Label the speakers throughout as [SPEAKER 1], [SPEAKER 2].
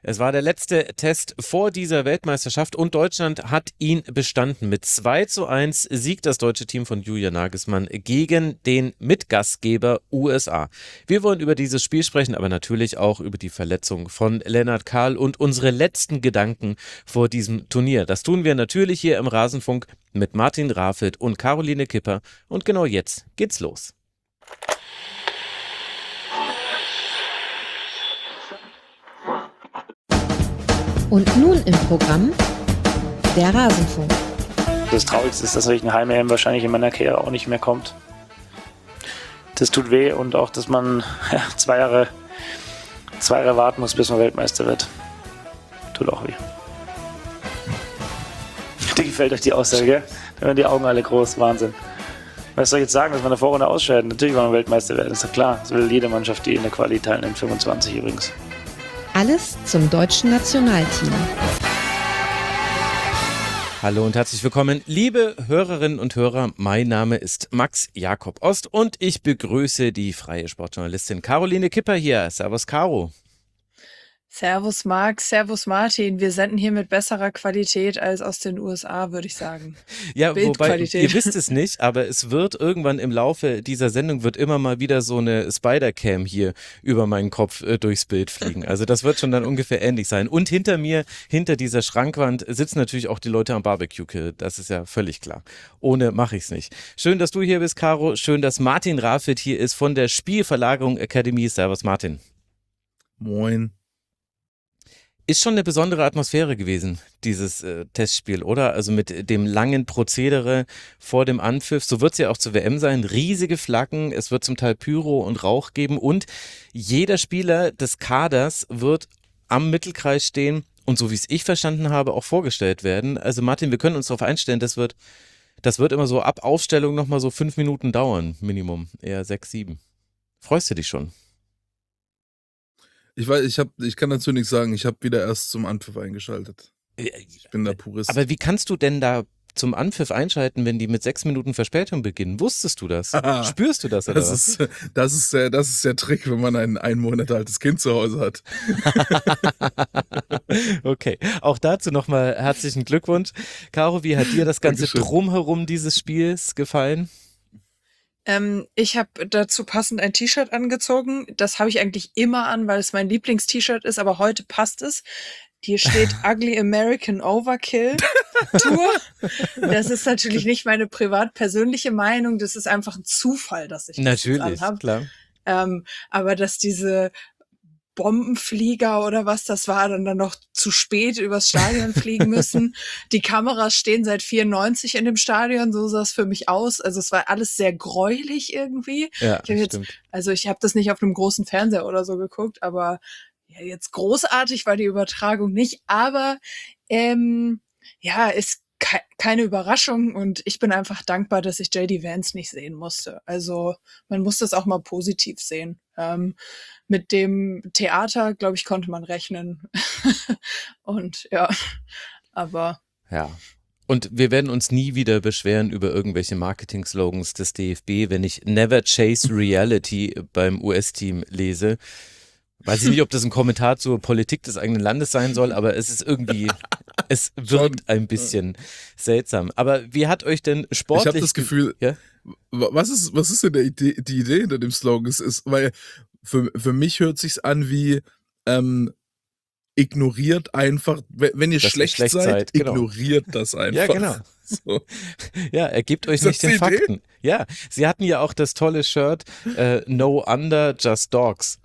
[SPEAKER 1] Es war der letzte Test vor dieser Weltmeisterschaft und Deutschland hat ihn bestanden. Mit 2:1 siegt das deutsche Team von Julian Nagelsmann gegen den Mitgastgeber USA. Wir wollen über dieses Spiel sprechen, aber natürlich auch über die Verletzung von Lennart Kahl und unsere letzten Gedanken vor diesem Turnier. Das tun wir natürlich hier im Rasenfunk mit Martin Rafelt und Caroline Kipper. Und genau jetzt geht's los.
[SPEAKER 2] Und nun im Programm der Rasenfunk.
[SPEAKER 3] Das Traurigste ist, dass ein Heim-EM wahrscheinlich in meiner Karriere auch nicht mehr kommt. Das tut weh und auch, dass man 2 Jahre warten muss, bis man Weltmeister wird. Tut auch weh. Dir gefällt euch die Aussage, gell? Da werden die Augen alle groß, Wahnsinn. Was soll ich jetzt sagen, dass wir in der Vorrunde ausscheiden? Natürlich wollen wir Weltmeister werden, ist doch klar. Das will jede Mannschaft, die in der Quali teilnimmt, 25 übrigens.
[SPEAKER 2] Alles zum deutschen Nationalteam.
[SPEAKER 1] Hallo und herzlich willkommen, liebe Hörerinnen und Hörer. Mein Name ist Max Jakob Ost und ich begrüße die freie Sportjournalistin Caroline Kipper hier. Servus, Caro.
[SPEAKER 4] Servus Max, servus Martin. Wir senden hier mit besserer Qualität als aus den USA, würde ich sagen.
[SPEAKER 1] Ja, wobei, ihr wisst es nicht, aber es wird irgendwann im Laufe dieser Sendung wird immer mal wieder so eine Spider-Cam hier über meinen Kopf durchs Bild fliegen. Also das wird schon dann ungefähr ähnlich sein. Und hinter mir, hinter dieser Schrankwand, sitzen natürlich auch die Leute am Barbecue. Das ist ja völlig klar. Ohne mache ich es nicht. Schön, dass du hier bist, Caro. Schön, dass Martin Rafelt hier ist von der Spielverlagerung Akademie. Servus, Martin.
[SPEAKER 5] Moin.
[SPEAKER 1] Ist schon eine besondere Atmosphäre gewesen, dieses Testspiel, oder? Also mit dem langen Prozedere vor dem Anpfiff. So wird es ja auch zur WM sein. Riesige Flaggen, es wird zum Teil Pyro und Rauch geben und jeder Spieler des Kaders wird am Mittelkreis stehen und so wie es ich verstanden habe, auch vorgestellt werden. Also Martin, wir können uns darauf einstellen, das wird immer so ab Aufstellung nochmal so 5 Minuten dauern, Minimum. Eher 6, 7. Freust du dich schon?
[SPEAKER 5] Ich kann dazu nichts sagen. Ich habe wieder erst zum Anpfiff eingeschaltet. Ich bin da Purist.
[SPEAKER 1] Aber wie kannst du denn da zum Anpfiff einschalten, wenn die mit 6 Minuten Verspätung beginnen? Wusstest du das? Spürst du das, oder was?
[SPEAKER 5] Das ist der Trick, wenn man ein Monat altes Kind zu Hause hat.
[SPEAKER 1] Okay, auch dazu nochmal herzlichen Glückwunsch. Caro, wie hat dir das ganze
[SPEAKER 5] Dankeschön.
[SPEAKER 1] Drumherum dieses Spiels gefallen?
[SPEAKER 4] Ich habe dazu passend ein T-Shirt angezogen. Das habe ich eigentlich immer an, weil es mein Lieblings-T-Shirt ist, aber heute passt es. Hier steht Ugly American Overkill Tour. Das ist natürlich nicht meine privat-persönliche Meinung. Das ist einfach ein Zufall, dass ich das jetzt anhabe.
[SPEAKER 1] Klar.
[SPEAKER 4] Aber dass diese Bombenflieger oder was das war, dann noch zu spät übers Stadion fliegen müssen. Die Kameras stehen seit 94 in dem Stadion, so sah es für mich aus. Also es war alles sehr gräulich irgendwie.
[SPEAKER 1] Ja, stimmt.
[SPEAKER 4] Ich habe das nicht auf einem großen Fernseher oder so geguckt, aber ja, jetzt großartig war die Übertragung nicht. Aber ist keine Überraschung und ich bin einfach dankbar, dass ich JD Vance nicht sehen musste. Also man muss das auch mal positiv sehen. Mit dem Theater, glaube ich, konnte man rechnen. Und ja, aber...
[SPEAKER 1] Ja. Und wir werden uns nie wieder beschweren über irgendwelche Marketing-Slogans des DFB, wenn ich Never Chase Reality beim US-Team lese. Weiß ich nicht, ob das ein Kommentar zur Politik des eigenen Landes sein soll, aber es ist irgendwie, es wirkt ein bisschen seltsam. Aber wie hat euch denn sportlich...
[SPEAKER 5] Ich habe das Gefühl,
[SPEAKER 1] ja?
[SPEAKER 5] was ist denn die Idee hinter dem Slogan? Es ist, weil für mich hört sich's an wie ignoriert einfach, wenn ihr schlecht seid,
[SPEAKER 1] genau.
[SPEAKER 5] Ignoriert das einfach.
[SPEAKER 1] Ja, genau.
[SPEAKER 5] So.
[SPEAKER 1] Ja, ergebt euch nicht den Fakten. Ja, sie hatten ja auch das tolle Shirt No Under, Just Dogs.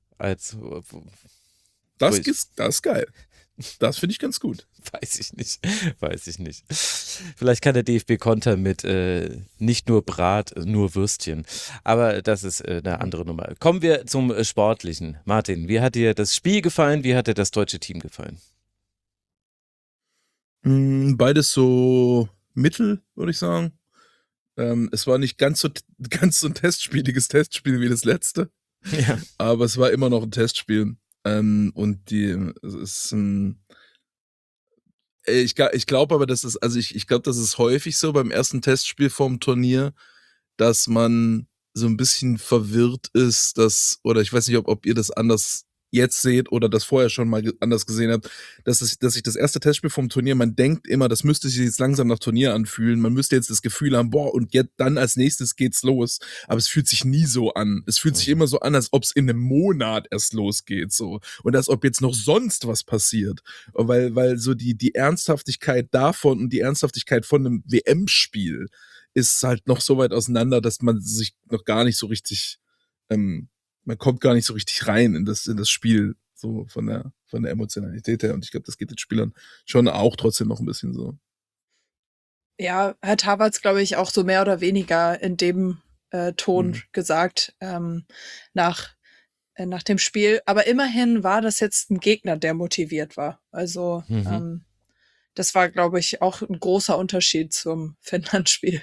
[SPEAKER 5] Das ist geil. Das finde ich ganz gut.
[SPEAKER 1] Weiß ich nicht. Vielleicht kann der DFB kontern mit nicht nur Brat, nur Würstchen. Aber das ist eine andere Nummer. Kommen wir zum Sportlichen. Martin, wie hat dir das Spiel gefallen? Wie hat dir das deutsche Team gefallen?
[SPEAKER 5] Beides so mittel, würde ich sagen. Es war nicht ganz so ein testspieliges Testspiel wie das letzte.
[SPEAKER 1] Ja.
[SPEAKER 5] Aber es war immer noch ein Testspiel. Ich glaube aber, dass es, also ich glaube, das ist häufig so beim ersten Testspiel vom Turnier, dass man so ein bisschen verwirrt ist, oder ich weiß nicht, ob ihr das anders jetzt seht oder das vorher schon mal anders gesehen habt, dass sich das erste Testspiel vom Turnier, man denkt immer, das müsste sich jetzt langsam nach Turnier anfühlen, man müsste jetzt das Gefühl haben, boah, und jetzt dann als nächstes geht's los, aber es fühlt sich nie so an. Es fühlt sich immer so an, als ob es in einem Monat erst losgeht, so. Und als ob jetzt noch sonst was passiert. Weil so die Ernsthaftigkeit davon und die Ernsthaftigkeit von einem WM-Spiel ist halt noch so weit auseinander, dass man sich noch gar nicht so richtig, man kommt gar nicht so richtig rein in das Spiel, so von der Emotionalität her. Und ich glaube, das geht den Spielern schon auch trotzdem noch ein bisschen so.
[SPEAKER 4] Ja, hat Havertz, glaube ich, auch so mehr oder weniger in dem Ton gesagt nach dem Spiel. Aber immerhin war das jetzt ein Gegner, der motiviert war. Also das war, glaube ich, auch ein großer Unterschied zum Finnland-Spiel.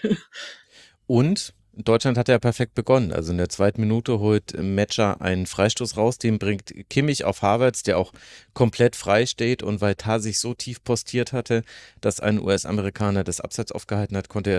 [SPEAKER 1] Und Deutschland hat ja perfekt begonnen. Also in der 2. Minute holt Metscher einen Freistoß raus, den bringt Kimmich auf Havertz, der auch komplett frei steht, und weil Tah sich so tief postiert hatte, dass ein US-Amerikaner das Abseits aufgehoben hat, konnte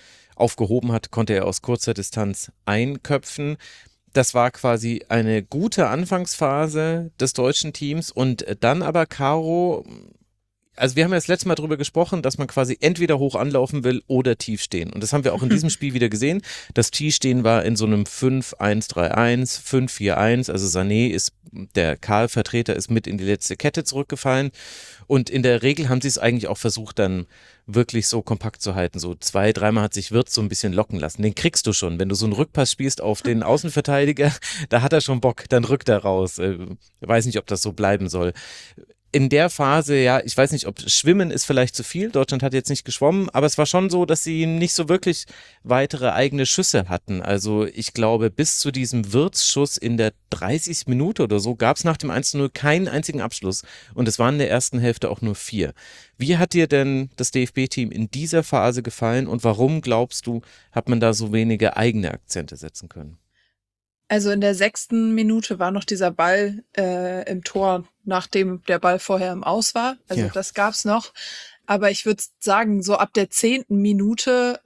[SPEAKER 1] er aus kurzer Distanz einköpfen. Das war quasi eine gute Anfangsphase des deutschen Teams, und dann aber Caro. Also wir haben ja das letzte Mal darüber gesprochen, dass man quasi entweder hoch anlaufen will oder tief stehen. Und das haben wir auch in diesem Spiel wieder gesehen. Das Tiefstehen war in so einem 5-1-3-1, 5-4-1. Also Sané ist, der Karl-Vertreter, ist mit in die letzte Kette zurückgefallen. Und in der Regel haben sie es eigentlich auch versucht, dann wirklich so kompakt zu halten. So 2-3 Mal hat sich Wirtz so ein bisschen locken lassen. Den kriegst du schon. Wenn du so einen Rückpass spielst auf den Außenverteidiger, da hat er schon Bock, dann rückt er raus. Weiß nicht, ob das so bleiben soll. In der Phase, ja, ich weiß nicht, ob Schwimmen ist vielleicht zu viel. Deutschland hat jetzt nicht geschwommen, aber es war schon so, dass sie nicht so wirklich weitere eigene Schüsse hatten. Also ich glaube, bis zu diesem Wirtz-Schuss in der 30. Minute oder so gab es nach dem 1:0 keinen einzigen Abschluss, und es waren in der ersten Hälfte auch nur 4. Wie hat dir denn das DFB-Team in dieser Phase gefallen, und warum glaubst du, hat man da so wenige eigene Akzente setzen können?
[SPEAKER 4] Also in der 6. Minute war noch dieser Ball im Tor, nachdem der Ball vorher im Aus war. Also das gab's noch. Aber ich würde sagen, so ab der 10. Minute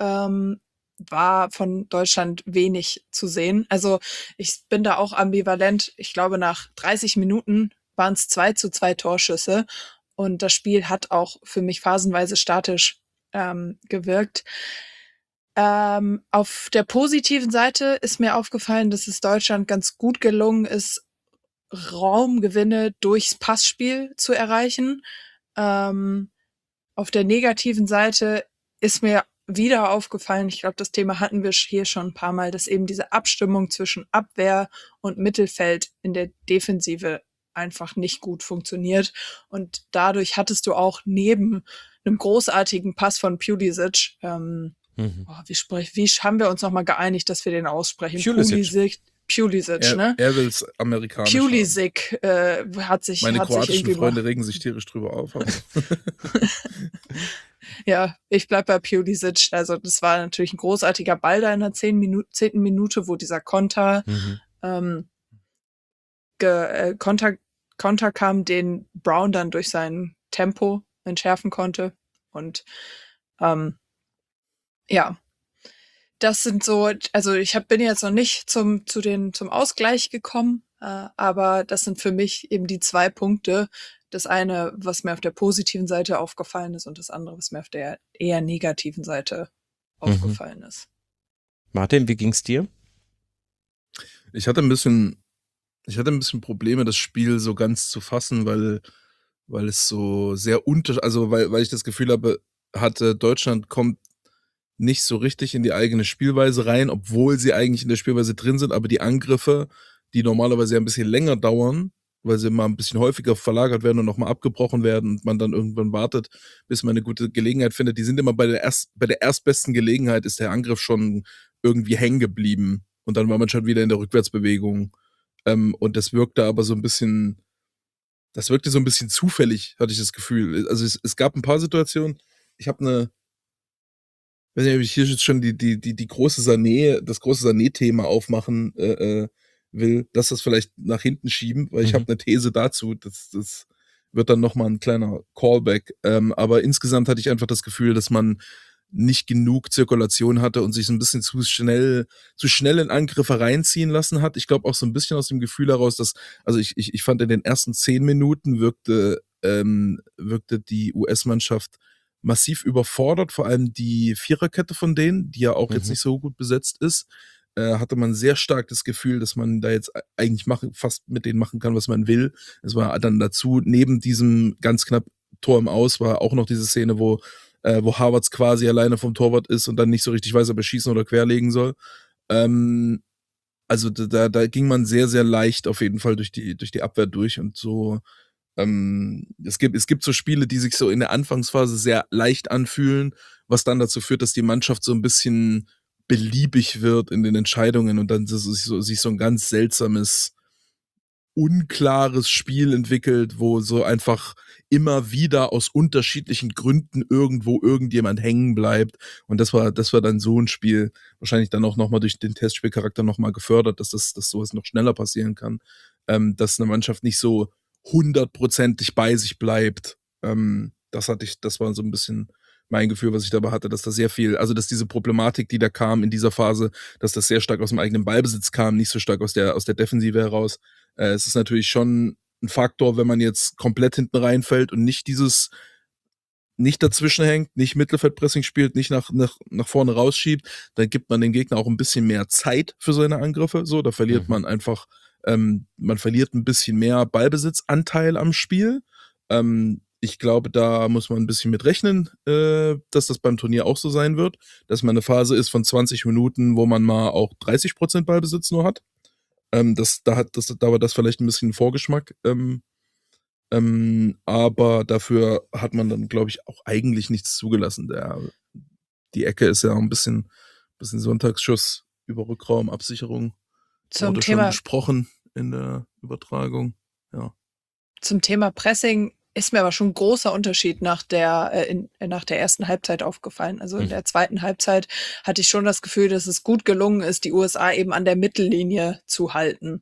[SPEAKER 4] war von Deutschland wenig zu sehen. Also ich bin da auch ambivalent. Ich glaube, nach 30 Minuten waren es 2:2 Torschüsse. Und das Spiel hat auch für mich phasenweise statisch gewirkt. Auf der positiven Seite ist mir aufgefallen, dass es Deutschland ganz gut gelungen ist, Raumgewinne durchs Passspiel zu erreichen. Auf der negativen Seite ist mir wieder aufgefallen, ich glaube, das Thema hatten wir hier schon ein paar Mal, dass eben diese Abstimmung zwischen Abwehr und Mittelfeld in der Defensive einfach nicht gut funktioniert. Und dadurch hattest du auch neben einem großartigen Pass von Pulisic, wie haben wir uns nochmal geeinigt, dass wir den aussprechen? Pulisic, ne?
[SPEAKER 5] Er will es amerikanisch.
[SPEAKER 4] Pulisic hat sich
[SPEAKER 5] Meine kroatischen
[SPEAKER 4] irgendwie
[SPEAKER 5] Freunde regen sich tierisch drüber auf.
[SPEAKER 4] Ja, ich bleib bei Pulisic. Also das war natürlich ein großartiger Ball da in der 10. Minute, wo dieser Konter kam, den Brown dann durch sein Tempo entschärfen konnte. Und ja, das sind so, also bin jetzt noch nicht zum Ausgleich gekommen, aber das sind für mich eben die 2 Punkte. Das eine, was mir auf der positiven Seite aufgefallen ist, und das andere, was mir auf der eher negativen Seite aufgefallen ist.
[SPEAKER 1] Martin, wie ging's dir?
[SPEAKER 5] Ich hatte ein bisschen Probleme, das Spiel so ganz zu fassen, weil es so sehr weil ich das Gefühl hatte, Deutschland kommt nicht so richtig in die eigene Spielweise rein, obwohl sie eigentlich in der Spielweise drin sind, aber die Angriffe, die normalerweise ein bisschen länger dauern, weil sie mal ein bisschen häufiger verlagert werden und nochmal abgebrochen werden und man dann irgendwann wartet, bis man eine gute Gelegenheit findet, die sind immer bei der erstbesten Gelegenheit ist der Angriff schon irgendwie hängen geblieben und dann war man schon wieder in der Rückwärtsbewegung und das wirkte so ein bisschen zufällig, hatte ich das Gefühl. Also es gab ein paar Situationen, ich weiß nicht, ob ich hier jetzt schon das große Sané-Thema aufmachen will, dass das vielleicht nach hinten schieben, weil ich habe eine These dazu, das wird dann nochmal ein kleiner Callback, aber insgesamt hatte ich einfach das Gefühl, dass man nicht genug Zirkulation hatte und sich so ein bisschen zu schnell in Angriffe reinziehen lassen hat. Ich glaube auch so ein bisschen aus dem Gefühl heraus, dass, also ich fand in den ersten 10 Minuten wirkte die US-Mannschaft massiv überfordert, vor allem die Viererkette von denen, die ja auch jetzt nicht so gut besetzt ist, hatte man sehr stark das Gefühl, dass man da jetzt eigentlich fast mit denen machen kann, was man will. Es war dann dazu, neben diesem ganz knapp Tor im Aus, war auch noch diese Szene, wo Havertz quasi alleine vom Torwart ist und dann nicht so richtig weiß, ob er schießen oder querlegen soll. Also da ging man sehr, sehr leicht auf jeden Fall durch die Abwehr durch und so. Es gibt so Spiele, die sich so in der Anfangsphase sehr leicht anfühlen, was dann dazu führt, dass die Mannschaft so ein bisschen beliebig wird in den Entscheidungen und dann sich so ein ganz seltsames, unklares Spiel entwickelt, wo so einfach immer wieder aus unterschiedlichen Gründen irgendwo irgendjemand hängen bleibt. Und das war dann so ein Spiel, wahrscheinlich dann auch nochmal durch den Testspielcharakter nochmal gefördert, dass sowas noch schneller passieren kann, dass eine Mannschaft nicht so 100%ig bei sich bleibt. Das war so ein bisschen mein Gefühl, was ich dabei hatte, dass da sehr viel, also dass diese Problematik, die da kam in dieser Phase, dass das sehr stark aus dem eigenen Ballbesitz kam, nicht so stark aus der Defensive heraus. Es ist natürlich schon ein Faktor, wenn man jetzt komplett hinten reinfällt und nicht dazwischen hängt, nicht Mittelfeldpressing spielt, nicht nach vorne rausschiebt, dann gibt man dem Gegner auch ein bisschen mehr Zeit für seine Angriffe. So, da verliert man einfach, man verliert ein bisschen mehr Ballbesitzanteil am Spiel. Ich glaube, da muss man ein bisschen mit rechnen, dass das beim Turnier auch so sein wird, dass man eine Phase ist von 20 Minuten, wo man mal auch 30% Ballbesitz nur hat. Da war das vielleicht ein bisschen ein Vorgeschmack. Aber dafür hat man dann, glaube ich, auch eigentlich nichts zugelassen. Die Ecke ist ja auch ein bisschen Sonntagsschuss über Rückraumabsicherung. Wurde schon besprochen in der Übertragung. Ja.
[SPEAKER 4] Zum Thema Pressing ist mir aber schon ein großer Unterschied nach der ersten Halbzeit aufgefallen. Also in der zweiten Halbzeit hatte ich schon das Gefühl, dass es gut gelungen ist, die USA eben an der Mittellinie zu halten.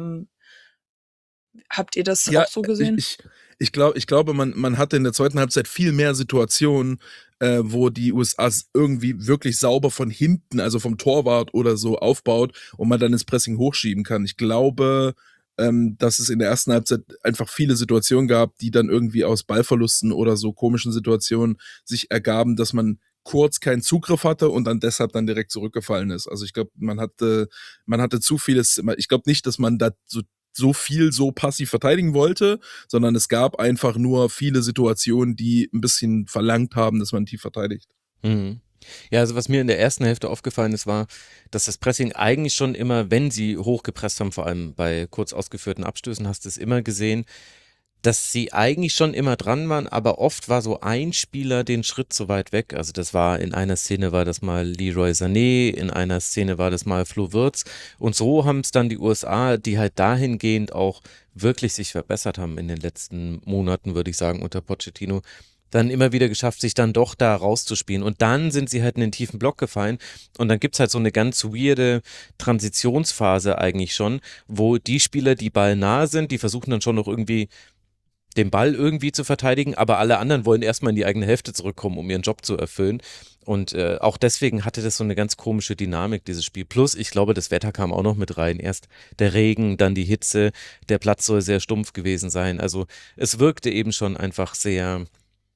[SPEAKER 4] Habt ihr das auch so gesehen?
[SPEAKER 5] Ich glaube, man hatte in der zweiten Halbzeit viel mehr Situationen, wo die USA irgendwie wirklich sauber von hinten, also vom Torwart oder so aufbaut und man dann ins Pressing hochschieben kann. Ich glaube, dass es in der ersten Halbzeit einfach viele Situationen gab, die dann irgendwie aus Ballverlusten oder so komischen Situationen sich ergaben, dass man kurz keinen Zugriff hatte und dann deshalb dann direkt zurückgefallen ist. Also ich glaube, man hatte zu vieles. Ich glaube nicht, dass man da so viel so passiv verteidigen wollte, sondern es gab einfach nur viele Situationen, die ein bisschen verlangt haben, dass man tief verteidigt.
[SPEAKER 1] Mhm. Ja, also was mir in der ersten Hälfte aufgefallen ist, war, dass das Pressing eigentlich schon immer, wenn sie hochgepresst haben, vor allem bei kurz ausgeführten Abstößen, hast du es immer gesehen, dass sie eigentlich schon immer dran waren, aber oft war so ein Spieler den Schritt zu weit weg. Also das war, in einer Szene war das mal Leroy Sané, in einer Szene war das mal Flo Wirtz und so haben es dann die USA, die halt dahingehend auch wirklich sich verbessert haben in den letzten Monaten, würde ich sagen, unter Pochettino, dann immer wieder geschafft, sich dann doch da rauszuspielen. Und dann sind sie halt in den tiefen Block gefallen. Und dann gibt's halt so eine ganz weirde Transitionsphase eigentlich schon, wo die Spieler, die ballnah sind, die versuchen dann schon noch irgendwie den Ball irgendwie zu verteidigen, aber alle anderen wollen erstmal in die eigene Hälfte zurückkommen, um ihren Job zu erfüllen. Und auch deswegen hatte das so eine ganz komische Dynamik, dieses Spiel. Plus, ich glaube, das Wetter kam auch noch mit rein. Erst der Regen, dann die Hitze, der Platz soll sehr stumpf gewesen sein. Also es wirkte eben schon einfach sehr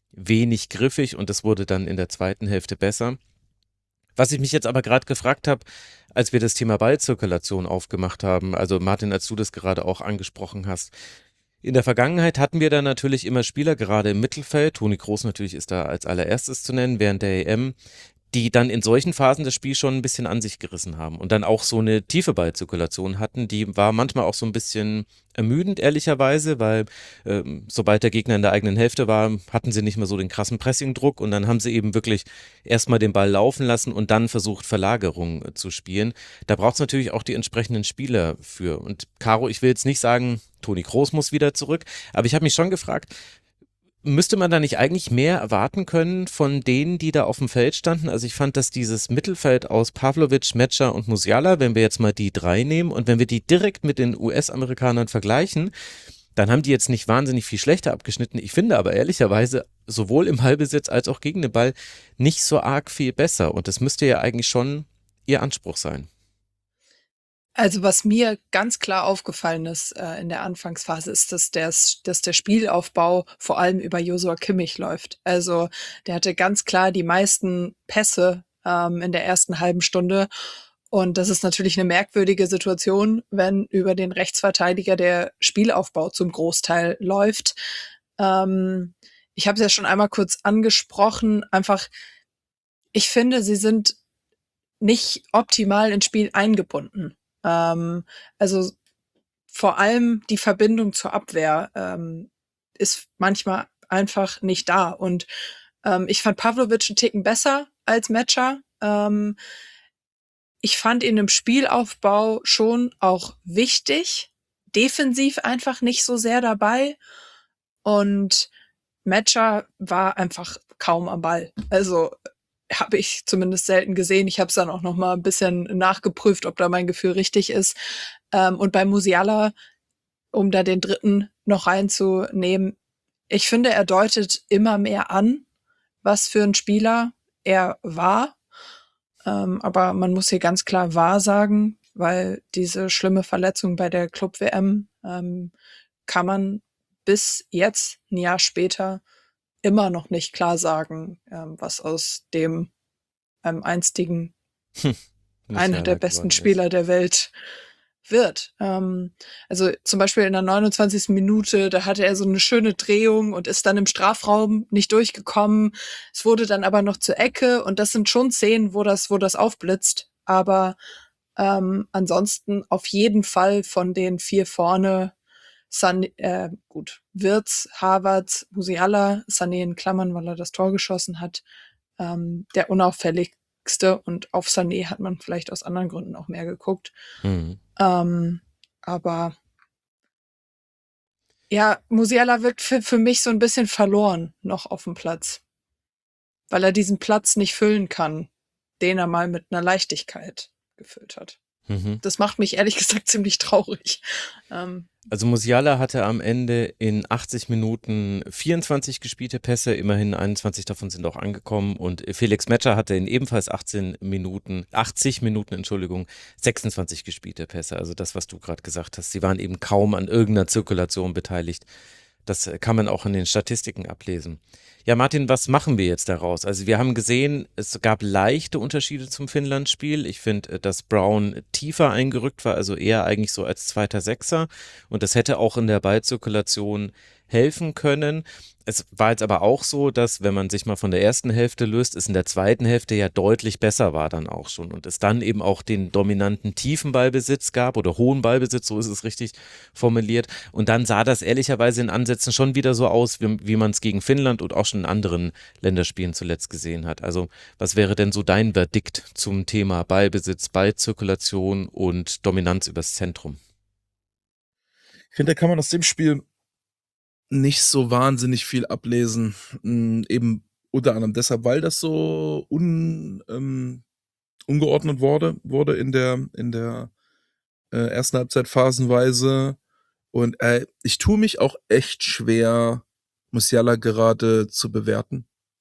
[SPEAKER 1] wenig griffig und das wurde dann in der zweiten Hälfte besser. Was ich mich jetzt aber gerade gefragt habe, als wir das Thema Ballzirkulation aufgemacht haben, also Martin, als du das gerade auch angesprochen hast, in der Vergangenheit hatten wir da natürlich immer Spieler, gerade im Mittelfeld, Toni Kroos natürlich ist da als allererstes zu nennen, während der EM, die dann in solchen Phasen das Spiel schon ein bisschen an sich gerissen haben und dann auch so eine tiefe Ballzirkulation hatten, die war manchmal auch so ein bisschen ermüdend, ehrlicherweise, weil sobald der Gegner in der eigenen Hälfte war, hatten sie nicht mehr so den krassen Pressingdruck und dann haben sie eben wirklich erstmal den Ball laufen lassen und dann versucht, Verlagerung zu spielen. Da braucht es natürlich auch die entsprechenden Spieler für. Und Caro, ich will jetzt nicht sagen, Toni Kroos muss wieder zurück, aber ich habe mich schon gefragt, müsste man da nicht eigentlich mehr erwarten können von denen, die da auf dem Feld standen? Also ich fand, dass dieses Mittelfeld aus Pavlovic, Metscher und Musiala, wenn wir jetzt mal die drei nehmen und wenn wir die direkt mit den US-Amerikanern vergleichen, Dann haben die jetzt nicht wahnsinnig viel schlechter abgeschnitten. Ich finde aber ehrlicherweise sowohl im Ballbesitz als auch gegen den Ball nicht so arg viel besser. Und das müsste ja eigentlich schon ihr Anspruch sein.
[SPEAKER 4] Also was mir ganz klar aufgefallen ist in der Anfangsphase, ist, dass der Spielaufbau vor allem über Joshua Kimmich läuft. Also der hatte ganz klar die meisten Pässe in der ersten halben Stunde. Und das ist natürlich eine merkwürdige Situation, wenn über den Rechtsverteidiger der Spielaufbau zum Großteil läuft. Ich habe es ja schon einmal kurz angesprochen. Einfach, ich finde, sie sind nicht optimal ins Spiel eingebunden. Also vor allem die Verbindung zur Abwehr ist manchmal einfach nicht da. Und ich fand Pavlovic einen Ticken besser als Metscher. Ich fand ihn im Spielaufbau schon auch wichtig, defensiv einfach nicht so sehr dabei. Und Metscher war einfach kaum am Ball. Also habe ich zumindest selten gesehen. Ich habe es dann auch noch mal ein bisschen nachgeprüft, ob da mein Gefühl richtig ist. Und bei Musiala, um da den dritten noch reinzunehmen, ich finde, er deutet immer mehr an, was für ein Spieler er war. Aber man muss hier ganz klar wahr sagen, weil diese schlimme Verletzung bei der Club-WM kann man bis jetzt, ein Jahr später, immer noch nicht klar sagen, was aus dem einstigen einer der besten Spieler der Welt wird. Also zum Beispiel in der 29. Minute, da hatte er so eine schöne Drehung und ist dann im Strafraum nicht durchgekommen. Es wurde dann aber noch zur Ecke und das sind schon Szenen, wo das aufblitzt. Aber ansonsten auf jeden Fall von den 4 vorne Wirtz, Havertz, Musiala, Sané in Klammern, weil er das Tor geschossen hat, der unauffälligste, und auf Sané hat man vielleicht aus anderen Gründen auch mehr geguckt. Aber ja, Musiala wirkt für mich so ein bisschen verloren noch auf dem Platz, weil er diesen Platz nicht füllen kann, den er mal mit einer Leichtigkeit gefüllt hat. Das macht mich ehrlich gesagt ziemlich traurig.
[SPEAKER 1] Also Musiala hatte am Ende in 80 Minuten 24 gespielte Pässe, immerhin 21 davon sind auch angekommen, und Felix Metscher hatte in ebenfalls 80 Minuten, 26 gespielte Pässe, also das, was du gerade gesagt hast. Sie waren eben kaum an irgendeiner Zirkulation beteiligt. Das kann man auch in den Statistiken ablesen. Ja, Martin, was machen wir jetzt daraus? Also wir haben gesehen, es gab leichte Unterschiede zum Finnland-Spiel. Ich finde, dass Brown tiefer eingerückt war, also eher eigentlich so als zweiter Sechser. Und das hätte auch in der Ballzirkulation helfen können. Es war jetzt aber auch so, dass, wenn man sich mal von der ersten Hälfte löst, es in der zweiten Hälfte ja deutlich besser war dann auch schon. Und es dann eben auch den dominanten tiefen Ballbesitz gab oder hohen Ballbesitz, so ist es richtig formuliert. Und dann sah das ehrlicherweise in Ansätzen schon wieder so aus, wie man es gegen Finnland und auch schon in anderen Länderspielen zuletzt gesehen hat. Also was wäre denn so dein Verdikt zum Thema Ballbesitz, Ballzirkulation und Dominanz übers Zentrum?
[SPEAKER 5] Ich finde, da kann man aus dem Spiel nicht so wahnsinnig viel ablesen. Eben unter anderem deshalb, weil das so ungeordnet wurde in der ersten Halbzeit phasenweise. Und ich tue mich auch echt schwer, Musiala gerade zu bewerten.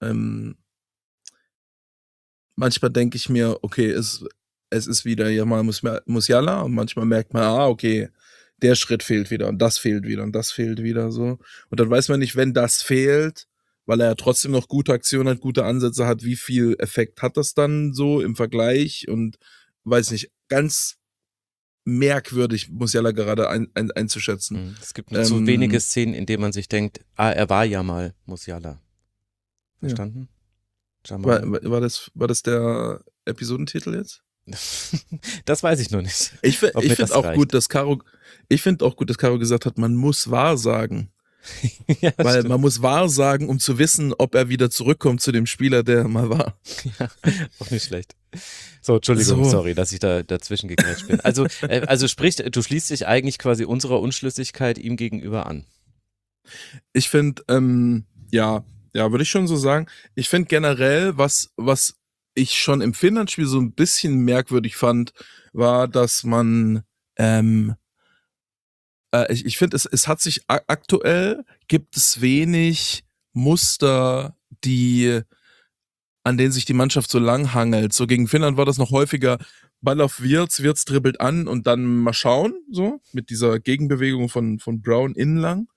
[SPEAKER 5] Manchmal denke ich mir, okay, es ist wieder ja mal Musiala, und manchmal merkt man, okay, der Schritt fehlt wieder und das fehlt wieder und das fehlt wieder so. Und dann weiß man nicht, wenn das fehlt, weil er ja trotzdem noch gute Aktionen hat, gute Ansätze hat, wie viel Effekt hat das dann so im Vergleich, und weiß nicht, ganz merkwürdig Musiala gerade einzuschätzen.
[SPEAKER 1] Es gibt nur so wenige Szenen, in denen man sich denkt, er war ja mal Musiala. Verstanden?
[SPEAKER 5] Ja. War das der Episodentitel jetzt?
[SPEAKER 1] Das weiß ich noch nicht.
[SPEAKER 5] Ich finde auch gut, dass Caro gesagt hat, man muss wahr sagen. Ja, weil stimmt. Man muss wahr sagen, um zu wissen, ob er wieder zurückkommt zu dem Spieler, der mal war.
[SPEAKER 1] Ja, auch nicht schlecht. So, Entschuldigung, sorry, dass ich da dazwischen gegrätscht bin. Also sprich, du schließt dich eigentlich quasi unserer Unschlüssigkeit ihm gegenüber an.
[SPEAKER 5] Ich finde, ja, würde ich schon so sagen. Ich finde generell, was ich schon im Finnland-Spiel so ein bisschen merkwürdig fand, war, dass man Ich finde, es hat sich aktuell, gibt es wenig Muster, an denen sich die Mannschaft so lang hangelt. So gegen Finnland war das noch häufiger Ball auf Wirtz dribbelt an und dann mal schauen, so mit dieser Gegenbewegung von Brown innenlang.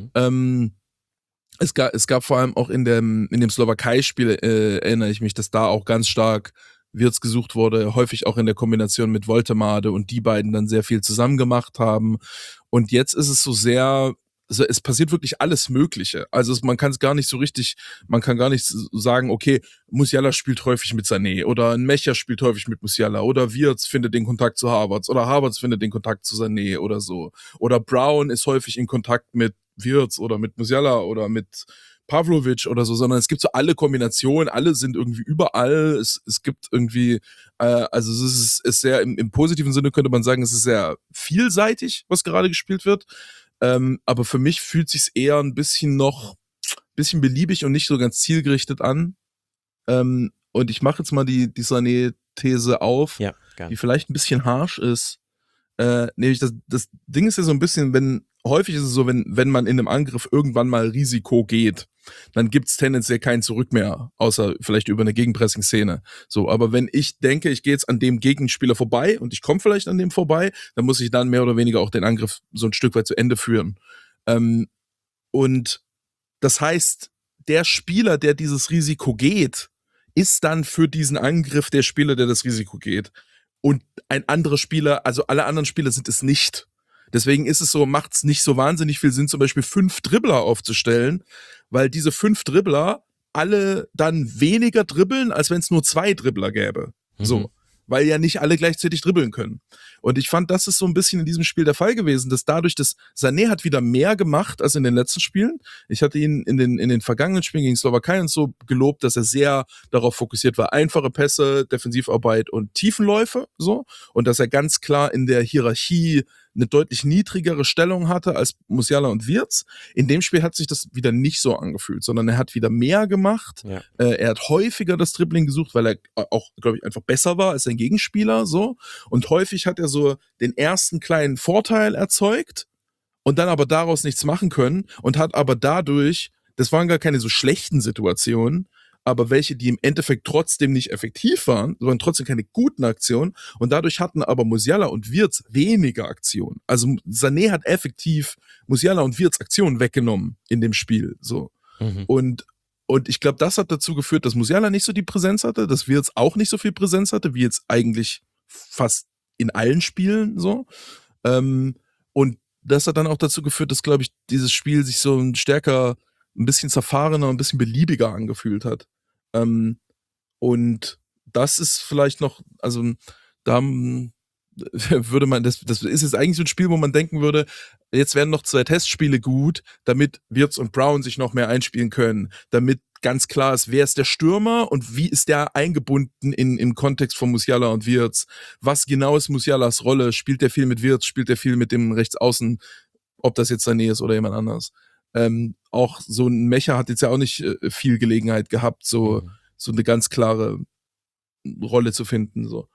[SPEAKER 5] Es gab vor allem auch in dem Slowakei-Spiel, erinnere ich mich, dass da auch ganz stark Wirtz gesucht wurde, häufig auch in der Kombination mit Woltemade und die beiden dann sehr viel zusammen gemacht haben. Und jetzt ist es so sehr, also es passiert wirklich alles Mögliche. Also man kann es gar nicht so richtig, man kann gar nicht sagen, okay, Musiala spielt häufig mit Sané oder ein Mecha spielt häufig mit Musiala oder Wirtz findet den Kontakt zu Havertz oder Havertz findet den Kontakt zu Sané oder so. Oder Brown ist häufig in Kontakt mit Wirtz oder mit Musiala oder mit Pavlovic oder so, sondern es gibt so alle Kombinationen, alle sind irgendwie überall, es gibt irgendwie, also es ist sehr, im positiven Sinne könnte man sagen, es ist sehr vielseitig, was gerade gespielt wird, aber für mich fühlt sich's eher ein bisschen beliebig und nicht so ganz zielgerichtet an, und ich mache jetzt mal die Sané-These auf,
[SPEAKER 1] Ja, gern.
[SPEAKER 5] die vielleicht ein bisschen harsh ist, nämlich das Ding ist ja so ein bisschen, häufig ist es so, wenn man in einem Angriff irgendwann mal Risiko geht, dann gibt's tendenziell kein Zurück mehr, außer vielleicht über eine Gegenpressing-Szene. So, aber wenn ich denke, ich gehe jetzt an dem Gegenspieler vorbei und ich komme vielleicht an dem vorbei, dann muss ich dann mehr oder weniger auch den Angriff so ein Stück weit zu Ende führen. Und das heißt, der Spieler, der dieses Risiko geht, ist dann für diesen Angriff der Spieler, der das Risiko geht. Und ein anderer Spieler, also alle anderen Spieler sind es nicht. Deswegen ist es so, macht es nicht so wahnsinnig viel Sinn, zum Beispiel 5 Dribbler aufzustellen, weil diese 5 Dribbler alle dann weniger dribbeln, als wenn es nur 2 Dribbler gäbe. So. Weil ja nicht alle gleichzeitig dribbeln können. Und ich fand, das ist so ein bisschen in diesem Spiel der Fall gewesen, dass dadurch, dass Sané hat wieder mehr gemacht als in den letzten Spielen. Ich hatte ihn in den vergangenen Spielen gegen Slowakei und so gelobt, dass er sehr darauf fokussiert war, einfache Pässe, Defensivarbeit und Tiefenläufe, so. Und dass er ganz klar in der Hierarchie eine deutlich niedrigere Stellung hatte als Musiala und Wirtz. In dem Spiel hat sich das wieder nicht so angefühlt, sondern er hat wieder mehr gemacht. Ja. Er hat häufiger das Dribbling gesucht, weil er auch, glaube ich, einfach besser war als sein Gegenspieler, so. Und häufig hat er so den ersten kleinen Vorteil erzeugt und dann aber daraus nichts machen können und hat aber dadurch, das waren gar keine so schlechten Situationen, aber welche, die im Endeffekt trotzdem nicht effektiv waren, sondern trotzdem keine guten Aktionen. Und dadurch hatten aber Musiala und Wirtz weniger Aktionen. Also Sané hat effektiv Musiala und Wirtz Aktionen weggenommen in dem Spiel. So. Und ich glaube, das hat dazu geführt, dass Musiala nicht so die Präsenz hatte, dass Wirtz auch nicht so viel Präsenz hatte, wie jetzt eigentlich fast in allen Spielen so. Und das hat dann auch dazu geführt, dass, glaube ich, dieses Spiel sich so ein bisschen zerfahrener, ein bisschen beliebiger angefühlt hat. Und das ist vielleicht noch, also da würde man, das ist jetzt eigentlich so ein Spiel, wo man denken würde, jetzt werden noch 2 Testspiele gut, damit Wirtz und Brown sich noch mehr einspielen können, damit ganz klar ist, wer ist der Stürmer und wie ist der eingebunden im Kontext von Musiala und Wirtz. Was genau ist Musialas Rolle? Spielt der viel mit Wirtz? Spielt der viel mit dem Rechtsaußen? Ob das jetzt Sané ist oder jemand anders. Auch so ein Mecha hat jetzt ja auch nicht viel Gelegenheit gehabt, so eine ganz klare Rolle zu finden. So.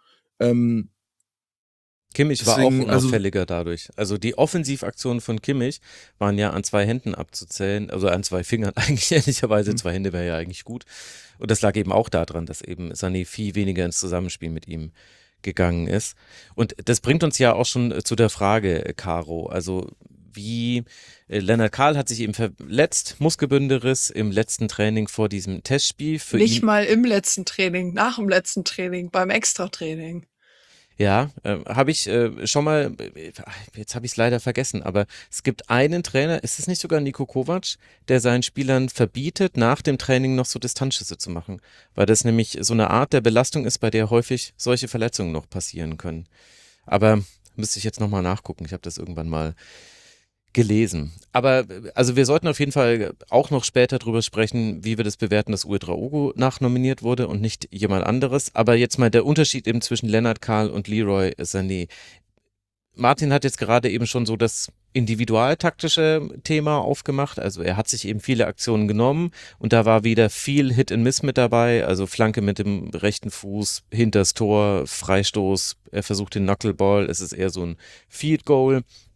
[SPEAKER 1] Kimmich war auch unauffälliger dadurch. Also die Offensivaktionen von Kimmich waren ja an 2 Händen abzuzählen, also an 2 Fingern eigentlich ehrlicherweise. 2 Hände wäre ja eigentlich gut. Und das lag eben auch daran, dass eben Sané viel weniger ins Zusammenspiel mit ihm gegangen ist. Und das bringt uns ja auch schon zu der Frage, Caro, also wie Lennart Kahl hat sich eben verletzt, Muskelbündelriss im letzten Training vor diesem Testspiel.
[SPEAKER 4] Nicht mal im letzten Training, nach dem letzten Training, beim Extratraining.
[SPEAKER 1] Ja, habe ich schon mal, jetzt habe ich es leider vergessen, aber es gibt einen Trainer, ist es nicht sogar Niko Kovac, der seinen Spielern verbietet, nach dem Training noch so Distanzschüsse zu machen, weil das nämlich so eine Art der Belastung ist, bei der häufig solche Verletzungen noch passieren können. Aber müsste ich jetzt nochmal nachgucken, ich habe das irgendwann mal gelesen. Aber also wir sollten auf jeden Fall auch noch später drüber sprechen, wie wir das bewerten, dass Ouedraogo nachnominiert wurde und nicht jemand anderes. Aber jetzt mal der Unterschied eben zwischen Lennart Kahl und Leroy Sané. Martin hat jetzt gerade eben schon so das individualtaktische Thema aufgemacht. Also er hat sich eben viele Aktionen genommen und da war wieder viel Hit and Miss mit dabei. Also Flanke mit dem rechten Fuß, hinters Tor, Freistoß. Er versucht den Knuckleball. Es ist eher so ein Field Goal.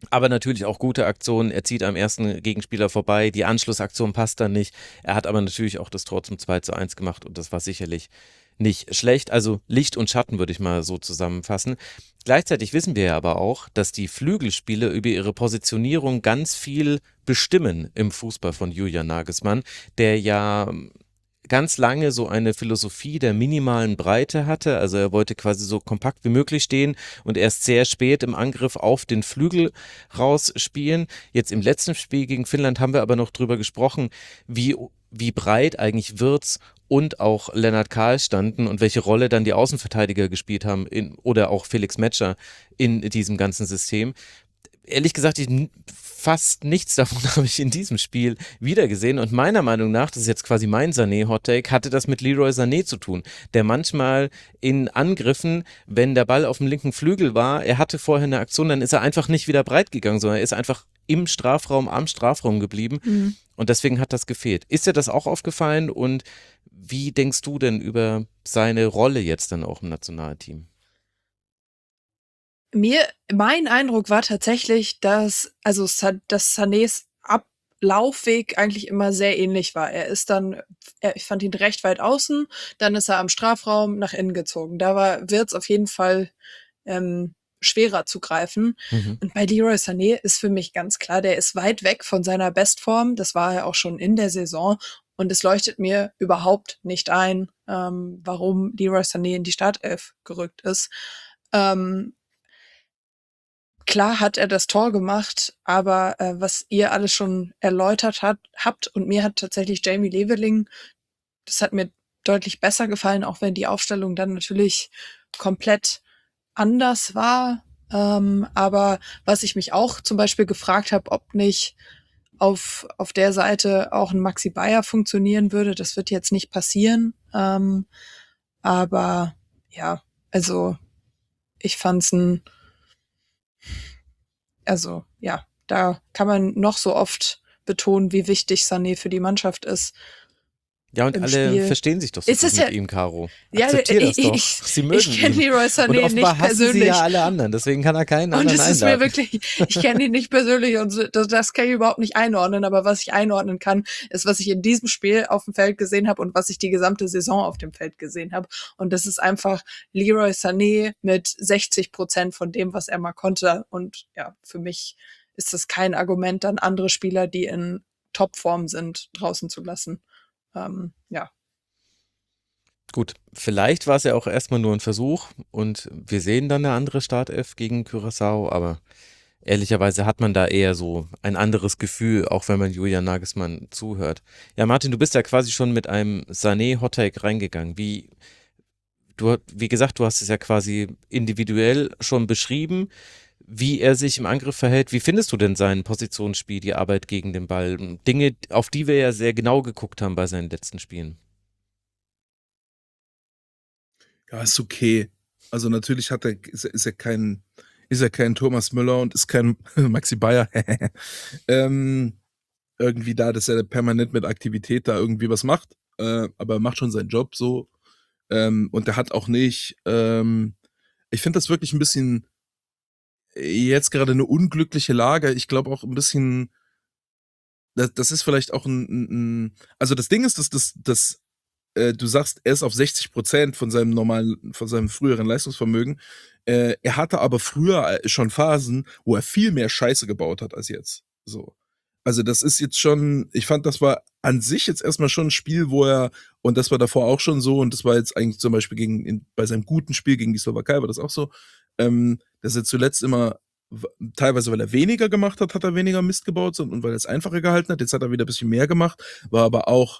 [SPEAKER 1] Aber natürlich auch gute Aktionen. Er zieht am ersten Gegenspieler vorbei. Die Anschlussaktion passt dann nicht. Er hat aber natürlich auch das Tor zum 2:1 gemacht und das war sicherlich nicht schlecht. Also Licht und Schatten würde ich mal so zusammenfassen. Gleichzeitig wissen wir ja aber auch, dass die Flügelspieler über ihre Positionierung ganz viel bestimmen im Fußball von Julian Nagelsmann, der ja ganz lange so eine Philosophie der minimalen Breite hatte. Also er wollte quasi so kompakt wie möglich stehen und erst sehr spät im Angriff auf den Flügel rausspielen. Jetzt im letzten Spiel gegen Finnland haben wir aber noch drüber gesprochen, wie breit eigentlich Wirtz und auch Lennart Kahl standen und welche Rolle dann die Außenverteidiger gespielt haben oder auch Felix Metscher in diesem ganzen System. Ehrlich gesagt, fast nichts davon habe ich in diesem Spiel wiedergesehen und meiner Meinung nach, das ist jetzt quasi mein Sané-Hottake, hatte das mit Leroy Sané zu tun, der manchmal in Angriffen, wenn der Ball auf dem linken Flügel war, er hatte vorher eine Aktion, dann ist er einfach nicht wieder breit gegangen, sondern er ist einfach im Strafraum, am Strafraum geblieben und deswegen hat das gefehlt. Ist dir das auch aufgefallen und wie denkst du denn über seine Rolle jetzt dann auch im Nationalteam?
[SPEAKER 4] Mein Eindruck war tatsächlich, dass Sanés Ablaufweg eigentlich immer sehr ähnlich war. Ich fand ihn recht weit außen, dann ist er am Strafraum nach innen gezogen. Da wird's auf jeden Fall schwerer zu greifen.
[SPEAKER 1] Mhm.
[SPEAKER 4] Und bei Leroy Sané ist für mich ganz klar, der ist weit weg von seiner Bestform. Das war er auch schon in der Saison. Und es leuchtet mir überhaupt nicht ein, warum Leroy Sané in die Startelf gerückt ist. Klar hat er das Tor gemacht, aber was ihr alles schon erläutert habt und mir hat tatsächlich Jamie Leveling, das hat mir deutlich besser gefallen, auch wenn die Aufstellung dann natürlich komplett anders war. Aber was ich mich auch zum Beispiel gefragt habe, ob nicht auf der Seite auch ein Maxi Bayer funktionieren würde, das wird jetzt nicht passieren. Aber ja, also ich fand's da kann man noch so oft betonen, wie wichtig Sané für die Mannschaft ist.
[SPEAKER 1] Ja, und
[SPEAKER 4] Im
[SPEAKER 1] alle
[SPEAKER 4] Spiel.
[SPEAKER 1] verstehen sich doch so
[SPEAKER 4] Ist
[SPEAKER 1] gut
[SPEAKER 4] es
[SPEAKER 1] mit
[SPEAKER 4] ja-
[SPEAKER 1] ihm, Caro.
[SPEAKER 4] Ja,
[SPEAKER 1] Akzeptier das doch.
[SPEAKER 4] ich
[SPEAKER 1] Sie mögen
[SPEAKER 4] kenne
[SPEAKER 1] ihn.
[SPEAKER 4] Leroy
[SPEAKER 1] Und
[SPEAKER 4] Sané
[SPEAKER 1] offenbar
[SPEAKER 4] nicht
[SPEAKER 1] hassen sie
[SPEAKER 4] persönlich.
[SPEAKER 1] ja alle anderen, deswegen kann er keinen
[SPEAKER 4] Und
[SPEAKER 1] anderen
[SPEAKER 4] es ist mir
[SPEAKER 1] einladen.
[SPEAKER 4] wirklich, ich kenne ihn nicht persönlich und das kann ich überhaupt nicht einordnen, aber was ich einordnen kann, ist, was ich in diesem Spiel auf dem Feld gesehen habe und was ich die gesamte Saison auf dem Feld gesehen habe. Und das ist einfach Leroy Sané mit 60% von dem, was er mal konnte. Und ja, für mich ist das kein Argument, dann andere Spieler, die in Topform sind, draußen zu lassen. Ja.
[SPEAKER 1] Gut, vielleicht war es ja auch erstmal nur ein Versuch und wir sehen dann eine andere Startelf gegen Curaçao, aber ehrlicherweise hat man da eher so ein anderes Gefühl, auch wenn man Julian Nagelsmann zuhört. Ja, Martin, du bist ja quasi schon mit einem Sané-Hottake reingegangen. Wie gesagt, du hast es ja quasi individuell schon beschrieben, wie er sich im Angriff verhält. Wie findest du denn sein Positionsspiel, die Arbeit gegen den Ball? Dinge, auf die wir ja sehr genau geguckt haben bei seinen letzten Spielen.
[SPEAKER 5] Ja, ist okay. Also natürlich ist er kein Thomas Müller und ist kein Maxi Bayer. Irgendwie da, dass er permanent mit Aktivität da irgendwie was macht. Aber er macht schon seinen Job so. Und er hat auch nicht, ich finde das wirklich ein bisschen jetzt gerade eine unglückliche Lage. Ich glaube auch ein bisschen, das ist vielleicht auch also das Ding ist, dass du sagst, er ist auf 60% von seinem früheren Leistungsvermögen. Er hatte aber früher schon Phasen, wo er viel mehr Scheiße gebaut hat als jetzt. So. Also das ist jetzt schon, ich fand, das war an sich jetzt erstmal schon ein Spiel, und das war davor auch schon so, und das war jetzt eigentlich zum Beispiel bei seinem guten Spiel gegen die Slowakei war das auch so, dass er zuletzt immer, teilweise weil er weniger gemacht hat, hat er weniger Mist gebaut und weil er es einfacher gehalten hat. Jetzt hat er wieder ein bisschen mehr gemacht, war aber auch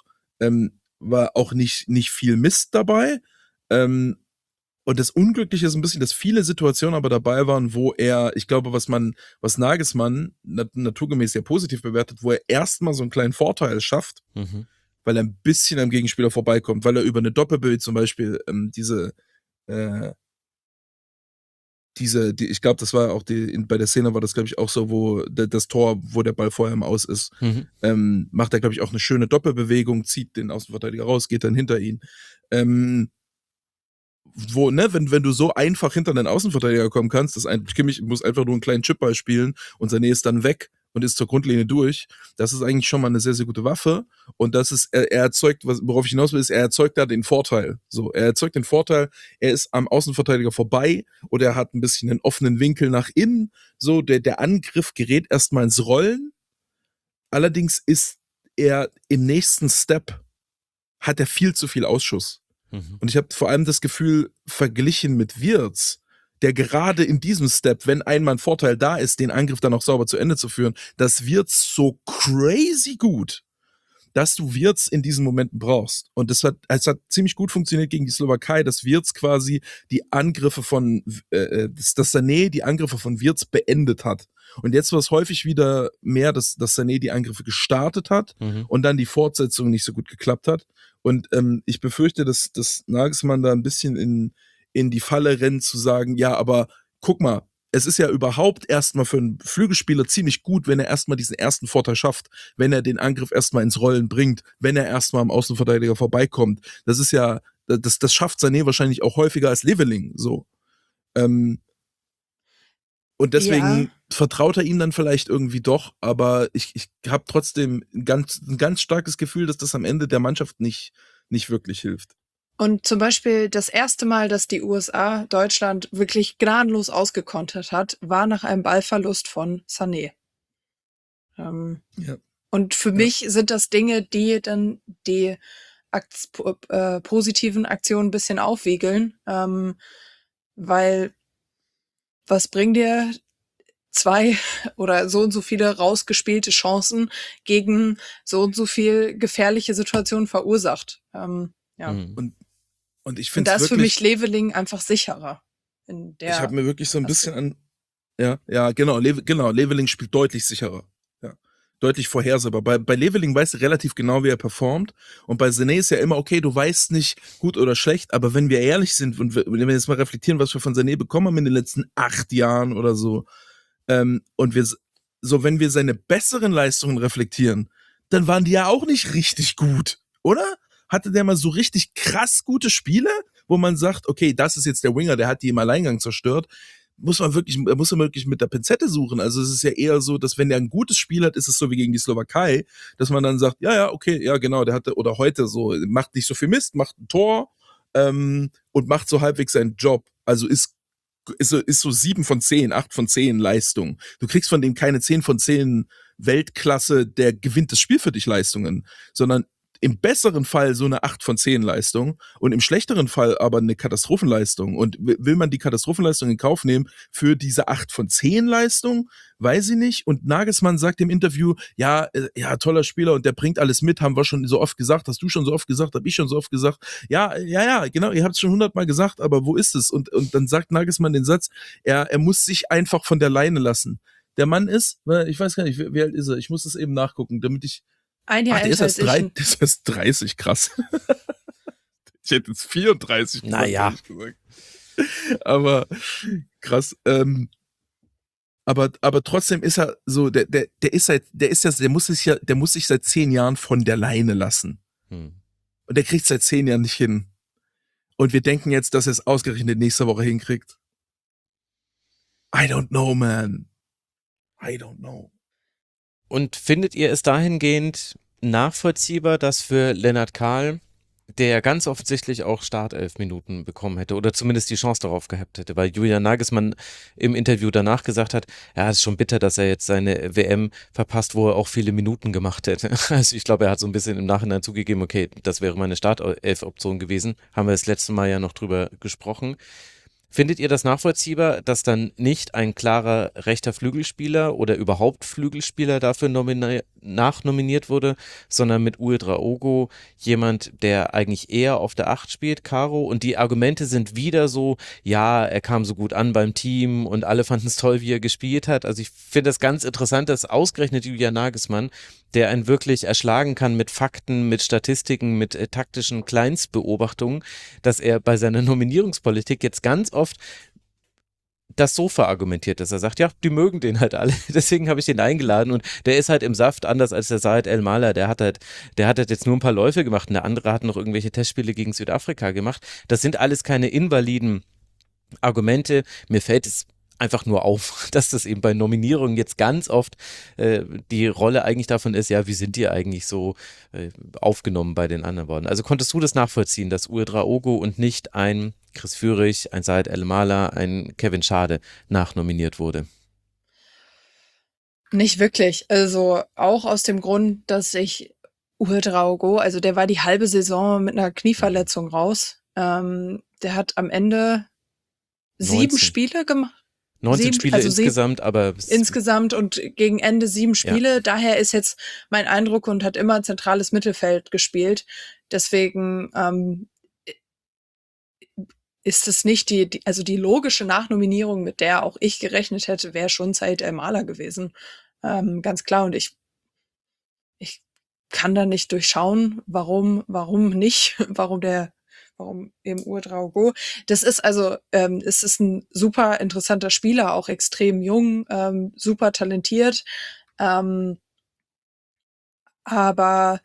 [SPEAKER 5] nicht viel Mist dabei. Und das Unglückliche ist ein bisschen, dass viele Situationen aber dabei waren, wo ich glaube, was Nagelsmann naturgemäß sehr positiv bewertet, wo er erstmal so einen kleinen Vorteil schafft, weil er ein bisschen am Gegenspieler vorbeikommt, weil er über eine Doppelbild zum Beispiel ich glaube, das war auch bei der Szene war das, glaube ich, auch so, wo das Tor, wo der Ball vorher im Aus ist, macht er, glaube ich, auch eine schöne Doppelbewegung, zieht den Außenverteidiger raus, geht dann hinter ihn. wo, ne, wenn du so einfach hinter einen Außenverteidiger kommen kannst, Kimmich muss einfach nur einen kleinen Chipball spielen und Sané ist dann weg und ist zur Grundlinie durch. Das ist eigentlich schon mal eine sehr, sehr gute Waffe. Und das ist, er erzeugt, worauf ich hinaus will, ist, er erzeugt da den Vorteil. So, er erzeugt den Vorteil, er ist am Außenverteidiger vorbei oder er hat ein bisschen einen offenen Winkel nach innen. So, der Angriff gerät erstmal ins Rollen. Allerdings ist er im nächsten Step, hat er viel zu viel Ausschuss. Und ich habe vor allem das Gefühl, verglichen mit Wirtz, der gerade in diesem Step, wenn einmal ein Vorteil da ist, den Angriff dann auch sauber zu Ende zu führen, das Wirtz so crazy gut, dass du Wirtz in diesen Momenten brauchst. Und es hat ziemlich gut funktioniert gegen die Slowakei, dass Wirtz quasi die Angriffe von, dass Sané die Angriffe von Wirtz beendet hat. Und jetzt war es häufig wieder mehr, dass Sané die Angriffe gestartet hat und dann die Fortsetzung nicht so gut geklappt hat. Und ich befürchte, dass Nagelsmann da ein bisschen in die Falle rennt, zu sagen, ja, aber guck mal, es ist ja überhaupt erstmal für einen Flügelspieler ziemlich gut, wenn er erstmal diesen ersten Vorteil schafft, wenn er den Angriff erstmal ins Rollen bringt, wenn er erstmal am Außenverteidiger vorbeikommt. Das ist ja, das schafft Sané wahrscheinlich auch häufiger als Leveling, so. Und deswegen vertraut er ihm dann vielleicht irgendwie doch, aber ich habe trotzdem ein ganz starkes Gefühl, dass das am Ende der Mannschaft nicht wirklich hilft.
[SPEAKER 4] Und zum Beispiel das erste Mal, dass die USA Deutschland wirklich gnadenlos ausgekontert hat, war nach einem Ballverlust von Sané. Und für mich sind das Dinge, die dann die positiven Aktionen ein bisschen aufwiegeln, weil was bringt dir 2 oder so und so viele rausgespielte Chancen gegen so und so viel gefährliche Situationen verursacht?
[SPEAKER 5] Und ich finde
[SPEAKER 4] da ist für mich Leveling einfach sicherer.
[SPEAKER 5] Ich habe mir wirklich so ein bisschen an, genau, Leveling spielt deutlich sicherer. Ja. Deutlich vorhersehbar. Bei Leveling weißt du relativ genau, wie er performt. Und bei Sané ist ja immer, okay, du weißt nicht gut oder schlecht, aber wenn wir ehrlich sind und wenn wir jetzt mal reflektieren, was wir von Sané bekommen haben in den letzten 8 Jahren oder so, und wenn wir seine besseren Leistungen reflektieren, dann waren die ja auch nicht richtig gut, oder? Hatte der mal so richtig krass gute Spiele, wo man sagt, okay, das ist jetzt der Winger, der hat die im Alleingang zerstört? Muss man wirklich mit der Pinzette suchen. Also es ist ja eher so, dass wenn der ein gutes Spiel hat, ist es so wie gegen die Slowakei, dass man dann sagt, okay, ja genau, der hatte, oder heute so, macht nicht so viel Mist, macht ein Tor und macht so halbwegs seinen Job. Also ist so 7 von 10, 8 von 10 Leistung. Du kriegst von dem keine 10 von 10 Weltklasse, der gewinnt das Spiel für dich Leistungen, sondern im besseren Fall so eine 8 von 10 Leistung und im schlechteren Fall aber eine Katastrophenleistung. Und will man die Katastrophenleistung in Kauf nehmen für diese 8 von 10 Leistung? Weiß ich nicht. Und Nagelsmann sagt im Interview, ja, toller Spieler und der bringt alles mit, haben wir schon so oft gesagt, hast du schon so oft gesagt, hab ich schon so oft gesagt. Ja, genau, ihr habt es schon 100-mal gesagt, aber wo ist es? Und dann sagt Nagelsmann den Satz, er muss sich einfach von der Leine lassen. Der Mann ist, ich weiß gar nicht, wie alt ist er? Ich muss es eben nachgucken, damit ich
[SPEAKER 4] ein Jahr älter als ich.
[SPEAKER 5] Der ist erst 30, krass. Ich hätte jetzt 34 gesagt.
[SPEAKER 1] Naja.
[SPEAKER 5] Aber krass. Aber trotzdem ist er so, der muss sich seit 10 Jahren von der Leine lassen. Und der kriegt es seit 10 Jahren nicht hin. Und wir denken jetzt, dass er es ausgerechnet nächste Woche hinkriegt. I don't know, man. I don't know.
[SPEAKER 1] Und findet ihr es dahingehend nachvollziehbar, dass für Lennart Kahl, der ja ganz offensichtlich auch Startelf-Minuten bekommen hätte oder zumindest die Chance darauf gehabt hätte, weil Julian Nagelsmann im Interview danach gesagt hat, ja, es ist schon bitter, dass er jetzt seine WM verpasst, wo er auch viele Minuten gemacht hätte. Also ich glaube, er hat so ein bisschen im Nachhinein zugegeben, okay, das wäre meine Startelf-Option gewesen. Haben wir das letzte Mal ja noch drüber gesprochen. Findet ihr das nachvollziehbar, dass dann nicht ein klarer rechter Flügelspieler oder überhaupt Flügelspieler dafür nachnominiert wurde, sondern mit Ouedraogo jemand, der eigentlich eher auf der 8 spielt, Caro? Und die Argumente sind wieder so, ja, er kam so gut an beim Team und alle fanden es toll, wie er gespielt hat. Also ich finde das ganz interessant, dass ausgerechnet Julian Nagelsmann, der einen wirklich erschlagen kann mit Fakten, mit Statistiken, mit taktischen Kleinstbeobachtungen, dass er bei seiner Nominierungspolitik jetzt ganz oft das so verargumentiert, dass er sagt, ja, die mögen den halt alle, deswegen habe ich den eingeladen und der ist halt im Saft, anders als der Saad El-Maler, der hat halt jetzt nur ein paar Läufe gemacht und der andere hat noch irgendwelche Testspiele gegen Südafrika gemacht. Das sind alles keine invaliden Argumente. Mir fällt es einfach nur auf, dass das eben bei Nominierungen jetzt ganz oft die Rolle eigentlich davon ist, ja, wie sind die eigentlich so aufgenommen bei den anderen worden? Also konntest du das nachvollziehen, dass Ouedraogo und nicht ein Chris Führig, ein Saad El-Maler, ein Kevin Schade nachnominiert wurde?
[SPEAKER 4] Nicht wirklich. Also auch aus dem Grund, dass ich Ouedraogo, also der war die halbe Saison mit einer Knieverletzung raus. Der hat am Ende 7
[SPEAKER 1] 19.
[SPEAKER 4] Spiele gemacht.
[SPEAKER 1] 19 Spiele insgesamt, aber
[SPEAKER 4] Insgesamt und gegen Ende 7 Spiele. Daher ist jetzt mein Eindruck und hat immer zentrales Mittelfeld gespielt. Deswegen ist es nicht also die logische Nachnominierung, mit der auch ich gerechnet hätte, wäre schon Said El-Maler gewesen. Ganz klar. Und ich kann da nicht durchschauen, warum nicht, warum eben Ouedraogo. Das ist also, es ist ein super interessanter Spieler, auch extrem jung, super talentiert. Aber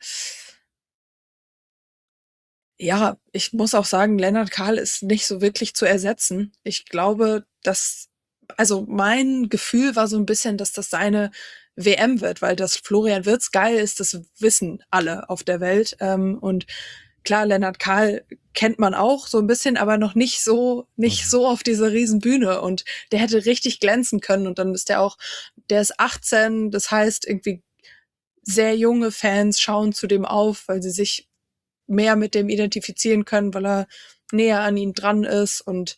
[SPEAKER 4] ja, ich muss auch sagen, Lennart Kahl ist nicht so wirklich zu ersetzen. Ich glaube, also mein Gefühl war so ein bisschen, dass das seine WM wird, weil das Florian Wirtz geil ist, das wissen alle auf der Welt. Und klar, Lennart Kahl kennt man auch so ein bisschen, aber noch nicht so auf dieser Riesenbühne. Und der hätte richtig glänzen können. Und dann ist der ist 18, das heißt irgendwie sehr junge Fans schauen zu dem auf, weil sie sich mehr mit dem identifizieren können, weil er näher an ihm dran ist. Und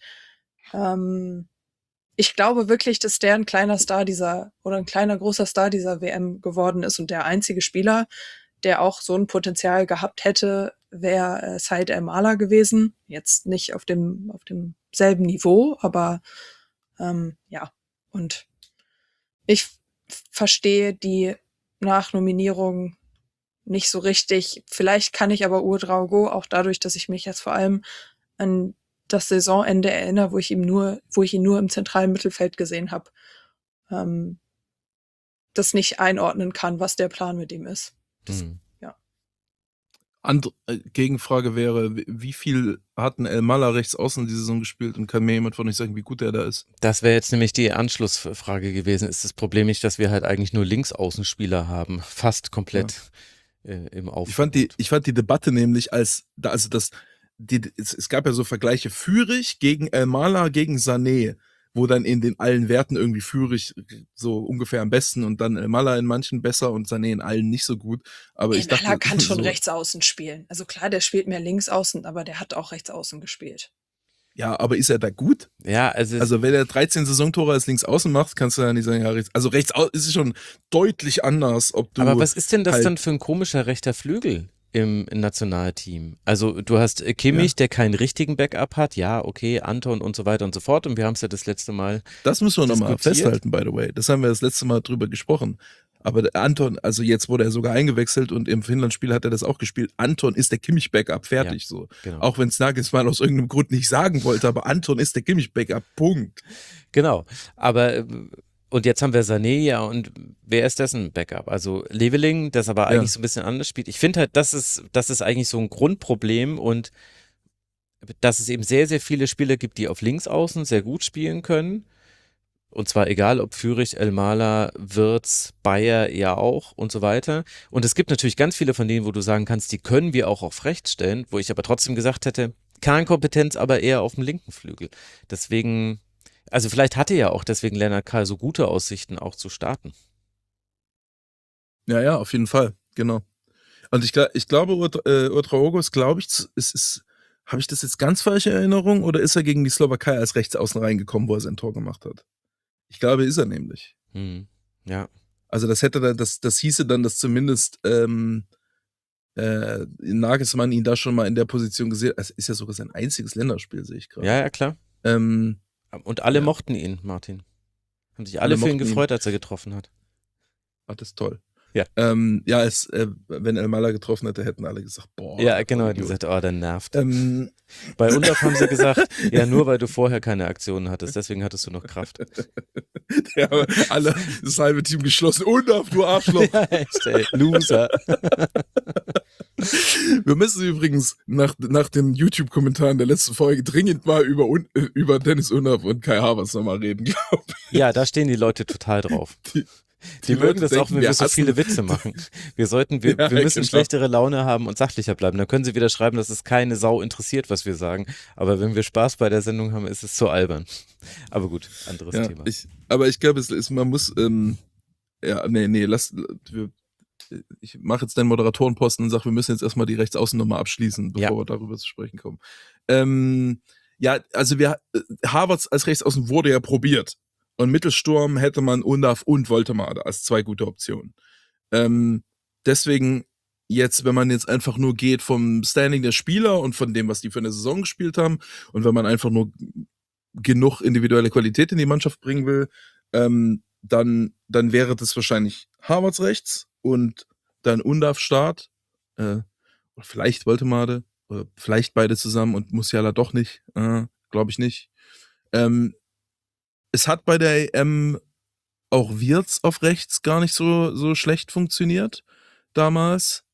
[SPEAKER 4] ich glaube wirklich, dass der ein kleiner großer Star dieser WM geworden ist und der einzige Spieler, der auch so ein Potenzial gehabt hätte, wäre Said El-Maler gewesen. Jetzt nicht auf dem selben Niveau, aber ja. Und ich verstehe die Nachnominierung nicht so richtig. Vielleicht kann ich aber Ouedraogo auch dadurch, dass ich mich jetzt vor allem an das Saisonende erinnere, wo ich ihn nur im zentralen Mittelfeld gesehen habe, das nicht einordnen kann, was der Plan mit ihm ist. Ja.
[SPEAKER 5] Gegenfrage wäre, wie viel hat ein El-Maler rechts außen die Saison gespielt und kann mir jemand von euch sagen, wie gut der da ist?
[SPEAKER 1] Das wäre jetzt nämlich die Anschlussfrage gewesen. Ist das Problem nicht, dass wir halt eigentlich nur Linksaußenspieler haben? Fast komplett im Aufbau.
[SPEAKER 5] Ich fand die Debatte nämlich es gab ja so Vergleiche Führig gegen El-Maler gegen Sané, wo dann in den allen Werten irgendwie Führig so ungefähr am besten und dann El-Maler in manchen besser und Sané in allen nicht so gut. Aber ich dachte,
[SPEAKER 4] El-Maler kann schon rechts außen spielen. Also klar, der spielt mehr links außen, aber der hat auch rechts außen gespielt.
[SPEAKER 5] Ja, aber ist er da gut?
[SPEAKER 1] Ja, also
[SPEAKER 5] wenn er 13 Saisontore als links außen macht, kannst du ja nicht sagen, ja, rechts außen ist es schon deutlich anders, ob du.
[SPEAKER 1] Aber was ist denn das dann für ein komischer rechter Flügel im Nationalteam? Also du hast Kimmich, der keinen richtigen Backup hat, ja, okay, Anton und so weiter und so fort und wir haben es ja das letzte Mal
[SPEAKER 5] Das müssen wir nochmal
[SPEAKER 1] diskutiert.
[SPEAKER 5] festhalten, by the way. Das haben wir das letzte Mal drüber gesprochen. Aber der Anton, also jetzt wurde er sogar eingewechselt und im Finnland-Spiel hat er das auch gespielt. Anton ist der Kimmich-Backup, fertig so.
[SPEAKER 1] Genau.
[SPEAKER 5] Auch wenn es Nagelsmann aus irgendeinem Grund nicht sagen wollte, aber Anton ist der Kimmich-Backup, Punkt.
[SPEAKER 1] Genau, aber und jetzt haben wir Sané, ja, und wer ist dessen Backup? Also Leveling, das aber eigentlich so ein bisschen anders spielt. Ich finde halt, das ist eigentlich so ein Grundproblem und dass es eben sehr, sehr viele Spieler gibt, die auf Linksaußen sehr gut spielen können. Und zwar egal, ob Führig, El-Maler, Wirtz, Bayer ja auch und so weiter. Und es gibt natürlich ganz viele von denen, wo du sagen kannst, die können wir auch auf rechts stellen, wo ich aber trotzdem gesagt hätte, Kernkompetenz aber eher auf dem linken Flügel. Deswegen, also vielleicht hatte ja auch deswegen Lennart Kahl so gute Aussichten auch zu starten.
[SPEAKER 5] Ja, auf jeden Fall, genau. Und ich glaube, Ouedraogo ist, habe ich das jetzt ganz falsche Erinnerung oder ist er gegen die Slowakei als Rechtsaußen reingekommen, wo er sein Tor gemacht hat? Ich glaube, ist er nämlich.
[SPEAKER 1] Ja.
[SPEAKER 5] Also das hieße dann, dass zumindest Nagelsmann ihn da schon mal in der Position gesehen hat. Es ist ja sogar sein einziges Länderspiel, sehe ich gerade.
[SPEAKER 1] Ja, klar. Und alle mochten ihn, Martin. Haben sich alle für ihn gefreut, als er getroffen hat.
[SPEAKER 5] Ach, das ist toll.
[SPEAKER 1] Ja.
[SPEAKER 5] Wenn Elmalah getroffen hätte, hätten alle gesagt, boah.
[SPEAKER 1] Ja, genau, die gesagt, der nervt. Bei Undaf haben sie gesagt, ja, nur weil du vorher keine Aktionen hattest, deswegen hattest du noch Kraft.
[SPEAKER 5] Ja, alle, das halbe Team geschlossen. Undaf, du Arschloch.
[SPEAKER 1] Ja, echt, ey, Loser.
[SPEAKER 5] Wir müssen übrigens nach den YouTube-Kommentaren der letzten Folge dringend mal über Dennis Undaf und Kai Havertz nochmal reden, glaube ich.
[SPEAKER 1] Ja, da stehen die Leute total drauf. Die mögen das auch, wenn wir so viele Witze machen. Wir müssen schlechtere Laune haben und sachlicher bleiben. Dann können sie wieder schreiben, dass es keine Sau interessiert, was wir sagen. Aber wenn wir Spaß bei der Sendung haben, ist es so albern. Aber gut, anderes Thema.
[SPEAKER 5] Ich glaube, man muss, ich mache jetzt den Moderatorenposten und sage, wir müssen jetzt erstmal die Rechtsaußennummer abschließen, bevor wir darüber zu sprechen kommen. Havertz als Rechtsaußen wurde ja probiert. Und Mittelsturm hätte man Undaf und Woltemade als 2 gute Optionen. Deswegen jetzt, wenn man jetzt einfach nur geht vom Standing der Spieler und von dem, was die für eine Saison gespielt haben, und wenn man einfach nur genug individuelle Qualität in die Mannschaft bringen will, dann wäre das wahrscheinlich Havertz rechts und dann Undaf Start, oder vielleicht Woltemade, oder vielleicht beide zusammen und Musiala doch nicht, glaube ich nicht. Es hat bei der EM auch Wirtz auf rechts gar nicht so schlecht funktioniert damals.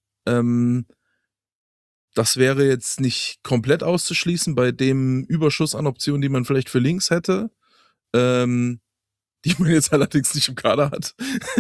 [SPEAKER 5] Das wäre jetzt nicht komplett auszuschließen bei dem Überschuss an Optionen, die man vielleicht für links hätte, die man jetzt allerdings nicht im Kader hat.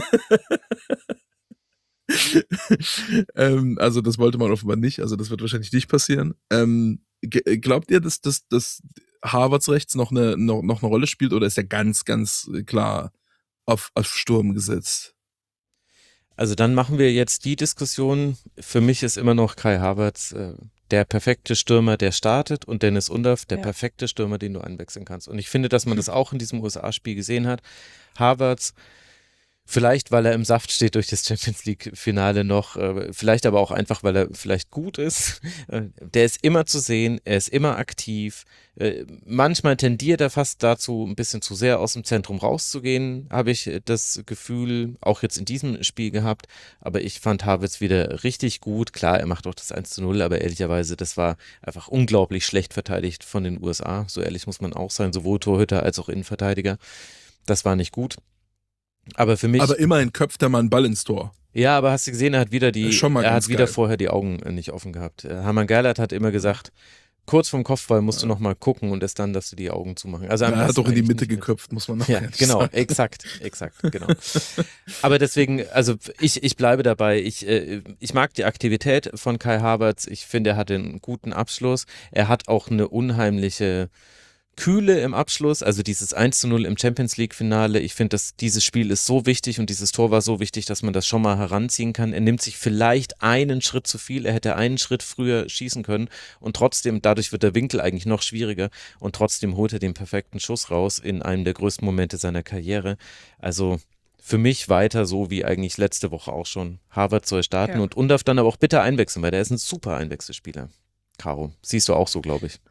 [SPEAKER 5] Also das wollte man offenbar nicht, also das wird wahrscheinlich nicht passieren. Glaubt ihr, dass Havertz rechts noch eine Rolle spielt, oder ist er ganz, ganz klar auf Sturm gesetzt?
[SPEAKER 1] Also dann machen wir jetzt die Diskussion. Für mich ist immer noch Kai Havertz der perfekte Stürmer, der startet, und Dennis Undaf der perfekte Stürmer, den du einwechseln kannst. Und ich finde, dass man das auch in diesem USA-Spiel gesehen hat. Havertz, vielleicht, weil er im Saft steht durch das Champions-League-Finale noch, vielleicht aber auch einfach, weil er vielleicht gut ist. Der ist immer zu sehen, er ist immer aktiv. Manchmal tendiert er fast dazu, ein bisschen zu sehr aus dem Zentrum rauszugehen, habe ich das Gefühl, auch jetzt in diesem Spiel gehabt. Aber ich fand Havertz wieder richtig gut. Klar, er macht auch das 1:0, aber ehrlicherweise, das war einfach unglaublich schlecht verteidigt von den USA. So ehrlich muss man auch sein, sowohl Torhüter als auch Innenverteidiger. Das war nicht gut. Aber für mich.
[SPEAKER 5] Aber immerhin köpft er mal einen Ball ins Tor.
[SPEAKER 1] Ja, aber hast du gesehen, er hat wieder vorher die Augen nicht offen gehabt. Hermann Gerlert hat immer gesagt, kurz vorm Kopfball musst du noch mal gucken und erst dann, dass du die Augen zumachen. Also
[SPEAKER 5] er hat doch in die Mitte geköpft, muss man noch sagen.
[SPEAKER 1] Genau, exakt, genau. Aber deswegen, also ich bleibe dabei. Ich mag die Aktivität von Kai Havertz. Ich finde, er hat einen guten Abschluss. Er hat auch eine unheimliche Kühle im Abschluss, also dieses 1:0 im Champions-League-Finale. Ich finde, dass dieses Spiel ist so wichtig und dieses Tor war so wichtig, dass man das schon mal heranziehen kann. Er nimmt sich vielleicht einen Schritt zu viel, er hätte einen Schritt früher schießen können und trotzdem, dadurch wird der Winkel eigentlich noch schwieriger und trotzdem holt er den perfekten Schuss raus in einem der größten Momente seiner Karriere. Also für mich weiter so wie eigentlich letzte Woche auch schon. Havertz soll starten und Undaf dann aber auch bitte einwechseln, weil der ist ein super Einwechselspieler. Caro, siehst du auch so, glaube ich.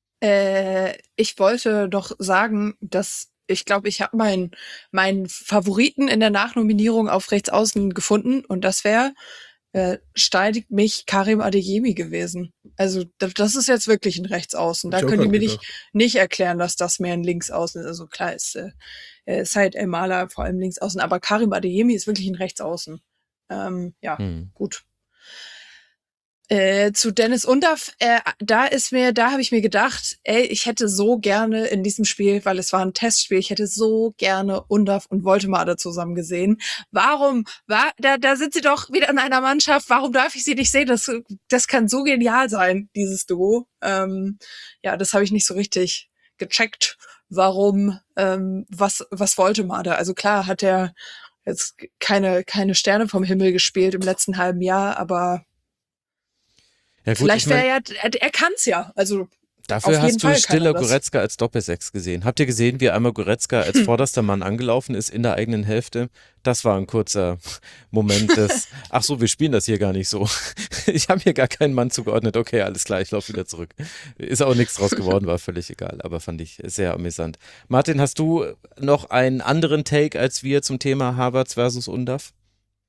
[SPEAKER 4] Ich wollte doch sagen, dass ich glaube, ich habe meinen Favoriten in der Nachnominierung auf Rechtsaußen gefunden und das wäre steidigt mich Karim Adeyemi gewesen. Also das ist jetzt wirklich ein Rechtsaußen. Da können die mir nicht erklären, dass das mehr ein Linksaußen ist. Also klar ist Said Elmalah vor allem Linksaußen, aber Karim Adeyemi ist wirklich ein Rechtsaußen. Gut. Zu Dennis Undaf, da habe ich mir gedacht, ich hätte so gerne in diesem Spiel, weil es war ein Testspiel, ich hätte so gerne Undaf und Woltemade zusammen gesehen. Da sind sie doch wieder in einer Mannschaft, warum darf ich sie nicht sehen? Das kann so genial sein, dieses Duo. Das habe ich nicht so richtig gecheckt, warum, was Woltemade. Also klar hat er jetzt keine Sterne vom Himmel gespielt im letzten halben Jahr, aber ja, gut, vielleicht wäre er kann's ja. Also
[SPEAKER 1] dafür hast du Stiller Goretzka als Doppelsechs gesehen. Habt ihr gesehen, wie einmal Goretzka als vorderster Mann angelaufen ist in der eigenen Hälfte? Das war ein kurzer Moment des, ach so, wir spielen das hier gar nicht so. Ich habe hier gar keinen Mann zugeordnet. Okay, alles klar, ich laufe wieder zurück. Ist auch nichts draus geworden, war völlig egal, aber fand ich sehr amüsant. Martin, hast du noch einen anderen Take als wir zum Thema Havertz versus Undaf?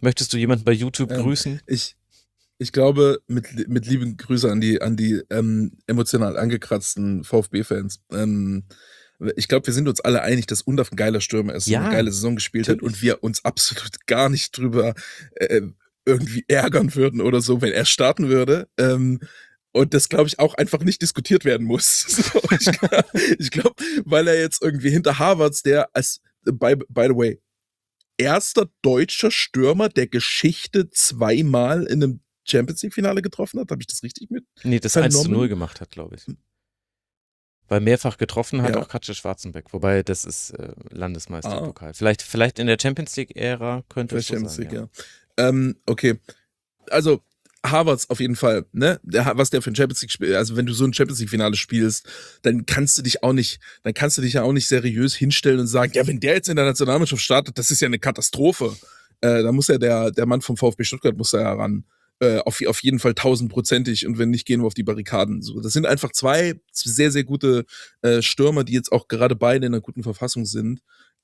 [SPEAKER 1] Möchtest du jemanden bei YouTube
[SPEAKER 5] Ähm,
[SPEAKER 1] grüßen?
[SPEAKER 5] Ich glaube, mit lieben Grüße an die emotional angekratzten VfB-Fans. Ich glaube, wir sind uns alle einig, dass Undav ein geiler Stürmer ist und
[SPEAKER 1] Ja,
[SPEAKER 5] eine geile Saison gespielt hat
[SPEAKER 1] natürlich.
[SPEAKER 5] und wir uns absolut gar nicht drüber irgendwie ärgern würden oder so, wenn er starten würde. Und das, glaube ich, auch einfach nicht diskutiert werden muss. So, ich glaube, weil er jetzt irgendwie hinter Havertz, der by the way, erster deutscher Stürmer der Geschichte zweimal in einem Champions League-Finale getroffen hat. Habe ich das richtig mit?
[SPEAKER 1] Nee, das
[SPEAKER 5] vernommen?
[SPEAKER 1] 1:0 gemacht hat, glaube ich. Weil mehrfach getroffen hat
[SPEAKER 5] Ja.
[SPEAKER 1] auch Katja Schwarzenbeck. Wobei, das ist Landesmeisterpokal. Vielleicht in der Champions League-Ära könnte es so
[SPEAKER 5] Champions
[SPEAKER 1] sein.
[SPEAKER 5] League,
[SPEAKER 1] Ja.
[SPEAKER 5] ja. Okay. Also, Havertz auf jeden Fall, ne? Was der für ein Champions League spielt, also wenn du so ein Champions League-Finale spielst, dann kannst du dich ja auch nicht seriös hinstellen und sagen, ja, wenn der jetzt in der Nationalmannschaft startet, das ist ja eine Katastrophe. Da muss ja der Mann vom VfB Stuttgart muss da ja ran. Auf jeden Fall 1000%ig und wenn nicht, gehen wir auf die Barrikaden. So, das sind einfach zwei sehr, sehr gute Stürmer, die jetzt auch gerade beide in einer guten Verfassung sind.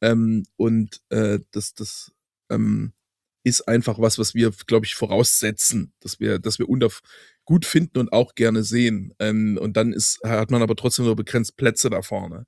[SPEAKER 5] Das ist einfach was wir, glaube ich, voraussetzen, dass wir Undav gut finden und auch gerne sehen. Und dann hat man aber trotzdem nur begrenzt Plätze da vorne.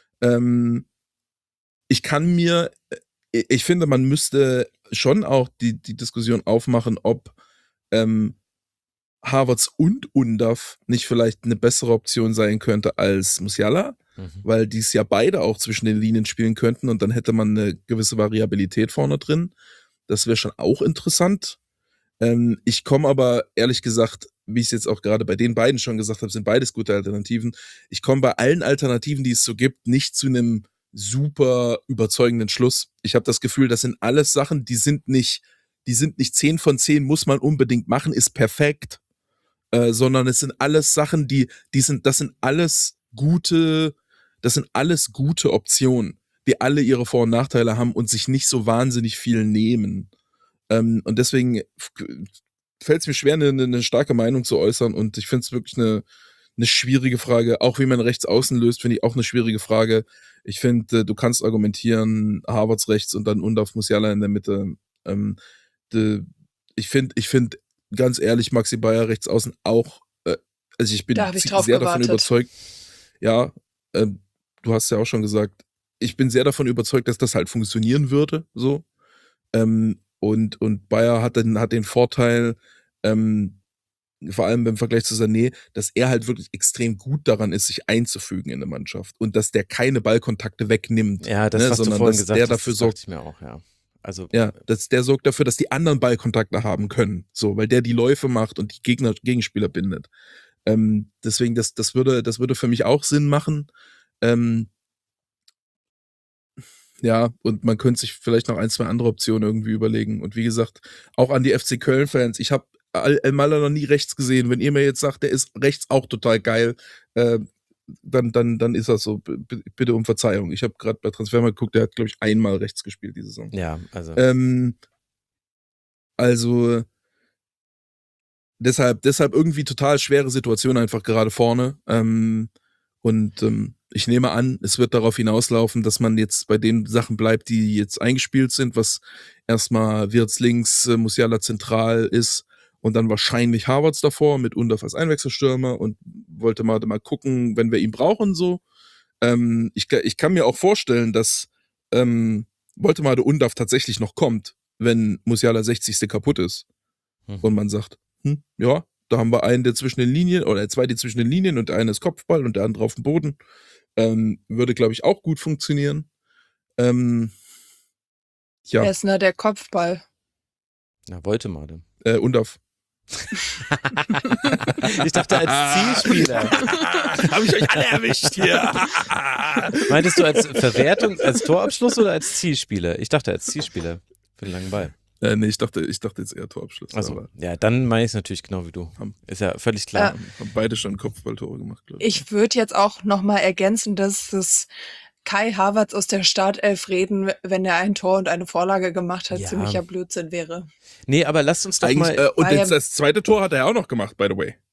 [SPEAKER 5] Ich finde, man müsste schon auch die Diskussion aufmachen, ob Havertz und Undav nicht vielleicht eine bessere Option sein könnte als Musiala, weil die es ja beide auch zwischen den Linien spielen könnten und dann hätte man eine gewisse Variabilität vorne drin. Das wäre schon auch interessant. Ich komme aber, ehrlich gesagt, wie ich es jetzt auch gerade bei den beiden schon gesagt habe, sind beides gute Alternativen. Ich komme bei allen Alternativen, die es so gibt, nicht zu einem super überzeugenden Schluss. Ich habe das Gefühl, das sind alles Sachen, die sind nicht 10 von 10, muss man unbedingt machen, ist perfekt, sondern es sind alles Sachen, das sind alles gute Optionen, die alle ihre Vor- und Nachteile haben und sich nicht so wahnsinnig viel nehmen. Und deswegen fällt es mir schwer, eine starke Meinung zu äußern und ich finde es wirklich eine schwierige Frage. Auch wie man rechts außen löst, finde ich auch eine schwierige Frage. Ich finde, du kannst argumentieren, Havertz rechts und dann Undav Musiala in der Mitte. Ich finde, ganz ehrlich, Maxi Bayer rechts außen auch, also ich bin
[SPEAKER 4] Da habe ich drauf
[SPEAKER 5] sehr davon
[SPEAKER 4] gewartet.
[SPEAKER 5] überzeugt, ja, du hast ja auch schon gesagt, ich bin sehr davon überzeugt, dass das halt funktionieren würde, so. Und Bayer hat den Vorteil, vor allem im Vergleich zu Sané, dass er halt wirklich extrem gut daran ist, sich einzufügen in eine Mannschaft und dass der keine Ballkontakte wegnimmt.
[SPEAKER 1] Ja, das, was du
[SPEAKER 5] sondern
[SPEAKER 1] vorhin
[SPEAKER 5] dass
[SPEAKER 1] gesagt
[SPEAKER 5] der
[SPEAKER 1] hast,
[SPEAKER 5] dafür
[SPEAKER 1] das
[SPEAKER 5] sorgt,
[SPEAKER 1] dachte ich mir auch, ja. Also,
[SPEAKER 5] ja, der sorgt dafür, dass die anderen Ballkontakte haben können, so, weil der die Läufe macht und die Gegenspieler bindet. Deswegen, das würde für mich auch Sinn machen. Ja, und man könnte sich vielleicht noch 1, 2 andere Optionen irgendwie überlegen. Und wie gesagt, auch an die FC Köln-Fans, ich habe Elmaler noch nie rechts gesehen. Wenn ihr mir jetzt sagt, der ist rechts auch total geil, dann ist das so. Bitte um Verzeihung. Ich habe gerade bei Transfermarkt geguckt, der hat, glaube ich, einmal rechts gespielt diese Saison.
[SPEAKER 1] ja, also.
[SPEAKER 5] Also deshalb irgendwie total schwere Situation einfach gerade vorne. Ich nehme an, es wird darauf hinauslaufen, dass man jetzt bei den Sachen bleibt, die jetzt eingespielt sind, was erstmal Wirtz links, Musiala zentral ist und dann wahrscheinlich Havertz davor mit Undav als Einwechselstürmer und wollte mal gucken, wenn wir ihn brauchen, so. Ich kann mir auch vorstellen, dass Woltemade Undav tatsächlich noch kommt, wenn Musiala 60. kaputt ist. Und man sagt, ja, da haben wir einen, der zwischen den Linien, oder zwei, die zwischen den Linien und der eine ist Kopfball und der andere auf dem Boden. Würde, glaube ich, auch gut funktionieren. Ja.
[SPEAKER 4] Wer ist denn der Kopfball?
[SPEAKER 1] Na, Woltemade.
[SPEAKER 5] Undav.
[SPEAKER 1] Ich dachte als Zielspieler.
[SPEAKER 5] Habe ich euch alle erwischt hier.
[SPEAKER 1] Meintest du als Verwertung, als Torabschluss oder als Zielspieler? Ich dachte als Zielspieler für den langen Ball.
[SPEAKER 5] Nee, ich dachte jetzt eher Torabschluss.
[SPEAKER 1] Also, ja, dann meine ich es natürlich genau wie du. Ist ja völlig klar.
[SPEAKER 5] Haben beide schon Kopfballtore gemacht, glaube ich.
[SPEAKER 4] Ich würde jetzt auch nochmal ergänzen, dass das Kai Havertz aus der Startelf reden, wenn er ein Tor und eine Vorlage gemacht hat,
[SPEAKER 1] Ja.
[SPEAKER 4] ziemlicher Blödsinn wäre.
[SPEAKER 1] Nee, aber lasst uns doch
[SPEAKER 5] Eigentlich,
[SPEAKER 1] mal.
[SPEAKER 5] und jetzt das zweite Tor hat er ja auch noch gemacht, by the way.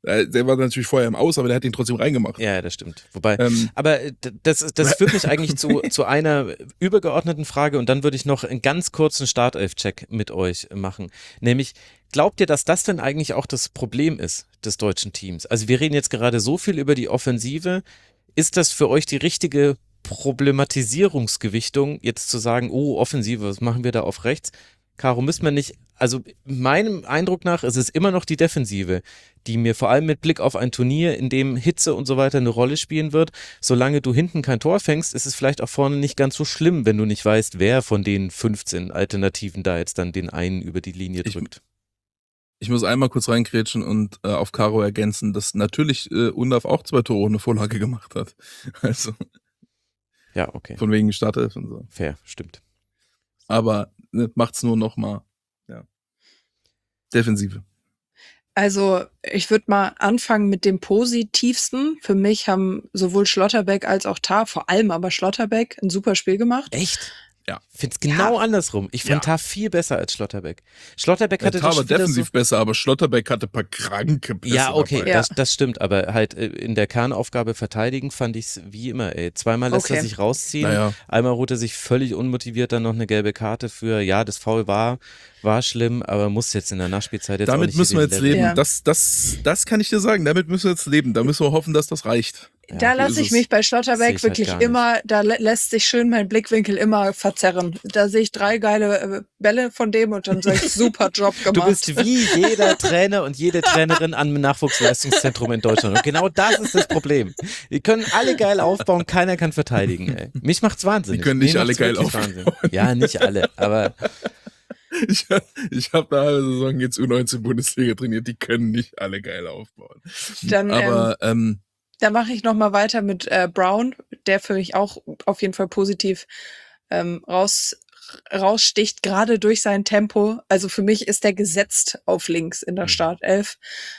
[SPEAKER 5] Der war natürlich vorher im Aus, aber der hat ihn trotzdem reingemacht.
[SPEAKER 1] Ja, das stimmt. Wobei,
[SPEAKER 5] Ähm,
[SPEAKER 1] aber das führt mich eigentlich zu einer übergeordneten Frage und dann würde ich noch einen ganz kurzen Startelf-Check mit euch machen. Nämlich, glaubt ihr, dass das denn eigentlich auch das Problem ist des deutschen Teams? Also wir reden jetzt gerade so viel über die Offensive. Ist das für euch die richtige Problematisierungsgewichtung, jetzt zu sagen, oh, Offensive, was machen wir da auf rechts? Caro, müssen wir nicht, also meinem Eindruck nach ist es immer noch die Defensive, die mir vor allem mit Blick auf ein Turnier, in dem Hitze und so weiter eine Rolle spielen wird. Solange du hinten kein Tor fängst, ist es vielleicht auch vorne nicht ganz so schlimm, wenn du nicht weißt, wer von den 15 Alternativen da jetzt dann den einen über die Linie drückt.
[SPEAKER 5] Ich muss einmal kurz reingrätschen und auf Caro ergänzen, dass natürlich Undav auch 2 Tore ohne Vorlage gemacht hat. Also
[SPEAKER 1] Ja, okay.
[SPEAKER 5] von wegen Startelf und so.
[SPEAKER 1] Fair, stimmt.
[SPEAKER 5] Aber macht's nur noch mal. Ja. Defensive.
[SPEAKER 4] Also ich würde mal anfangen mit dem Positivsten. Für mich haben sowohl Schlotterbeck als auch Tah, vor allem aber Schlotterbeck, ein super Spiel gemacht.
[SPEAKER 1] Echt?
[SPEAKER 5] Ja.
[SPEAKER 1] Ich finde es genau andersrum. Ich fand Tah viel besser als Schlotterbeck. Schlotterbeck hatte
[SPEAKER 5] Tah war
[SPEAKER 1] wieder
[SPEAKER 5] defensiv besser, aber Schlotterbeck hatte ein paar kranke Pässe
[SPEAKER 1] Ja, okay,
[SPEAKER 5] dabei.
[SPEAKER 4] Ja.
[SPEAKER 1] das stimmt, aber halt in der Kernaufgabe verteidigen fand ich es wie immer, ey. Zweimal lässt er
[SPEAKER 4] Okay.
[SPEAKER 1] sich rausziehen,
[SPEAKER 5] Naja.
[SPEAKER 1] einmal ruht er sich völlig unmotiviert dann noch eine gelbe Karte für, ja, das Foul war schlimm, aber muss jetzt in der Nachspielzeit jetzt auch
[SPEAKER 5] Damit
[SPEAKER 1] nicht
[SPEAKER 5] müssen wir
[SPEAKER 1] in den
[SPEAKER 5] jetzt
[SPEAKER 1] Level-
[SPEAKER 5] leben.
[SPEAKER 4] Ja.
[SPEAKER 5] Das kann ich dir sagen. Damit müssen wir jetzt leben. Da müssen wir hoffen, dass das reicht.
[SPEAKER 1] Ja,
[SPEAKER 4] Da
[SPEAKER 1] so
[SPEAKER 4] lasse
[SPEAKER 5] ist
[SPEAKER 4] ich
[SPEAKER 5] es.
[SPEAKER 4] mich bei
[SPEAKER 1] Sehe
[SPEAKER 4] Schlotterbeck
[SPEAKER 1] ich halt
[SPEAKER 4] wirklich
[SPEAKER 1] gar nicht.
[SPEAKER 4] immer, da lässt sich schön mein Blickwinkel immer verzerren. Da sehe ich 3 geile Bälle von dem und dann sage ich, super Job
[SPEAKER 1] Du
[SPEAKER 4] gemacht.
[SPEAKER 1] bist wie jeder Trainer und jede Trainerin an einem Nachwuchsleistungszentrum in Deutschland. Und genau das ist das Problem. Die können alle geil aufbauen, keiner kann verteidigen. Ey. Mich macht's wahnsinnig.
[SPEAKER 5] Die können nicht
[SPEAKER 1] Mir
[SPEAKER 5] alle
[SPEAKER 1] macht's
[SPEAKER 5] geil
[SPEAKER 1] wirklich
[SPEAKER 5] aufbauen.
[SPEAKER 1] Wahnsinn. Ja, nicht alle, aber
[SPEAKER 5] Ich habe eine halbe Saison jetzt U19-Bundesliga trainiert. Die können nicht alle geil aufbauen.
[SPEAKER 4] Dann,
[SPEAKER 5] Aber
[SPEAKER 4] Da mache ich noch mal weiter mit Brown, der für mich auch auf jeden Fall positiv raussticht, gerade durch sein Tempo. Also für mich ist der gesetzt auf links in der Startelf.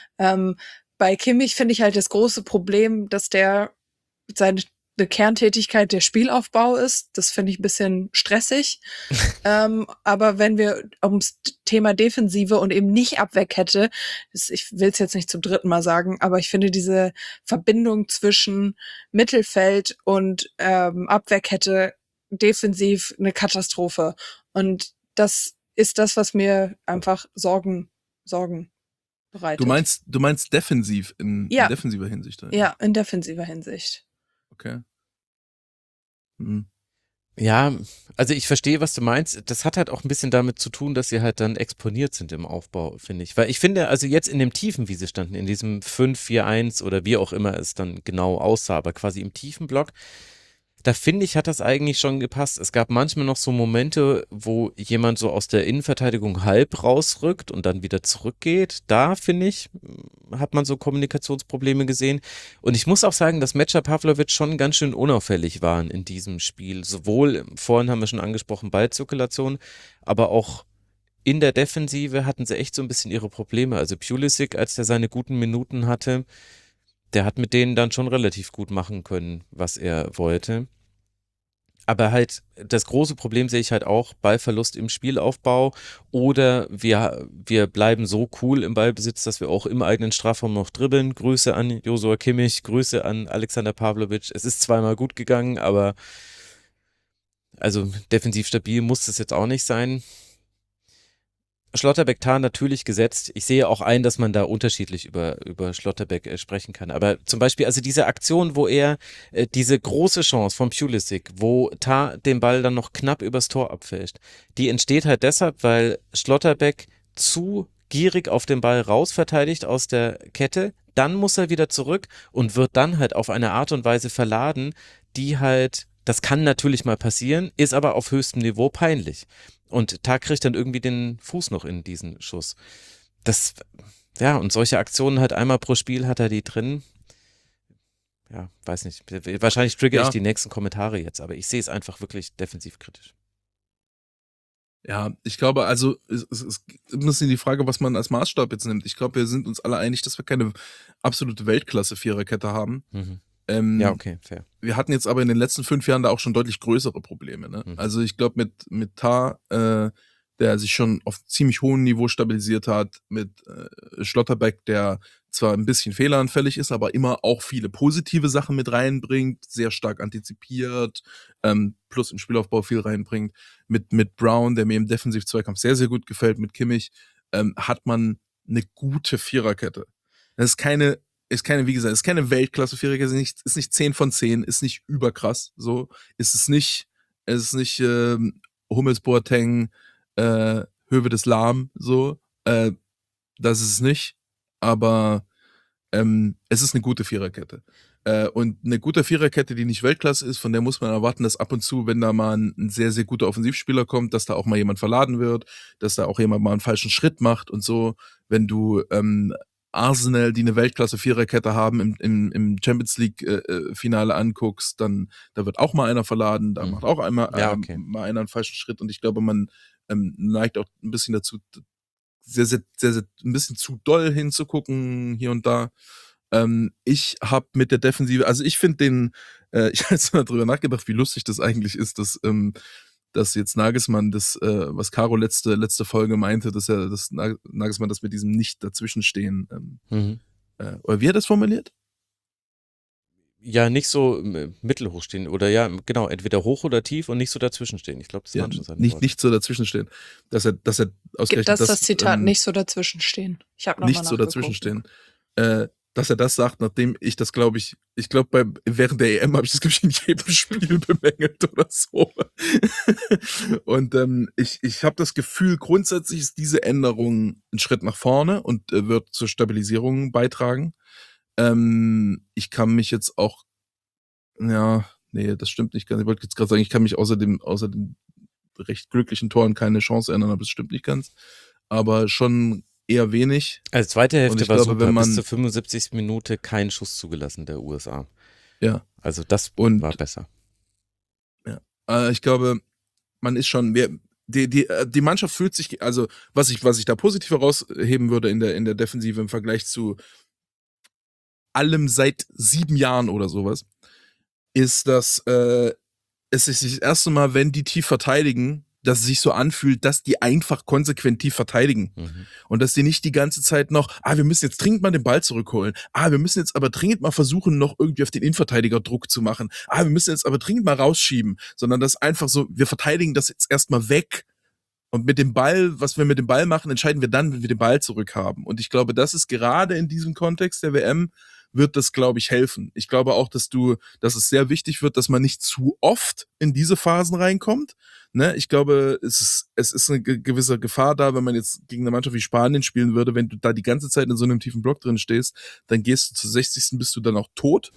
[SPEAKER 4] Bei Kimmich finde ich halt das große Problem, dass der seine Kerntätigkeit der Spielaufbau ist. Das finde ich ein bisschen stressig. Aber wenn wir ums Thema Defensive und eben nicht Abwehrkette, ich will es jetzt nicht zum 3. Mal sagen, aber ich finde diese Verbindung zwischen Mittelfeld und Abwehrkette defensiv eine Katastrophe. Und das ist das, was mir einfach Sorgen bereitet.
[SPEAKER 5] du meinst defensiv in
[SPEAKER 4] Ja.
[SPEAKER 5] defensiver Hinsicht. oder?
[SPEAKER 4] Ja, in defensiver Hinsicht.
[SPEAKER 5] Okay. Hm.
[SPEAKER 1] ja, also ich verstehe, was du meinst. Das hat halt auch ein bisschen damit zu tun, dass sie halt dann exponiert sind im Aufbau, finde ich. Weil ich finde, also jetzt in dem Tiefen, wie sie standen, in diesem 5-4-1 oder wie auch immer es dann genau aussah, aber quasi im tiefen Block, da finde ich, hat das eigentlich schon gepasst. Es gab manchmal noch so Momente, wo jemand so aus der Innenverteidigung halb rausrückt und dann wieder zurückgeht. Da, finde ich, hat man so Kommunikationsprobleme gesehen. Und ich muss auch sagen, dass Meca Pavlovic schon ganz schön unauffällig waren in diesem Spiel. Sowohl, vorhin haben wir schon angesprochen, Ballzirkulation, aber auch in der Defensive hatten sie echt so ein bisschen ihre Probleme. Also Pulisic, als der seine guten Minuten hatte, der hat mit denen dann schon relativ gut machen können, was er wollte. Aber halt, das große Problem sehe ich halt auch, Ballverlust im Spielaufbau oder wir bleiben so cool im Ballbesitz, dass wir auch im eigenen Strafraum noch dribbeln. Grüße an Josua Kimmich, Grüße an Alexander Pavlovic. Es ist zweimal gut gegangen, aber also defensiv stabil muss es jetzt auch nicht sein. Schlotterbeck-Tah natürlich gesetzt. Ich sehe auch ein, dass man da unterschiedlich über Schlotterbeck sprechen kann. Aber zum Beispiel, also diese Aktion, wo er diese große Chance von Pulisic, wo Tah den Ball dann noch knapp übers Tor abfälscht, die entsteht halt deshalb, weil Schlotterbeck zu gierig auf den Ball rausverteidigt aus der Kette. Dann muss er wieder zurück und wird dann halt auf eine Art und Weise verladen, die halt, das kann natürlich mal passieren, ist aber auf höchstem Niveau peinlich. Und Tah kriegt dann irgendwie den Fuß noch in diesen Schuss. Das, ja, und solche Aktionen halt einmal pro Spiel hat er die drin. Ja, weiß nicht. Wahrscheinlich triggere ich die nächsten Kommentare jetzt, aber ich sehe es einfach wirklich defensiv kritisch.
[SPEAKER 5] Ja, ich glaube, also es ist ein bisschen die Frage, was man als Maßstab jetzt nimmt. Ich glaube, wir sind uns alle einig, dass wir keine absolute Weltklasse-Viererkette haben.
[SPEAKER 1] Mhm. Ja, okay, fair.
[SPEAKER 5] Wir hatten jetzt aber in den letzten 5 Jahren da auch schon deutlich größere Probleme. Ne?
[SPEAKER 1] Mhm.
[SPEAKER 5] Also ich glaube, mit Tah der sich schon auf ziemlich hohem Niveau stabilisiert hat, mit Schlotterbeck, der zwar ein bisschen fehleranfällig ist, aber immer auch viele positive Sachen mit reinbringt, sehr stark antizipiert, plus im Spielaufbau viel reinbringt. Mit Brown, der mir im Defensiv-Zweikampf sehr, sehr gut gefällt, mit Kimmich, hat man eine gute Viererkette. Das ist keine, wie gesagt, ist keine Weltklasse-Viererkette, ist nicht 10 von 10, ist nicht überkrass, so, ist es nicht Hummels, Boateng, Höwe des Lahm, so, das ist es nicht, aber es ist eine gute Viererkette. Und eine gute Viererkette, die nicht Weltklasse ist, von der muss man erwarten, dass ab und zu, wenn da mal ein sehr, sehr guter Offensivspieler kommt, dass da auch mal jemand verladen wird, dass da auch jemand mal einen falschen Schritt macht und so. Wenn du Arsenal, die eine Weltklasse-Viererkette haben, im Champions League-Finale anguckst, dann da wird auch mal einer verladen, da macht auch mal einer einen falschen Schritt. Und ich glaube, man neigt auch ein bisschen dazu, sehr, sehr, sehr, sehr ein bisschen zu doll hinzugucken hier und da. Ich habe mit der Defensive, also ich finde ich habe jetzt mal drüber nachgedacht, wie lustig das eigentlich ist, dass jetzt Nagelsmann das, was Caro letzte Folge meinte, dass Nagelsmann das mit diesem Nicht-Dazwischenstehen, oder wie hat er das formuliert?
[SPEAKER 1] Ja, nicht so mittelhoch stehen oder ja, genau, entweder hoch oder tief und nicht so dazwischen stehen. Ich glaube, das waren schon seine Worte.
[SPEAKER 5] Nicht so dazwischen stehen. Dass er ausgerechnet
[SPEAKER 4] Gibt das Zitat, nicht so dazwischen stehen. Ich habe noch
[SPEAKER 5] nicht
[SPEAKER 4] mal
[SPEAKER 5] so dazwischen stehen. Dass er das sagt, nachdem ich das, glaube ich während der EM habe ich das, glaube ich, in jedem Spiel bemängelt oder so. Und ich habe das Gefühl, grundsätzlich ist diese Änderung ein Schritt nach vorne und wird zur Stabilisierung beitragen. Ich kann mich jetzt auch, das stimmt nicht ganz. Ich wollte jetzt gerade sagen, ich kann mich außer den recht glücklichen Toren keine Chance erinnern, aber das stimmt nicht ganz. Aber schon eher wenig.
[SPEAKER 1] Also zweite Hälfte war
[SPEAKER 5] glaube,
[SPEAKER 1] super, bis zur 75. Minute kein Schuss zugelassen der USA.
[SPEAKER 5] Ja.
[SPEAKER 1] Also das war besser.
[SPEAKER 5] Ja. Ich glaube, man ist schon, die Mannschaft fühlt sich, also was ich da positiv herausheben würde in der Defensive im Vergleich zu allem seit 7 Jahren oder sowas, ist, dass es ist das erste Mal, wenn die tief verteidigen, dass es sich so anfühlt, dass die einfach konsequent tief verteidigen. Und dass die nicht die ganze Zeit noch, wir müssen jetzt dringend mal den Ball zurückholen. Wir müssen jetzt aber dringend mal versuchen, noch irgendwie auf den Innenverteidiger Druck zu machen. Wir müssen jetzt aber dringend mal rausschieben. Sondern das einfach so, wir verteidigen das jetzt erstmal weg. Und mit dem Ball, was wir mit dem Ball machen, entscheiden wir dann, wenn wir den Ball zurückhaben. Und ich glaube, das ist gerade in diesem Kontext der WM, wird das, glaube ich, helfen. Ich glaube auch, dass es sehr wichtig wird, dass man nicht zu oft in diese Phasen reinkommt. Ne? Ich glaube, es ist eine gewisse Gefahr da, wenn man jetzt gegen eine Mannschaft wie Spanien spielen würde, wenn du da die ganze Zeit in so einem tiefen Block drin stehst, dann gehst du zur 60. bist du dann auch tot.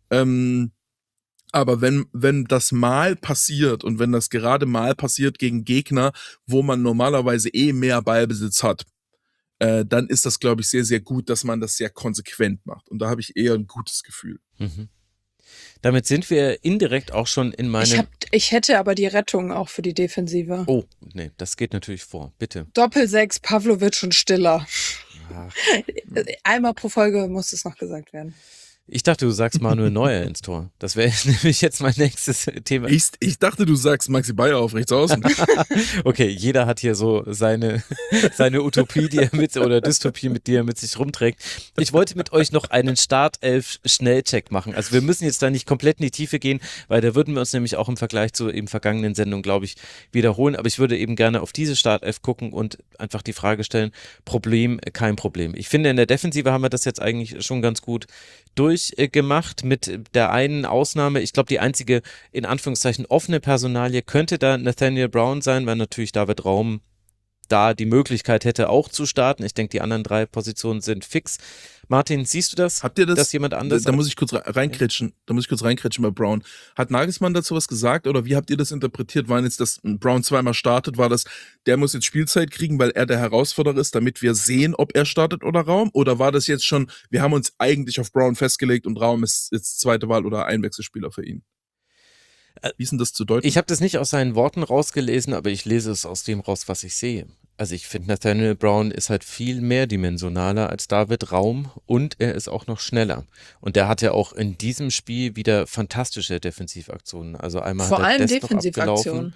[SPEAKER 5] Aber wenn das mal passiert und wenn das gerade mal passiert gegen Gegner, wo man normalerweise mehr Ballbesitz hat, dann ist das, glaube ich, sehr, sehr gut, dass man das sehr konsequent macht. Und da habe ich eher ein gutes Gefühl.
[SPEAKER 1] Damit sind wir indirekt auch schon in meinem...
[SPEAKER 4] Ich hätte aber die Rettung auch für die Defensive.
[SPEAKER 1] Oh, nee, das geht natürlich vor. Bitte.
[SPEAKER 4] Doppel-6, Pavlovic und Stiller. Einmal pro Folge muss es noch gesagt werden.
[SPEAKER 1] Ich dachte, du sagst Manuel Neuer ins Tor. Das wäre nämlich jetzt mein nächstes Thema.
[SPEAKER 5] Ich dachte, du sagst Maxi Bayer auf rechts außen.
[SPEAKER 1] Okay, jeder hat hier so seine Utopie, oder Dystopie, die er mit sich rumträgt. Ich wollte mit euch noch einen Startelf-Schnellcheck machen. Also wir müssen jetzt da nicht komplett in die Tiefe gehen, weil da würden wir uns nämlich auch im Vergleich zur eben vergangenen Sendung, glaube ich, wiederholen. Aber ich würde eben gerne auf diese Startelf gucken und einfach die Frage stellen, Problem, kein Problem. Ich finde, in der Defensive haben wir das jetzt eigentlich schon ganz gut durchgemacht, mit der einen Ausnahme. Ich glaube, die einzige, in Anführungszeichen, offene Personalie könnte da Nathaniel Brown sein, weil natürlich David Raum da die Möglichkeit hätte, auch zu starten. Ich denke, die anderen 3 Positionen sind fix. Martin, siehst du das?
[SPEAKER 5] Habt ihr das?
[SPEAKER 1] Dass jemand anders
[SPEAKER 5] da muss ich kurz reinkrätschen. bei Brown. Hat Nagelsmann dazu was gesagt oder wie habt ihr das interpretiert? War jetzt, dass Brown zweimal startet, war das, der muss jetzt Spielzeit kriegen, weil er der Herausforderer ist, damit wir sehen, ob er startet oder Raum? Oder war das jetzt schon, wir haben uns eigentlich auf Brown festgelegt und Raum ist jetzt zweite Wahl oder Einwechselspieler für ihn? Wie ist denn das zu deuten?
[SPEAKER 1] Ich habe das nicht aus seinen Worten rausgelesen, aber ich lese es aus dem raus, was ich sehe. Also ich finde, Nathaniel Brown ist halt viel mehrdimensionaler als David Raum und er ist auch noch schneller. Und der hat ja auch in diesem Spiel wieder fantastische Defensivaktionen. Also einmal
[SPEAKER 4] Vor
[SPEAKER 1] hat er
[SPEAKER 4] allem
[SPEAKER 1] Dest noch abgelaufen.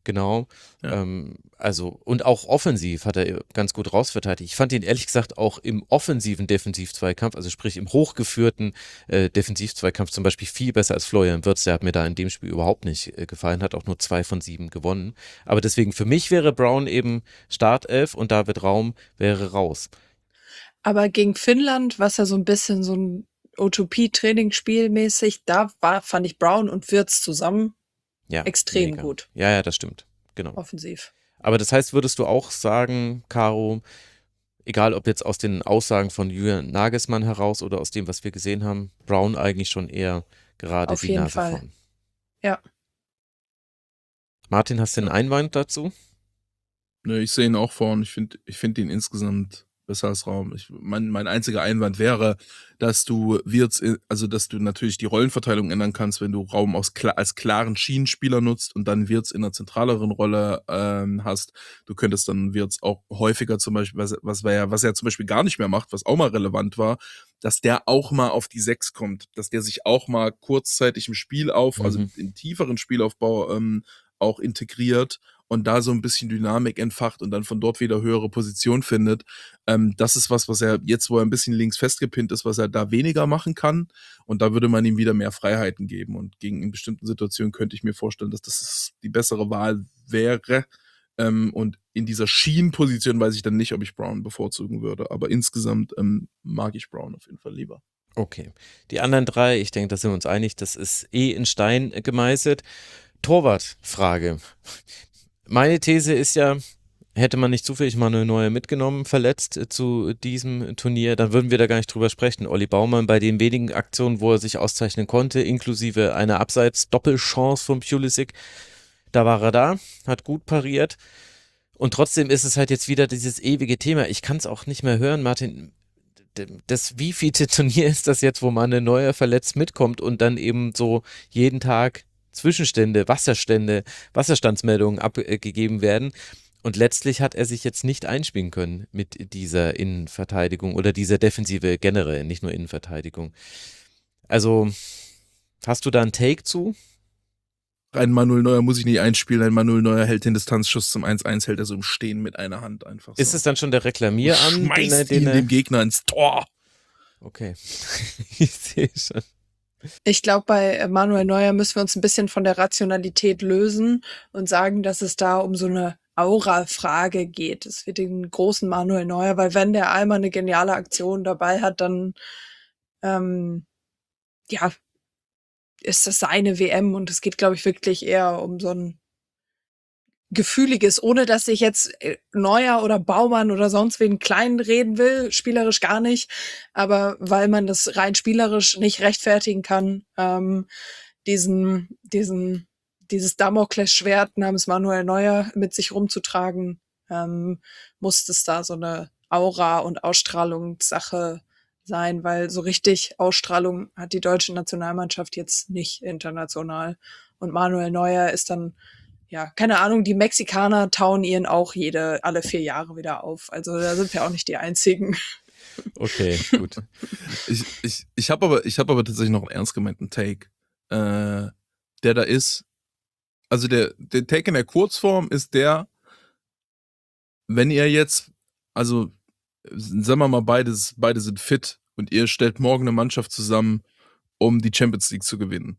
[SPEAKER 1] Genau.
[SPEAKER 5] Ja.
[SPEAKER 1] Also, und auch offensiv hat er ganz gut rausverteidigt. Ich fand ihn ehrlich gesagt auch im offensiven Defensivzweikampf, also sprich im hochgeführten Defensivzweikampf zum Beispiel viel besser als Florian Wirtz. Der hat mir da in dem Spiel überhaupt nicht gefallen, hat auch nur 2 von 7 gewonnen. Aber deswegen für mich wäre Brown eben Startelf und David Raum wäre raus.
[SPEAKER 4] Aber gegen Finnland, was ja so ein bisschen so ein Utopie-Trainingsspiel mäßig, fand ich Brown und Wirtz zusammen
[SPEAKER 1] Ja,
[SPEAKER 4] extrem
[SPEAKER 1] mega.
[SPEAKER 4] gut,
[SPEAKER 1] Ja, das stimmt. Genau.
[SPEAKER 4] offensiv.
[SPEAKER 1] Aber das heißt, würdest du auch sagen, Caro, egal ob jetzt aus den Aussagen von Julian Nagelsmann heraus oder aus dem, was wir gesehen haben, Brown eigentlich schon eher gerade
[SPEAKER 4] Auf
[SPEAKER 1] die
[SPEAKER 4] jeden
[SPEAKER 1] Nase
[SPEAKER 4] Fall.
[SPEAKER 1] vorn.
[SPEAKER 4] Ja.
[SPEAKER 1] Martin, hast du einen Einwand dazu?
[SPEAKER 5] Ne, ich sehe ihn auch vorn. Ich finde ihn insgesamt besser als Raum. Mein einziger Einwand wäre, dass du dass du natürlich die Rollenverteilung ändern kannst, wenn du Raum als klaren Schienenspieler nutzt und dann Wirtz in einer zentraleren Rolle hast. Du könntest dann Wirtz auch häufiger zum Beispiel, was er zum Beispiel gar nicht mehr macht, was auch mal relevant war, dass der auch mal auf die 6 kommt, dass der sich auch mal kurzzeitig im also im tieferen Spielaufbau auch integriert und da so ein bisschen Dynamik entfacht und dann von dort wieder höhere Position findet. Das ist was er jetzt, wo er ein bisschen links festgepinnt ist, was er da weniger machen kann. Und da würde man ihm wieder mehr Freiheiten geben. Und in bestimmten Situationen könnte ich mir vorstellen, dass das die bessere Wahl wäre. Und in dieser Schienenposition weiß ich dann nicht, ob ich Brown bevorzugen würde. Aber insgesamt mag ich Brown auf jeden Fall lieber.
[SPEAKER 1] Okay. Die anderen 3, ich denke, da sind wir uns einig, das ist in Stein gemeißelt. Torwartfrage. Meine These ist ja, hätte man nicht zufällig Manuel Neuer mitgenommen, verletzt zu diesem Turnier, dann würden wir da gar nicht drüber sprechen. Olli Baumann bei den wenigen Aktionen, wo er sich auszeichnen konnte, inklusive einer Abseits-Doppelchance von Pulisic, da war er da, hat gut pariert. Und trotzdem ist es halt jetzt wieder dieses ewige Thema. Ich kann es auch nicht mehr hören, Martin. Das wievielte Turnier ist das jetzt, wo Manuel Neuer verletzt mitkommt und dann eben so jeden Tag Zwischenstände, Wasserstandsmeldungen abgegeben werden. Und letztlich hat er sich jetzt nicht einspielen können mit dieser Innenverteidigung oder dieser Defensive generell, nicht nur Innenverteidigung. Also, hast du da einen Take zu?
[SPEAKER 5] Ein Manuel Neuer muss ich nicht einspielen. Ein Manuel Neuer hält den Distanzschuss zum 1-1, hält er so im Stehen mit einer Hand einfach so.
[SPEAKER 1] Ist es dann schon der Reklamierarm?
[SPEAKER 5] Schmeißt ihn dem Gegner ins Tor.
[SPEAKER 1] Okay, ich sehe schon.
[SPEAKER 4] Ich glaube, bei Manuel Neuer müssen wir uns ein bisschen von der Rationalität lösen und sagen, dass es da um so eine Aura-Frage geht. Es wird den großen Manuel Neuer, weil wenn der einmal eine geniale Aktion dabei hat, dann ist das seine WM und es geht, glaube ich, wirklich eher um so ein Gefühliges, ohne dass ich jetzt Neuer oder Baumann oder sonst wen klein reden will, spielerisch gar nicht, aber weil man das rein spielerisch nicht rechtfertigen kann, dieses Damoklesschwert namens Manuel Neuer mit sich rumzutragen, muss es da so eine Aura- und Ausstrahlungssache sein, weil so richtig Ausstrahlung hat die deutsche Nationalmannschaft jetzt nicht international. Und Manuel Neuer ist dann, ja, keine Ahnung, die Mexikaner tauen ihren auch alle 4 Jahre wieder auf. Also da sind wir auch nicht die Einzigen.
[SPEAKER 1] Okay, gut.
[SPEAKER 5] Ich habe aber tatsächlich noch einen ernst gemeinten Take, der da ist. Also der Take in der Kurzform ist der, wenn ihr jetzt, also sagen wir mal, beide sind fit und ihr stellt morgen eine Mannschaft zusammen, um die Champions League zu gewinnen.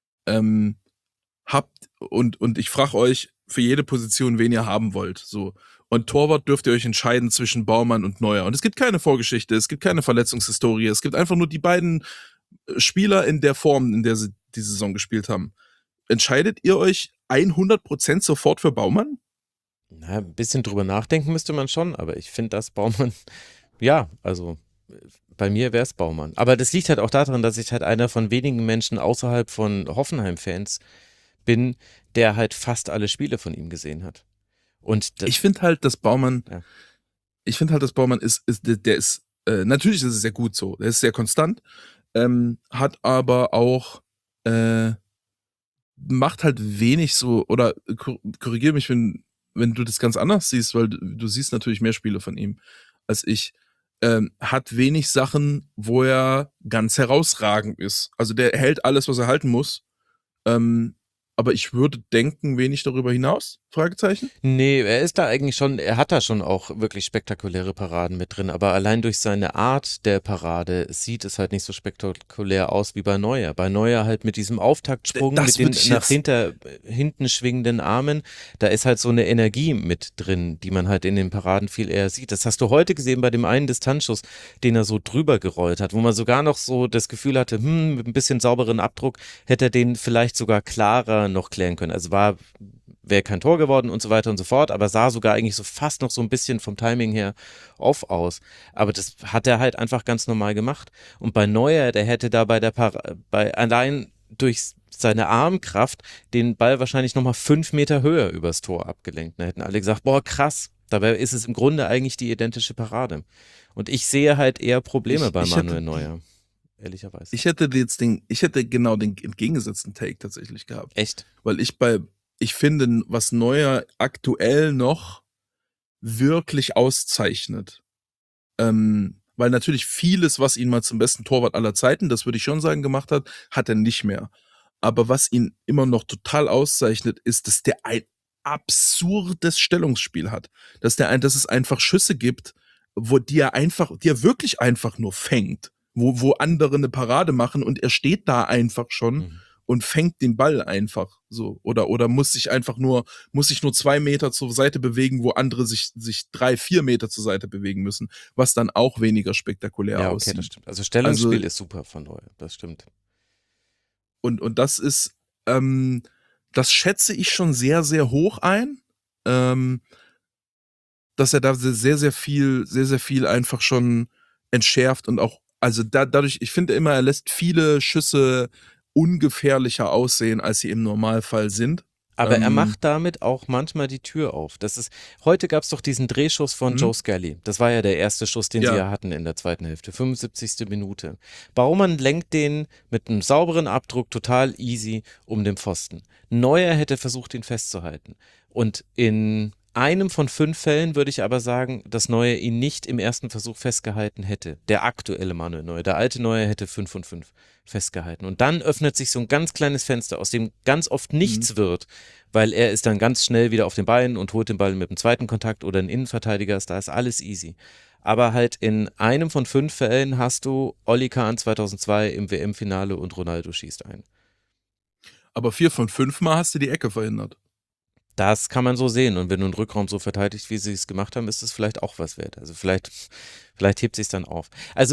[SPEAKER 5] Und ich frage euch für jede Position, wen ihr haben wollt. So. Und Torwart dürft ihr euch entscheiden zwischen Baumann und Neuer. Und es gibt keine Vorgeschichte, es gibt keine Verletzungshistorie, es gibt einfach nur die beiden Spieler in der Form, in der sie die Saison gespielt haben. Entscheidet ihr euch 100% sofort für Baumann?
[SPEAKER 1] Na, ein bisschen drüber nachdenken müsste man schon, aber ich finde, dass Baumann, ja, also bei mir wäre es Baumann. Aber das liegt halt auch daran, dass ich halt einer von wenigen Menschen außerhalb von Hoffenheim-Fans bin, der halt fast alle Spiele von ihm gesehen hat. Und
[SPEAKER 5] ich finde halt, dass Baumann,
[SPEAKER 1] ja.
[SPEAKER 5] Natürlich ist es sehr gut so, er ist sehr konstant, hat aber auch, macht halt wenig so, oder korrigiere mich, wenn du das ganz anders siehst, weil du siehst natürlich mehr Spiele von ihm als ich, hat wenig Sachen, wo er ganz herausragend ist. Also der hält alles, was er halten muss, aber ich würde denken, wenig darüber hinaus? Fragezeichen?
[SPEAKER 1] Nee, er hat da schon auch wirklich spektakuläre Paraden mit drin, aber allein durch seine Art der Parade sieht es halt nicht so spektakulär aus wie bei Neuer. Bei Neuer halt mit diesem Auftaktsprung,
[SPEAKER 5] Das
[SPEAKER 1] mit den
[SPEAKER 5] würde ich
[SPEAKER 1] hinten schwingenden Armen, da ist halt so eine Energie mit drin, die man halt in den Paraden viel eher sieht. Das hast du heute gesehen bei dem einen Distanzschuss, den er so drüber gerollt hat, wo man sogar noch so das Gefühl hatte, mit ein bisschen sauberen Abdruck hätte er den vielleicht sogar klarer noch klären können. Also wäre kein Tor geworden und so weiter und so fort, aber sah sogar eigentlich so fast noch so ein bisschen vom Timing her off aus. Aber das hat er halt einfach ganz normal gemacht. Und bei Neuer, der hätte da allein durch seine Armkraft den Ball wahrscheinlich nochmal 5 Meter höher übers Tor abgelenkt. Da hätten alle gesagt, boah, krass. Dabei ist es im Grunde eigentlich die identische Parade. Und ich sehe halt eher Probleme bei Manuel Neuer. Ehrlicherweise.
[SPEAKER 5] Ich hätte genau den entgegengesetzten Take tatsächlich gehabt.
[SPEAKER 1] Echt?
[SPEAKER 5] Weil ich finde, was Neuer aktuell noch wirklich auszeichnet, weil natürlich vieles, was ihn mal zum besten Torwart aller Zeiten, das würde ich schon sagen, gemacht hat er nicht mehr. Aber was ihn immer noch total auszeichnet, ist, dass der ein absurdes Stellungsspiel hat. Dass es einfach Schüsse gibt, die er wirklich einfach nur fängt. Wo andere eine Parade machen und er steht da einfach schon und fängt den Ball einfach so. Oder muss sich nur 2 Meter zur Seite bewegen, wo andere sich 3, 4 Meter zur Seite bewegen müssen, was dann auch weniger spektakulär aussieht.
[SPEAKER 1] Ja, okay, das stimmt. Also Stellungsspiel ist super von Neuer, das stimmt.
[SPEAKER 5] Und das ist, das schätze ich schon sehr, sehr hoch ein, dass er da sehr, sehr viel einfach schon entschärft und auch, also dadurch, ich finde immer, er lässt viele Schüsse ungefährlicher aussehen, als sie im Normalfall sind.
[SPEAKER 1] Aber er macht damit auch manchmal die Tür auf. Heute gab es doch diesen Drehschuss von Joe Scully. Das war ja der erste Schuss, den sie ja hatten in der zweiten Hälfte. 75. Minute. Baumann lenkt den mit einem sauberen Abdruck total easy um den Pfosten. Neuer hätte versucht, ihn festzuhalten. Und in einem von 5 Fällen würde ich aber sagen, dass Neuer ihn nicht im ersten Versuch festgehalten hätte. Der aktuelle Manuel Neuer. Der alte Neuer hätte 5 von 5 festgehalten. Und dann öffnet sich so ein ganz kleines Fenster, aus dem ganz oft nichts wird, weil er ist dann ganz schnell wieder auf den Beinen und holt den Ball mit dem zweiten Kontakt oder ein Innenverteidiger, da ist alles easy. Aber halt in einem von 5 Fällen hast du Oli Kahn 2002 im WM-Finale und Ronaldo schießt ein.
[SPEAKER 5] Aber 4 von 5 Mal hast du die Ecke verhindert.
[SPEAKER 1] Das kann man so sehen. Und wenn du einen Rückraum so verteidigst, wie sie es gemacht haben, ist es vielleicht auch was wert. Also vielleicht hebt sich dann auf. Also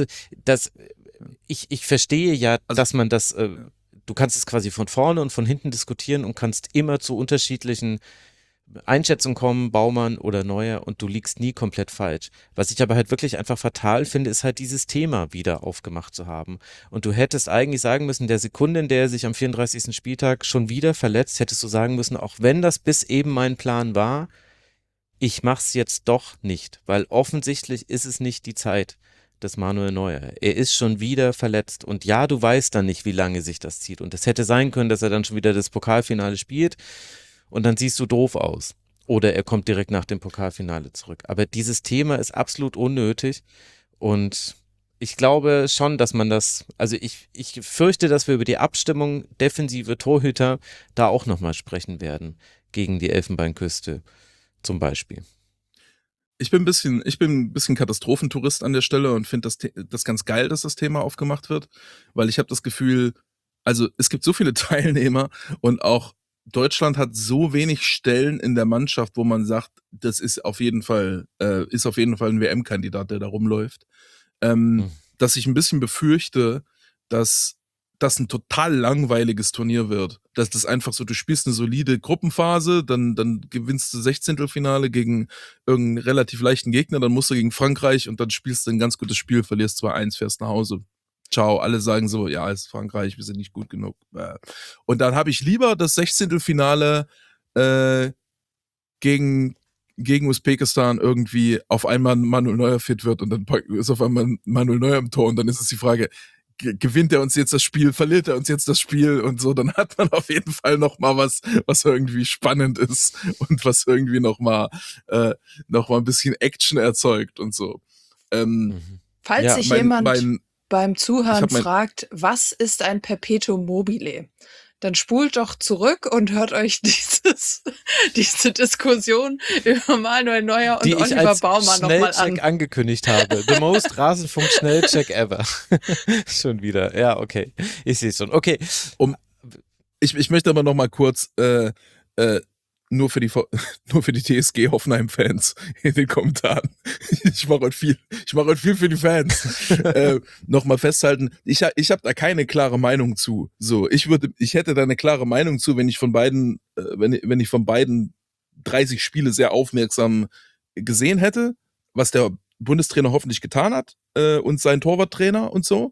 [SPEAKER 1] ich verstehe ja, dass man das, du kannst es quasi von vorne und von hinten diskutieren und kannst immer zu unterschiedlichen Einschätzungen kommen, Baumann oder Neuer, und du liegst nie komplett falsch. Was ich aber halt wirklich einfach fatal finde, ist halt dieses Thema wieder aufgemacht zu haben. Und du hättest eigentlich sagen müssen, der Sekunde, in der er sich am 34. Spieltag schon wieder verletzt, hättest du sagen müssen, auch wenn das bis eben mein Plan war, ich mach's jetzt doch nicht, weil offensichtlich ist es nicht die Zeit des Manuel Neuer. Er ist schon wieder verletzt und ja, du weißt dann nicht, wie lange sich das zieht, und es hätte sein können, dass er dann schon wieder das Pokalfinale spielt und dann siehst du doof aus. Oder er kommt direkt nach dem Pokalfinale zurück. Aber dieses Thema ist absolut unnötig und ich glaube schon, dass man das, also ich fürchte, dass wir über die Abstimmung defensive Torhüter da auch nochmal sprechen werden, gegen die Elfenbeinküste zum Beispiel.
[SPEAKER 5] Ich bin ein bisschen Katastrophentourist an der Stelle und finde das ganz geil, dass das Thema aufgemacht wird, weil ich habe das Gefühl, also es gibt so viele Teilnehmer und auch Deutschland hat so wenig Stellen in der Mannschaft, wo man sagt, das ist auf jeden Fall ein WM-Kandidat, der da rumläuft, dass ich ein bisschen befürchte, dass das ein total langweiliges Turnier wird. Dass das einfach so, du spielst eine solide Gruppenphase, dann gewinnst du 16. gegen irgendeinen relativ leichten Gegner, dann musst du gegen Frankreich und dann spielst du ein ganz gutes Spiel, verlierst 2-1, fährst nach Hause. Ciao, alle sagen so, ja, es ist Frankreich, wir sind nicht gut genug. Und dann habe ich lieber das 16. gegen Usbekistan irgendwie auf einmal Manuel Neuer fit wird und dann ist auf einmal Manuel Neuer im Tor und dann ist es die Frage, gewinnt er uns jetzt das Spiel, verliert er uns jetzt das Spiel und so, dann hat man auf jeden Fall noch mal was irgendwie spannend ist und was irgendwie noch mal ein bisschen Action erzeugt und so.
[SPEAKER 4] Falls sich jemand beim Zuhören fragt, was ist ein Perpetuum mobile? dann spult doch zurück und hört euch diese Diskussion über Manuel Neuer und
[SPEAKER 1] Die ich
[SPEAKER 4] Oliver
[SPEAKER 1] als
[SPEAKER 4] Baumann nochmal
[SPEAKER 1] Schnellcheck
[SPEAKER 4] an.
[SPEAKER 1] angekündigt habe. The most Rasenfunk-Schnellcheck ever. Schon wieder. Ja, okay. Ich sehe schon. Okay.
[SPEAKER 5] Ich möchte aber noch mal kurz nur für die TSG Hoffenheim-Fans in den Kommentaren. Ich mache heute viel für die Fans. Noch mal festhalten, ich habe da keine klare Meinung zu. So, ich hätte da eine klare Meinung zu, wenn ich von beiden, wenn ich von beiden 30 Spiele sehr aufmerksam gesehen hätte, was der Bundestrainer hoffentlich getan hat und sein Torwarttrainer und so.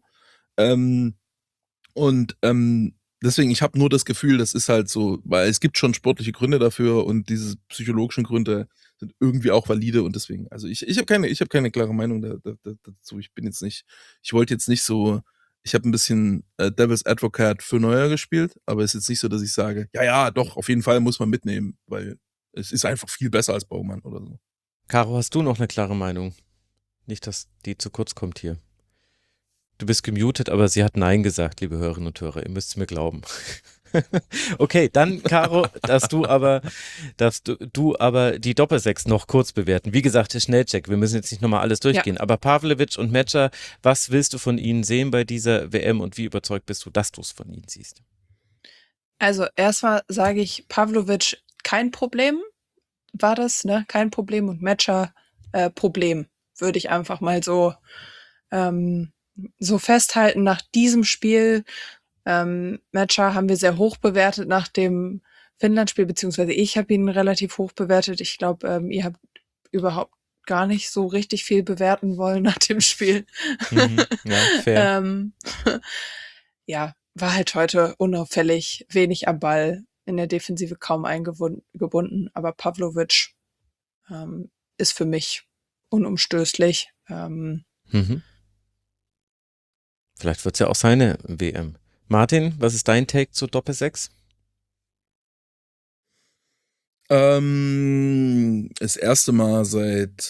[SPEAKER 5] Deswegen, ich habe nur das Gefühl, das ist halt so, weil es gibt schon sportliche Gründe dafür und diese psychologischen Gründe sind irgendwie auch valide und deswegen, also ich habe keine klare Meinung dazu. Ich wollte jetzt nicht so, ich habe ein bisschen Devil's Advocate für Neuer gespielt, aber es ist jetzt nicht so, dass ich sage, ja, doch, auf jeden Fall muss man mitnehmen, weil es ist einfach viel besser als Baumann oder so.
[SPEAKER 1] Caro, hast du noch eine klare Meinung? Nicht, dass die zu kurz kommt hier. Du bist gemutet, aber sie hat Nein gesagt, liebe Hörerinnen und Hörer. Ihr müsst es mir glauben. Okay, dann, Caro, darfst du aber die Doppelsechs noch kurz bewerten. Wie gesagt, Schnellcheck, wir müssen jetzt nicht nochmal alles durchgehen. Aber Pavlovic und Metscher, was willst du von ihnen sehen bei dieser WM und wie überzeugt bist du, dass du es von ihnen siehst?
[SPEAKER 4] Also erstmal sage ich, Pavlovic kein Problem war das, ne? Kein Problem und Metscher Problem, würde ich einfach mal so festhalten nach diesem Spiel. Metscher haben wir sehr hoch bewertet nach dem Finnland-Spiel, beziehungsweise ich habe ihn relativ hoch bewertet. Ich glaube, ihr habt überhaupt gar nicht so richtig viel bewerten wollen nach dem Spiel.
[SPEAKER 1] Ja, fair.
[SPEAKER 4] Ja, war halt heute unauffällig, wenig am Ball, in der Defensive kaum eingebunden, aber Pavlovic ist für mich unumstößlich.
[SPEAKER 1] Vielleicht wird es ja auch seine WM. Martin, was ist dein Take zu Doppelsechs?
[SPEAKER 5] Das erste Mal seit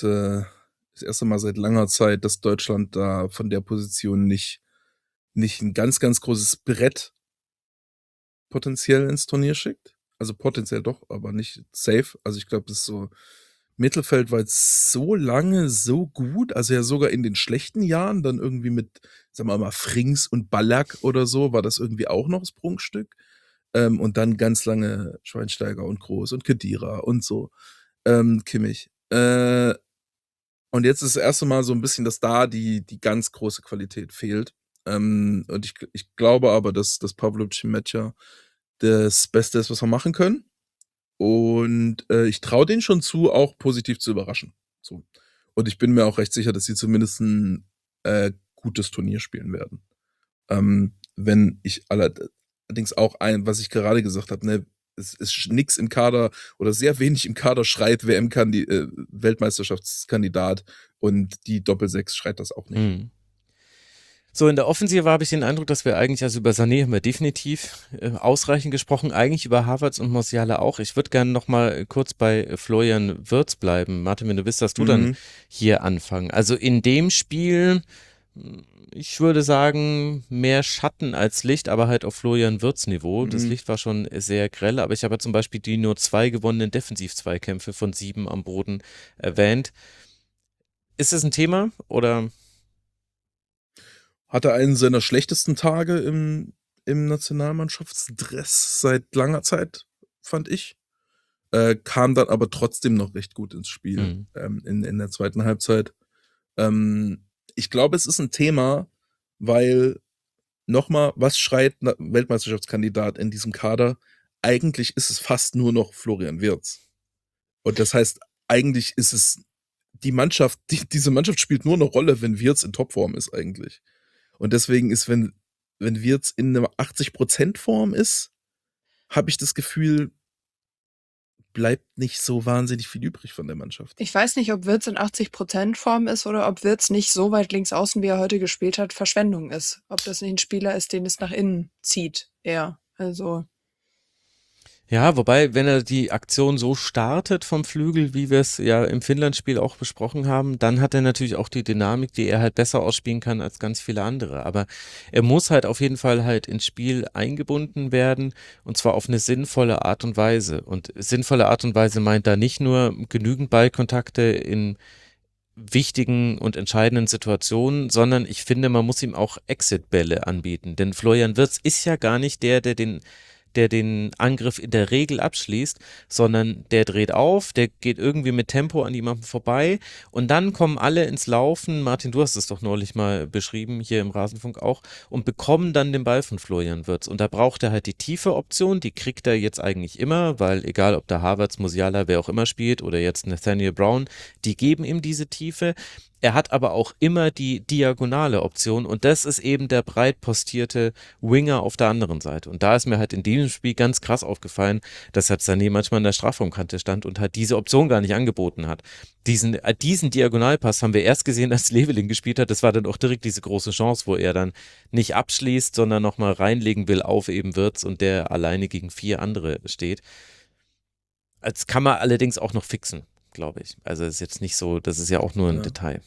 [SPEAKER 5] langer Zeit, dass Deutschland da von der Position nicht ein ganz, ganz großes Brett potenziell ins Turnier schickt. Also potenziell doch, aber nicht safe. Also ich glaube, das ist so, Mittelfeld war jetzt so lange so gut, also ja sogar in den schlechten Jahren, dann irgendwie mit, sagen wir mal, Frings und Ballack oder so, war das irgendwie auch noch das Prunkstück. Und dann ganz lange Schweinsteiger und Groß und Khedira und so, Kimmich. Und jetzt ist das erste Mal so ein bisschen, dass da die ganz große Qualität fehlt. Und ich glaube aber, dass Pavlovic Metscher das Beste ist, was wir machen können. Und ich traue denen schon zu, auch positiv zu überraschen. So. Und ich bin mir auch recht sicher, dass sie zumindest ein gutes Turnier spielen werden. Wenn ich allerdings auch was ich gerade gesagt habe, ne, es ist nix im Kader oder sehr wenig im Kader schreit Weltmeisterschaftskandidat und die Doppelsechs schreit das auch nicht.
[SPEAKER 1] So, in der Offensive habe ich den Eindruck, dass wir eigentlich, also über Sané haben wir definitiv ausreichend gesprochen, eigentlich über Havertz und Musiala auch. Ich würde gerne noch mal kurz bei Florian Wirtz bleiben. Martin, wenn du bist, darfst du dann hier anfangen. Also in dem Spiel, ich würde sagen, mehr Schatten als Licht, aber halt auf Florian Wirtz Niveau. Das Licht war schon sehr grell, aber ich habe zum Beispiel die nur 2 gewonnenen Defensiv-Zweikämpfe von 7 am Boden erwähnt. Ist das ein Thema oder...
[SPEAKER 5] Hatte einen seiner schlechtesten Tage im Nationalmannschaftsdress seit langer Zeit, fand ich. Kam dann aber trotzdem noch recht gut ins Spiel in der zweiten Halbzeit. Ich glaube, es ist ein Thema, weil nochmal, was schreit Weltmeisterschaftskandidat in diesem Kader? Eigentlich ist es fast nur noch Florian Wirtz. Und das heißt, eigentlich ist es die Mannschaft, diese Mannschaft spielt nur eine Rolle, wenn Wirtz in Topform ist eigentlich. Und deswegen ist, wenn Wirtz in einer 80% Form ist, habe ich das Gefühl, bleibt nicht so wahnsinnig viel übrig von der Mannschaft.
[SPEAKER 4] Ich weiß nicht, ob Wirtz in 80% Form ist oder ob Wirtz nicht so weit links außen, wie er heute gespielt hat, Verschwendung ist. Ob das nicht ein Spieler ist, den es nach innen zieht, eher. Also.
[SPEAKER 1] Ja, wobei, wenn er die Aktion so startet vom Flügel, wie wir es ja im Finnland-Spiel auch besprochen haben, dann hat er natürlich auch die Dynamik, die er halt besser ausspielen kann als ganz viele andere. Aber er muss halt auf jeden Fall halt ins Spiel eingebunden werden und zwar auf eine sinnvolle Art und Weise. Und sinnvolle Art und Weise meint da nicht nur genügend Ballkontakte in wichtigen und entscheidenden Situationen, sondern ich finde, man muss ihm auch Exit-Bälle anbieten. Denn Florian Wirtz ist ja gar nicht der den Angriff in der Regel abschließt, sondern der dreht auf, der geht irgendwie mit Tempo an jemandem vorbei und dann kommen alle ins Laufen. Martin, du hast es doch neulich mal beschrieben, hier im Rasenfunk auch, und bekommen dann den Ball von Florian Wirtz. Und da braucht er halt die tiefe Option, die kriegt er jetzt eigentlich immer, weil egal ob da Havertz, Musiala, wer auch immer spielt oder jetzt Nathaniel Brown, die geben ihm diese Tiefe. Er hat aber auch immer die diagonale Option und das ist eben der breit postierte Winger auf der anderen Seite. Und da ist mir halt in diesem Spiel ganz krass aufgefallen, dass halt Sané manchmal an der Strafraumkante stand und halt diese Option gar nicht angeboten hat. Diesen Diagonalpass haben wir erst gesehen, als Leveling gespielt hat. Das war dann auch direkt diese große Chance, wo er dann nicht abschließt, sondern nochmal reinlegen will auf eben Wirtz und der alleine gegen 4 andere steht. Das kann man allerdings auch noch fixen, glaube ich. Also es ist jetzt nicht so, das ist ja auch nur ein
[SPEAKER 5] Ja.
[SPEAKER 1] Detail.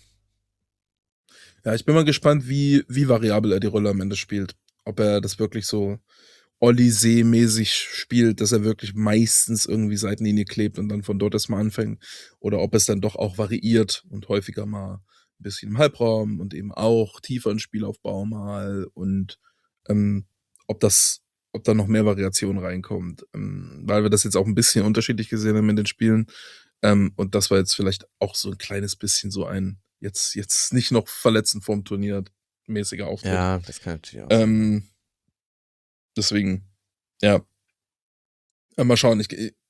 [SPEAKER 5] Ja, ich bin mal gespannt, wie variabel er die Rolle am Ende spielt. Ob er das wirklich so Olysee-mäßig spielt, dass er wirklich meistens irgendwie Seitenlinie klebt und dann von dort erstmal anfängt. Oder ob es dann doch auch variiert und häufiger mal ein bisschen im Halbraum und eben auch tiefer in Spielaufbau mal und ähm, ob da noch mehr Variation reinkommt. Weil wir das jetzt auch ein bisschen unterschiedlich gesehen haben in den Spielen. Und das war jetzt vielleicht auch so ein kleines bisschen so ein jetzt nicht noch verletzen vorm Turnier mäßiger Auftritt.
[SPEAKER 1] Ja, das kann natürlich auch sein.
[SPEAKER 5] Deswegen, ja. Mal schauen.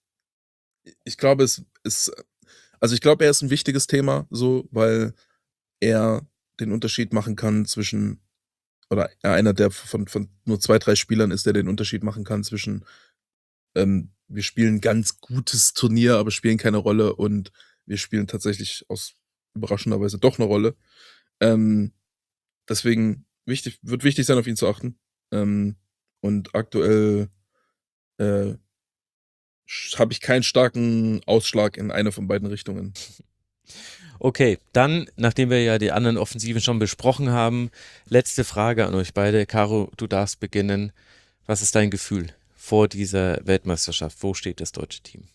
[SPEAKER 5] Ich glaube, ich glaube, er ist ein wichtiges Thema, so, weil er den Unterschied machen kann zwischen, oder er einer der von nur 2, 3 Spielern ist, der den Unterschied machen kann zwischen, wir spielen ein ganz gutes Turnier, aber spielen keine Rolle und wir spielen tatsächlich aus überraschenderweise doch eine Rolle. Deswegen wird wichtig sein, auf ihn zu achten. Und aktuell habe ich keinen starken Ausschlag in eine von beiden Richtungen.
[SPEAKER 1] Okay, dann, nachdem wir ja die anderen Offensiven schon besprochen haben, letzte Frage an euch beide. Caro, du darfst beginnen. Was ist dein Gefühl vor dieser Weltmeisterschaft? Wo steht das deutsche Team?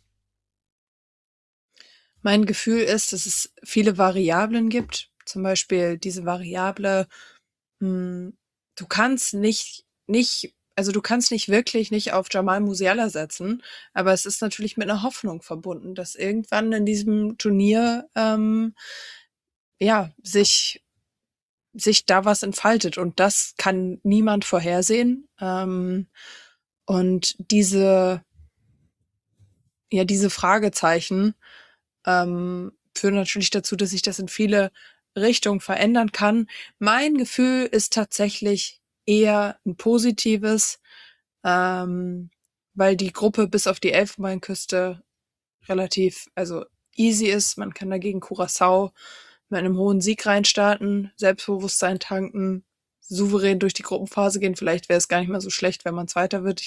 [SPEAKER 4] Mein Gefühl ist, dass es viele Variablen gibt. Zum Beispiel diese Variable, du kannst du kannst nicht wirklich nicht auf Jamal Musiala setzen, aber es ist natürlich mit einer Hoffnung verbunden, dass irgendwann in diesem Turnier sich da was entfaltet und das kann niemand vorhersehen. Und diese Fragezeichen führen natürlich dazu, dass sich das in viele Richtungen verändern kann. Mein Gefühl ist tatsächlich eher ein positives, weil die Gruppe bis auf die Elfenbeinküste relativ, easy ist. Man kann dagegen Curaçao mit einem hohen Sieg reinstarten, Selbstbewusstsein tanken, souverän durch die Gruppenphase gehen. Vielleicht wäre es gar nicht mal so schlecht, wenn man Zweiter wird.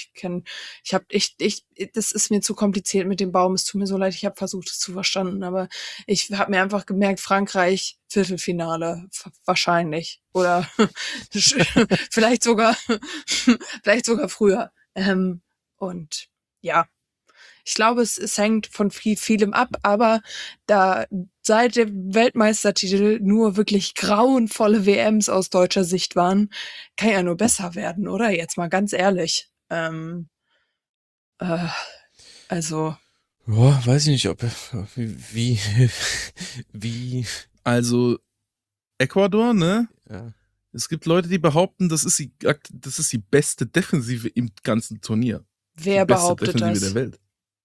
[SPEAKER 4] Das ist mir zu kompliziert mit dem Baum. Es tut mir so leid. Ich habe versucht, es zu verstanden, aber ich habe mir einfach gemerkt, Frankreich Viertelfinale wahrscheinlich oder vielleicht sogar früher. Und ja. Ich glaube, es hängt von vielem ab, aber da seit dem Weltmeistertitel nur wirklich grauenvolle WMs aus deutscher Sicht waren, kann ja nur besser werden, oder? Jetzt mal ganz ehrlich. Also.
[SPEAKER 1] Ja, weiß ich nicht, ob wie
[SPEAKER 5] Also, Ecuador, ne?
[SPEAKER 1] ja.
[SPEAKER 5] Es gibt Leute, die behaupten, das ist die beste Defensive im ganzen Turnier.
[SPEAKER 4] Wer
[SPEAKER 5] die beste
[SPEAKER 4] behauptet
[SPEAKER 5] Defensive
[SPEAKER 4] das?
[SPEAKER 5] der Welt.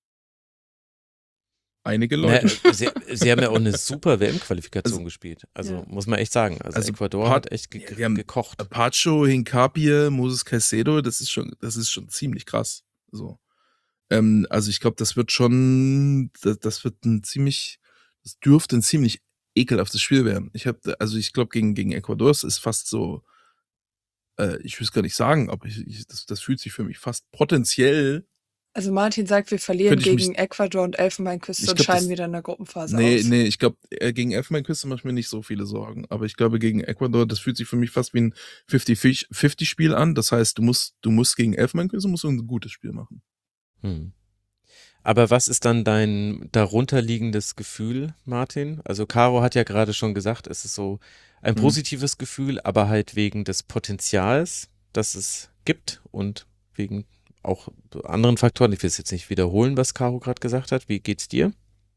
[SPEAKER 5] Einige
[SPEAKER 1] Na,
[SPEAKER 5] Leute.
[SPEAKER 1] sie haben ja auch eine super WM-Qualifikation gespielt. Also
[SPEAKER 4] Ja.
[SPEAKER 1] muss man echt sagen. Also Ecuador hat echt
[SPEAKER 5] die haben
[SPEAKER 1] gekocht.
[SPEAKER 5] Pacho, Hincapie, Moses Caicedo, das ist schon ziemlich krass. So. Also ich glaube, das wird schon, das dürfte ein ziemlich ekelhaftes Spiel werden. Ich glaube, gegen Ecuador ist fast so, ich will es gar nicht sagen, aber das fühlt sich für mich fast potenziell
[SPEAKER 4] Also Martin sagt, wir verlieren
[SPEAKER 5] Könnte ich mich,
[SPEAKER 4] gegen Ecuador und Elfenbeinküste
[SPEAKER 5] ich
[SPEAKER 4] und
[SPEAKER 5] glaube,
[SPEAKER 4] scheiden
[SPEAKER 5] das,
[SPEAKER 4] wieder in der Gruppenphase aus.
[SPEAKER 5] nee, ich glaube, gegen Elfenbeinküste mache ich mir nicht so viele Sorgen. Aber ich glaube, gegen Ecuador, das fühlt sich für mich fast wie ein 50-50-Spiel an. Das heißt, du musst gegen Elfenbeinküste musst du ein gutes Spiel machen.
[SPEAKER 1] Hm. Aber was ist dann dein darunterliegendes Gefühl, Martin? Also Caro hat ja gerade schon gesagt, es ist so ein
[SPEAKER 5] Hm.
[SPEAKER 1] positives Gefühl, aber halt wegen des Potenzials, das es gibt und wegen auch anderen Faktoren. Ich will es jetzt nicht wiederholen, was Caro gerade gesagt hat. Wie geht's dir?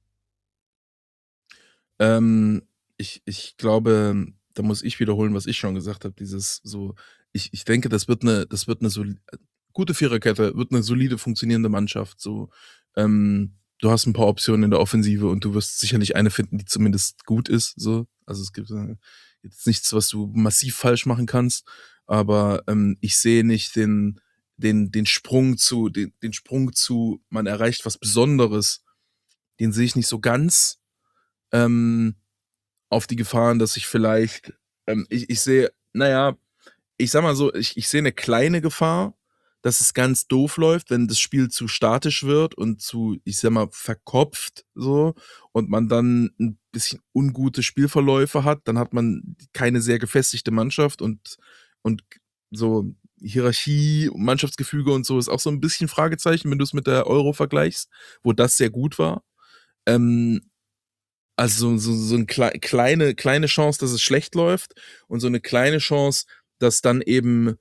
[SPEAKER 5] Ich glaube, da muss ich wiederholen, was ich schon gesagt habe. Dieses so, ich denke, das wird eine gute Viererkette, wird eine solide funktionierende Mannschaft. So, du hast ein paar Optionen in der Offensive und du wirst sicherlich eine finden, die zumindest gut ist. So, also es gibt jetzt nichts, was du massiv falsch machen kannst. Aber ich sehe nicht den Sprung den Sprung zu, man erreicht was Besonderes. Den sehe ich nicht so ganz. Ähm, auf die Gefahren, dass ich vielleicht, ich sehe, naja, ich sag mal so, ich sehe eine kleine Gefahr, dass es ganz doof läuft, wenn das Spiel zu statisch wird und zu, ich sag mal, verkopft so und man dann ein bisschen ungute Spielverläufe hat, dann hat man keine sehr gefestigte Mannschaft und so Hierarchie, Mannschaftsgefüge und so ist auch so ein bisschen Fragezeichen, wenn du es mit der Euro vergleichst, wo das sehr gut war. Ähm, also so eine kleine Chance, dass es schlecht läuft und so eine kleine Chance, dass dann eben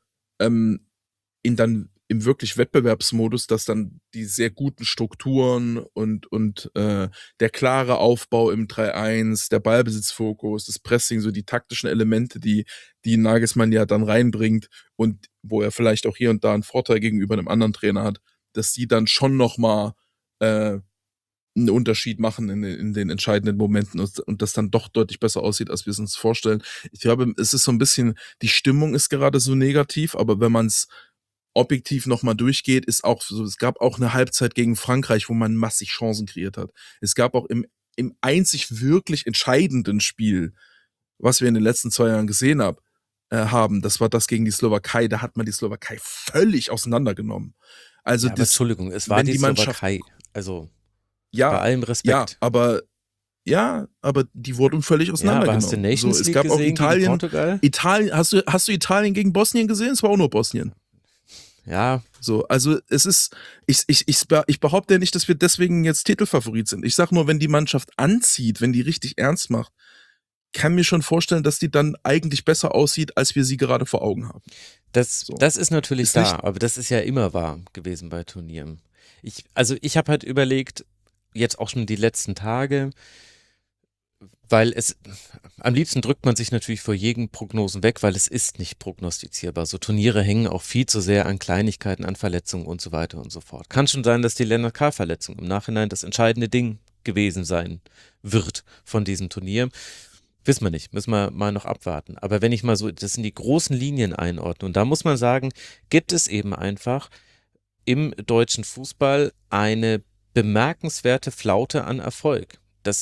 [SPEAKER 5] dann im wirklich Wettbewerbsmodus, dass dann die sehr guten Strukturen und der klare Aufbau im 3-1, der Ballbesitzfokus, das Pressing, so die taktischen Elemente, die Nagelsmann ja dann reinbringt und wo er vielleicht auch hier und da einen Vorteil gegenüber einem anderen Trainer hat, dass die dann schon nochmal einen Unterschied machen in den entscheidenden Momenten und das dann doch deutlich besser aussieht, als wir es uns vorstellen. Ich glaube, es ist so ein bisschen, die Stimmung ist gerade so negativ, aber wenn man es objektiv nochmal durchgeht, ist auch so, es gab auch eine Halbzeit gegen Frankreich, wo man massig Chancen kreiert hat. Es gab auch im einzig wirklich entscheidenden Spiel, was wir in den letzten 2 Jahren gesehen haben, das war das gegen die Slowakei, da hat man die Slowakei völlig auseinandergenommen. Also
[SPEAKER 1] Ja, aber Entschuldigung, es war
[SPEAKER 5] wenn
[SPEAKER 1] die
[SPEAKER 5] die Mannschaft,
[SPEAKER 1] Slowakei. Also bei
[SPEAKER 5] ja,
[SPEAKER 1] allem Respekt.
[SPEAKER 5] aber die wurden völlig
[SPEAKER 1] Ja, aber hast du
[SPEAKER 5] auseinandergenommen. So,
[SPEAKER 1] Nations
[SPEAKER 5] es
[SPEAKER 1] League
[SPEAKER 5] gab auch
[SPEAKER 1] gesehen gegen
[SPEAKER 5] Italien.
[SPEAKER 1] Portugal?
[SPEAKER 5] Hast du Italien gegen Bosnien gesehen? Es war auch nur Bosnien.
[SPEAKER 1] Ja,
[SPEAKER 5] So, also es ist, ich behaupte ja nicht, dass wir deswegen jetzt Titelfavorit sind. Ich sag nur, wenn die Mannschaft anzieht, wenn die richtig ernst macht, kann mir schon vorstellen, dass die dann eigentlich besser aussieht, als wir sie gerade vor Augen haben. So.
[SPEAKER 1] das ist natürlich
[SPEAKER 5] Ist nicht,
[SPEAKER 1] da, aber das ist ja immer wahr gewesen bei Turnieren. Ich habe halt überlegt, jetzt auch schon die letzten Tage, weil am liebsten drückt man sich natürlich vor jedem Prognosen weg, weil es ist nicht prognostizierbar. So Turniere hängen auch viel zu sehr an Kleinigkeiten, an Verletzungen und so weiter und so fort. Kann schon sein, dass die Lennart K-Verletzung im Nachhinein das entscheidende Ding gewesen sein wird von diesem Turnier. Wissen wir nicht, müssen wir mal noch abwarten. Aber wenn ich mal so das in die großen Linien einordne, und da muss man sagen, gibt es eben einfach im deutschen Fußball eine bemerkenswerte Flaute an Erfolg.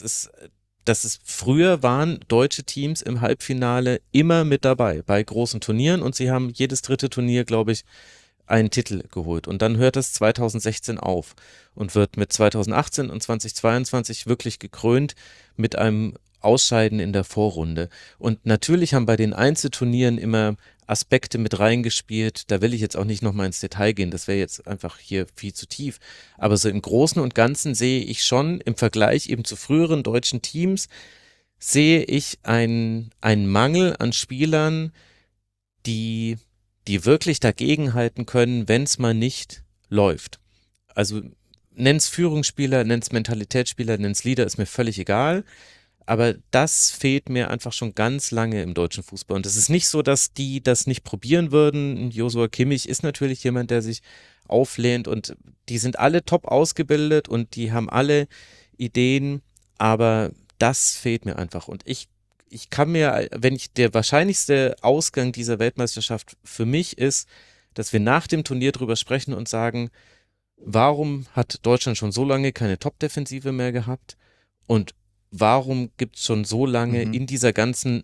[SPEAKER 1] Früher waren deutsche Teams im Halbfinale immer mit dabei bei großen Turnieren und sie haben jedes dritte Turnier, glaube ich, einen Titel geholt. Und dann hört das 2016 auf und wird mit 2018 und 2022 wirklich gekrönt mit einem Ausscheiden in der Vorrunde. Und natürlich haben bei den Einzelturnieren immer Aspekte mit reingespielt. Da will ich jetzt auch nicht nochmal ins Detail gehen, das wäre jetzt einfach hier viel zu tief. Aber so im Großen und Ganzen sehe ich schon im Vergleich eben zu früheren deutschen Teams, sehe ich einen Mangel an Spielern, die wirklich dagegenhalten können, wenn es mal nicht läuft. Also nenn's Führungsspieler, nenn's Mentalitätsspieler, nenn's Leader, ist mir völlig egal. Aber das fehlt mir einfach schon ganz lange im deutschen Fußball. Und es ist nicht so, dass die das nicht probieren würden. Joshua Kimmich ist natürlich jemand, der sich auflehnt und die sind alle top ausgebildet und die haben alle Ideen, aber das fehlt mir einfach. Und ich kann mir, der wahrscheinlichste Ausgang dieser Weltmeisterschaft für mich ist, dass wir nach dem Turnier drüber sprechen und sagen, warum hat Deutschland schon so lange keine Top-Defensive mehr gehabt und warum gibt es schon so lange in dieser ganzen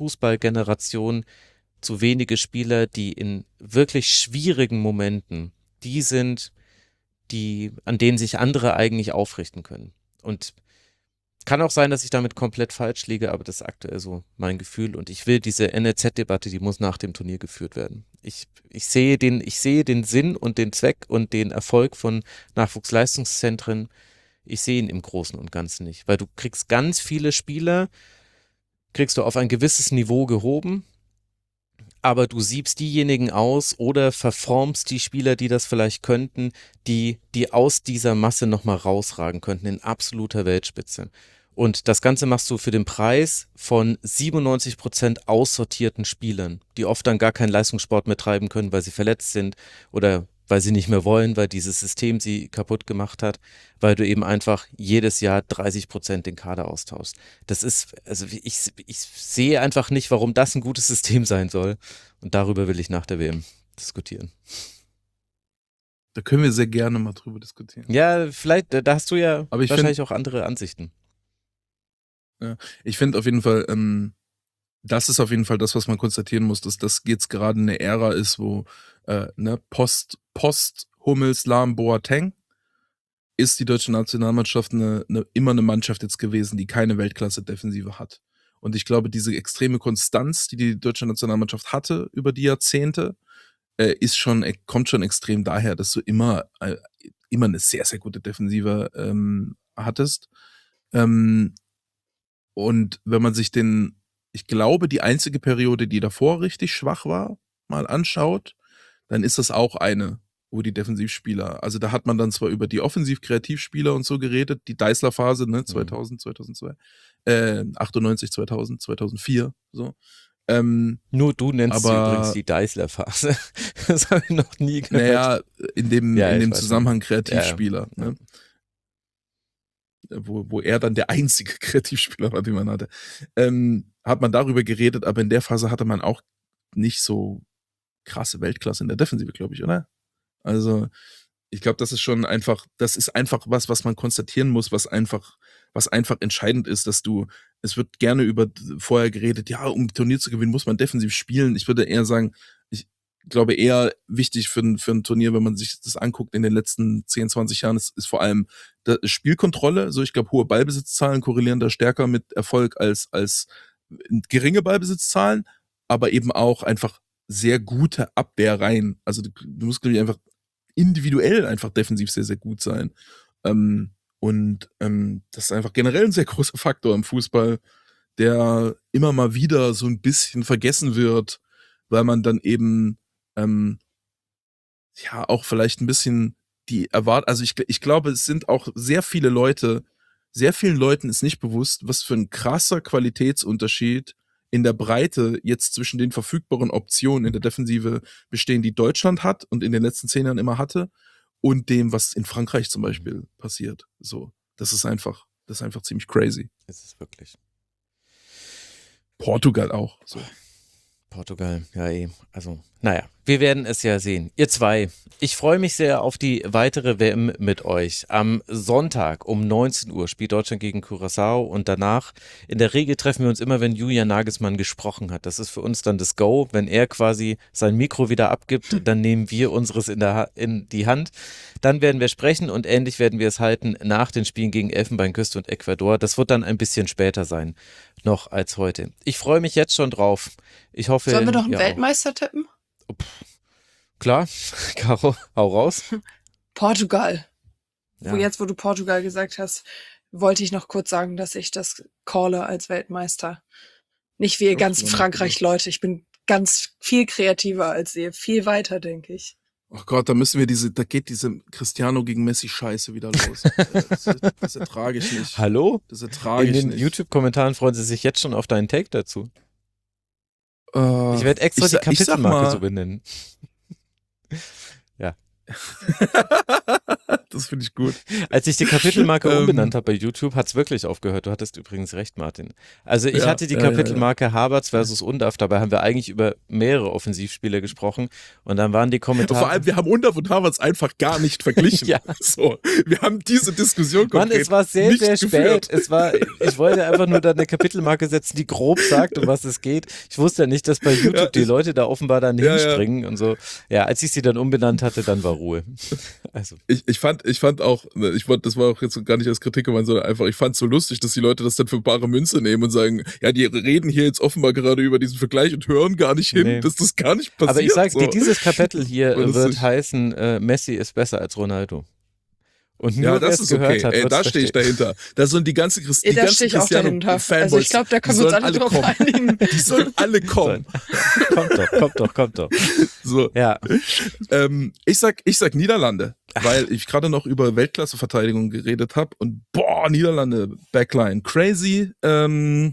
[SPEAKER 1] Nachwuchsleistungszentrums-Fußballgeneration zu wenige Spieler, die in wirklich schwierigen Momenten die sind, an denen sich andere eigentlich aufrichten können. Und kann auch sein, dass ich damit komplett falsch liege, aber das ist aktuell so mein Gefühl und ich will diese NLZ-Debatte, die muss nach dem Turnier geführt werden. Ich sehe den Sinn und den Zweck und den Erfolg von Nachwuchsleistungszentren, ich sehe ihn im Großen und Ganzen nicht, weil du kriegst ganz viele Spieler, kriegst du auf ein gewisses Niveau gehoben, aber du siebst diejenigen aus oder verformst die Spieler, die das vielleicht könnten, die aus dieser Masse nochmal rausragen könnten in absoluter Weltspitze. Und das Ganze machst du für den Preis von 97% aussortierten Spielern, die oft dann gar keinen Leistungssport mehr treiben können, weil sie verletzt sind oder weil sie nicht mehr wollen, weil dieses System sie kaputt gemacht hat, weil du eben einfach jedes Jahr 30% den Kader austauschst. Das ist, also ich sehe einfach nicht, warum das ein gutes System sein soll. Und darüber will ich nach der WM diskutieren.
[SPEAKER 5] Da können wir sehr gerne mal drüber diskutieren.
[SPEAKER 1] Ja, vielleicht, da hast du ja
[SPEAKER 5] Aber ich
[SPEAKER 1] wahrscheinlich auch andere Ansichten.
[SPEAKER 5] Ja, ich finde auf jeden Fall, das ist auf jeden Fall das, was man konstatieren muss, dass das jetzt gerade eine Ära ist, wo Post Hummels, Lahm, Boateng ist die deutsche Nationalmannschaft immer eine Mannschaft jetzt gewesen, die keine Weltklasse-Defensive hat. Und ich glaube, diese extreme Konstanz, die die deutsche Nationalmannschaft hatte über die Jahrzehnte, kommt schon extrem daher, dass du immer eine sehr, sehr gute Defensive hattest. Und wenn man sich ich glaube, die einzige Periode, die davor richtig schwach war, mal anschaut, dann ist das auch eine, wo die Defensivspieler, also da hat man dann zwar über die Offensiv-Kreativspieler und so geredet, die Deißler-Phase, ne, 2000, 2002, 98, 2000, 2004, so.
[SPEAKER 1] Nur du nennst sie übrigens die Deißler-Phase. Das habe ich noch nie gehört.
[SPEAKER 5] Naja, in dem Zusammenhang
[SPEAKER 1] schon.
[SPEAKER 5] Kreativspieler,
[SPEAKER 1] Ja.
[SPEAKER 5] ne? Wo er dann der einzige Kreativspieler war, den man hatte, hat man darüber geredet, aber in der Phase hatte man auch nicht so krasse Weltklasse in der Defensive, glaube ich, oder? Also, ich glaube, das ist einfach was man konstatieren muss, was einfach entscheidend ist, es wird gerne vorher geredet, ja, um ein Turnier zu gewinnen, muss man defensiv spielen. Ich würde eher sagen, ich glaube eher wichtig für ein Turnier, wenn man sich das anguckt in den letzten 10, 20 Jahren, ist vor allem Spielkontrolle. So, ich glaube, hohe Ballbesitzzahlen korrelieren da stärker mit Erfolg als geringe Ballbesitzzahlen, aber eben auch einfach sehr gute Abwehrreihen. Also du musst, glaube ich, einfach individuell einfach defensiv sehr, sehr gut sein. Das ist einfach generell ein sehr großer Faktor im Fußball, der immer mal wieder so ein bisschen vergessen wird, weil man dann eben auch vielleicht ein bisschen also ich glaube, es sind auch sehr vielen Leuten ist nicht bewusst, was für ein krasser Qualitätsunterschied in der Breite jetzt zwischen den verfügbaren Optionen in der Defensive bestehen, die Deutschland hat und in den letzten 10 Jahren immer hatte, und dem, was in Frankreich zum Beispiel passiert. So, das ist einfach ziemlich crazy.
[SPEAKER 1] Das ist wirklich.
[SPEAKER 5] Portugal auch. So.
[SPEAKER 1] Portugal, ja also, naja, wir werden es ja sehen. Ihr zwei, ich freue mich sehr auf die weitere WM mit euch. Am Sonntag um 19 Uhr spielt Deutschland gegen Curaçao und danach, in der Regel treffen wir uns immer, wenn Julian Nagelsmann gesprochen hat. Das ist für uns dann das Go. Wenn er quasi sein Mikro wieder abgibt, dann nehmen wir unseres in die Hand. Dann werden wir sprechen und ähnlich werden wir es halten nach den Spielen gegen Elfenbeinküste und Ecuador. Das wird dann ein bisschen später sein, noch als heute. Ich freue mich jetzt schon drauf. Ich hoffe,
[SPEAKER 4] sollen wir noch einen
[SPEAKER 1] ihr
[SPEAKER 4] Weltmeister tippen?
[SPEAKER 1] Klar, Caro, hau raus.
[SPEAKER 4] Portugal.
[SPEAKER 1] Ja.
[SPEAKER 4] Jetzt, wo du Portugal gesagt hast, wollte ich noch kurz sagen, dass ich das calle als Weltmeister. Nicht wie ihr ganzen Frankreich-Leute. Ich bin ganz viel kreativer als ihr. Viel weiter, denke ich.
[SPEAKER 5] Oh Gott, da geht diese Cristiano gegen Messi-Scheiße wieder los. Das ertrage ich nicht.
[SPEAKER 1] Hallo?
[SPEAKER 5] Das ertrage ich nicht.
[SPEAKER 1] In den YouTube-Kommentaren freuen sie sich jetzt schon auf deinen Take dazu. Ich werde extra die Kapitelmarke so benennen. Ja.
[SPEAKER 5] Das finde ich gut.
[SPEAKER 1] Als ich die Kapitelmarke umbenannt habe bei YouTube, hat es wirklich aufgehört. Du hattest übrigens recht, Martin. Also ich hatte die Kapitelmarke Havertz versus Undav. Dabei haben wir eigentlich über mehrere Offensivspieler gesprochen. Und dann waren die Kommentare...
[SPEAKER 5] Vor allem, wir haben Undav und Havertz einfach gar nicht verglichen.
[SPEAKER 1] Ja.
[SPEAKER 5] So, wir haben diese Diskussion konkret
[SPEAKER 1] Mann, es war sehr,
[SPEAKER 5] nicht
[SPEAKER 1] sehr
[SPEAKER 5] geführt.
[SPEAKER 1] spät. Ich wollte einfach nur da eine Kapitelmarke setzen, die grob sagt, um was es geht. Ich wusste ja nicht, dass bei YouTube die Leute da offenbar dann hinspringen und so. Ja, als ich sie dann umbenannt hatte, dann war Ruhe. Also.
[SPEAKER 5] Ich fand auch, das war auch jetzt gar nicht als Kritik gemeint, sondern einfach, ich fand es so lustig, dass die Leute das dann für bare Münze nehmen und sagen, ja, die reden hier jetzt offenbar gerade über diesen Vergleich und hören gar nicht hin, dass das gar nicht passiert.
[SPEAKER 1] Aber ich sag dir,
[SPEAKER 5] so.
[SPEAKER 1] dieses Kapitel hier wird
[SPEAKER 5] nicht
[SPEAKER 1] heißen, Messi ist besser als Ronaldo. Und nur
[SPEAKER 5] ja, das ist okay.
[SPEAKER 1] Hat,
[SPEAKER 5] da stehe ich dahinter. Da sind die ganzen
[SPEAKER 4] Da stehe ich auch dahinter.
[SPEAKER 5] Cristiano-Fanboys.
[SPEAKER 4] Also ich glaube, da können wir uns alle drauf einigen.
[SPEAKER 5] Die sollen alle kommen.
[SPEAKER 1] Kommt doch.
[SPEAKER 5] So.
[SPEAKER 1] Ja.
[SPEAKER 5] Ich sag Niederlande, weil ich gerade noch über Weltklasse-Verteidigung geredet habe und Niederlande, Backline, crazy. Und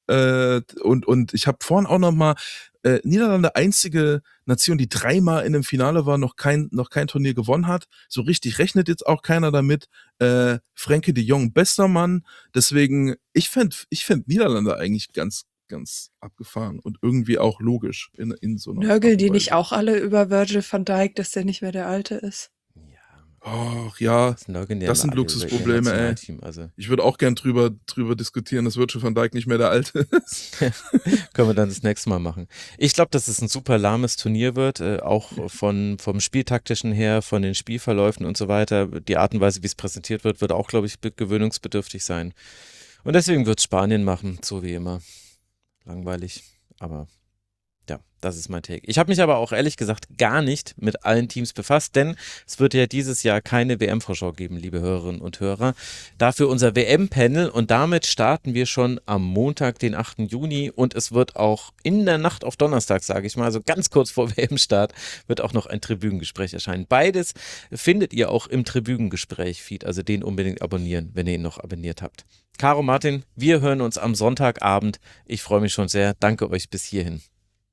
[SPEAKER 5] ich habe vorhin auch noch mal Niederlande einzige Nation, die 3-mal in einem Finale war, noch kein Turnier gewonnen hat. So richtig rechnet jetzt auch keiner damit. Frenkie de Jong, bester Mann. Deswegen, ich fänd Niederlande eigentlich ganz abgefahren und irgendwie auch logisch in so einer
[SPEAKER 4] Nörgeln die nicht auch alle über Virgil van Dijk, dass der nicht mehr der Alte ist?
[SPEAKER 5] Ach ja, das sind Luxusprobleme, ey.
[SPEAKER 1] Also.
[SPEAKER 5] Ich würde auch gern drüber diskutieren, dass Virgil van Dijk nicht mehr der Alte ist.
[SPEAKER 1] Können wir dann das nächste Mal machen. Ich glaube, dass es ein super lahmes Turnier wird, auch vom Spieltaktischen her, von den Spielverläufen und so weiter. Die Art und Weise, wie es präsentiert wird auch, glaube ich, gewöhnungsbedürftig sein. Und deswegen wird Spanien machen, so wie immer. Langweilig, aber ja, das ist mein Take. Ich habe mich aber auch ehrlich gesagt gar nicht mit allen Teams befasst, denn es wird ja dieses Jahr keine WM-Vorschau geben, liebe Hörerinnen und Hörer. Dafür unser WM-Panel und damit starten wir schon am Montag, den 8. Juni und es wird auch in der Nacht auf Donnerstag, sage ich mal, also ganz kurz vor WM-Start, wird auch noch ein Tribünengespräch erscheinen. Beides findet ihr auch im Tribünengespräch-Feed, also den unbedingt abonnieren, wenn ihr ihn noch abonniert habt. Caro, Martin, wir hören uns am Sonntagabend. Ich freue mich schon sehr. Danke euch bis hierhin.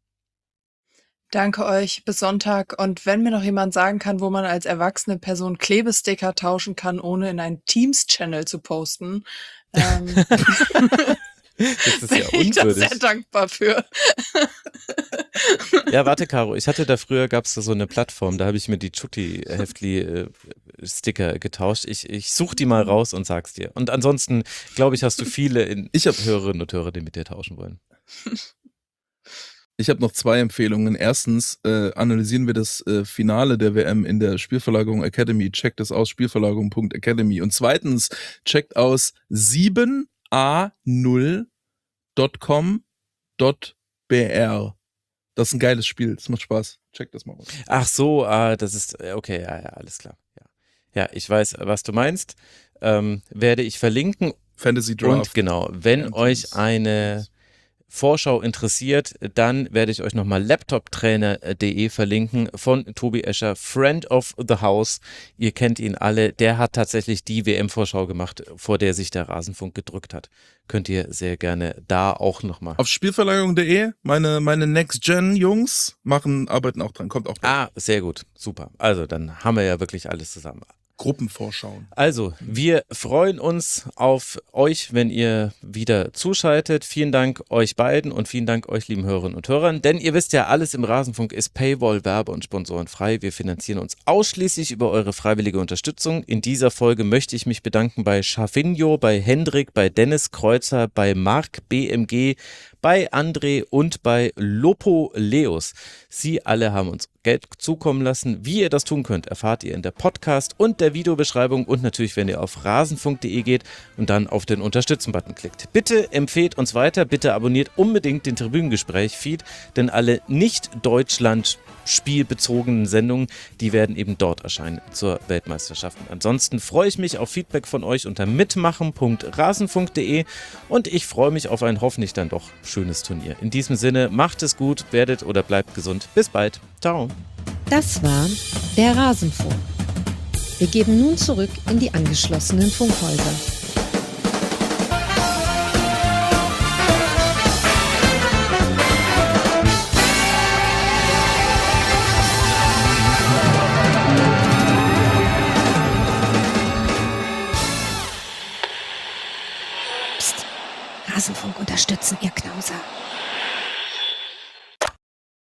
[SPEAKER 4] Danke euch, bis Sonntag. Und wenn mir noch jemand sagen kann, wo man als erwachsene Person Klebesticker tauschen kann, ohne in einen Teams-Channel zu posten,
[SPEAKER 1] das ist ja
[SPEAKER 4] bin ich da
[SPEAKER 1] unwürdig.
[SPEAKER 4] sehr dankbar für.
[SPEAKER 1] Ja, warte, Caro, gab es da so eine Plattform, da habe ich mir die Chutti-Heftli-Sticker getauscht. Ich suche die mal raus und sag's dir. Und ansonsten, glaube ich, hast du viele Hörerinnen und Hörer, die mit dir tauschen wollen.
[SPEAKER 5] Ich habe noch 2 Empfehlungen. Erstens analysieren wir das Finale der WM in der Spielverlagerung Academy. Checkt es aus, spielverlagerung.academy. Und zweitens, checkt aus 7a0.com.br. Das ist ein geiles Spiel, das macht Spaß. Checkt das mal aus.
[SPEAKER 1] Ach so, das ist, okay, ja, alles klar. Ja, ich weiß, was du meinst. Werde ich verlinken.
[SPEAKER 5] Fantasy Draft.
[SPEAKER 1] Und genau, wenn euch eine Vorschau interessiert, dann werde ich euch nochmal laptoptrainer.de verlinken von Tobi Escher, Friend of the House. Ihr kennt ihn alle. Der hat tatsächlich die WM-Vorschau gemacht, vor der sich der Rasenfunk gedrückt hat. Könnt ihr sehr gerne da auch nochmal.
[SPEAKER 5] Auf Spielverlagerung.de, meine Next-Gen-Jungs arbeiten auch dran, kommt auch dran.
[SPEAKER 1] Sehr gut, super. Also dann haben wir ja wirklich alles zusammen.
[SPEAKER 5] Gruppenvorschauen.
[SPEAKER 1] Also, wir freuen uns auf euch, wenn ihr wieder zuschaltet. Vielen Dank euch beiden und vielen Dank euch, lieben Hörerinnen und Hörern. Denn ihr wisst ja, alles im Rasenfunk ist Paywall, Werbe- und Sponsorenfrei. Wir finanzieren uns ausschließlich über eure freiwillige Unterstützung. In dieser Folge möchte ich mich bedanken bei Schafinho, bei Hendrik, bei Dennis Kreuzer, bei Marc BMG, bei André und bei Lopo Leos. Sie alle haben uns Geld zukommen lassen. Wie ihr das tun könnt, erfahrt ihr in der Podcast- und der Videobeschreibung und natürlich, wenn ihr auf rasenfunk.de geht und dann auf den Unterstützen-Button klickt. Bitte empfehlt uns weiter, bitte abonniert unbedingt den Tribünengespräch-Feed, denn alle nicht-Deutschland-spielbezogenen Sendungen, die werden eben dort erscheinen zur Weltmeisterschaft. Und ansonsten freue ich mich auf Feedback von euch unter mitmachen.rasenfunk.de und ich freue mich auf ein hoffentlich dann doch schönes Turnier. In diesem Sinne, macht es gut, werdet oder bleibt gesund. Bis bald. Ciao.
[SPEAKER 2] Das war der Rasenfunk. Wir geben nun zurück in die angeschlossenen Funkhäuser.
[SPEAKER 6] Psst. Rasenfunk unterstützen, ihr Knauser.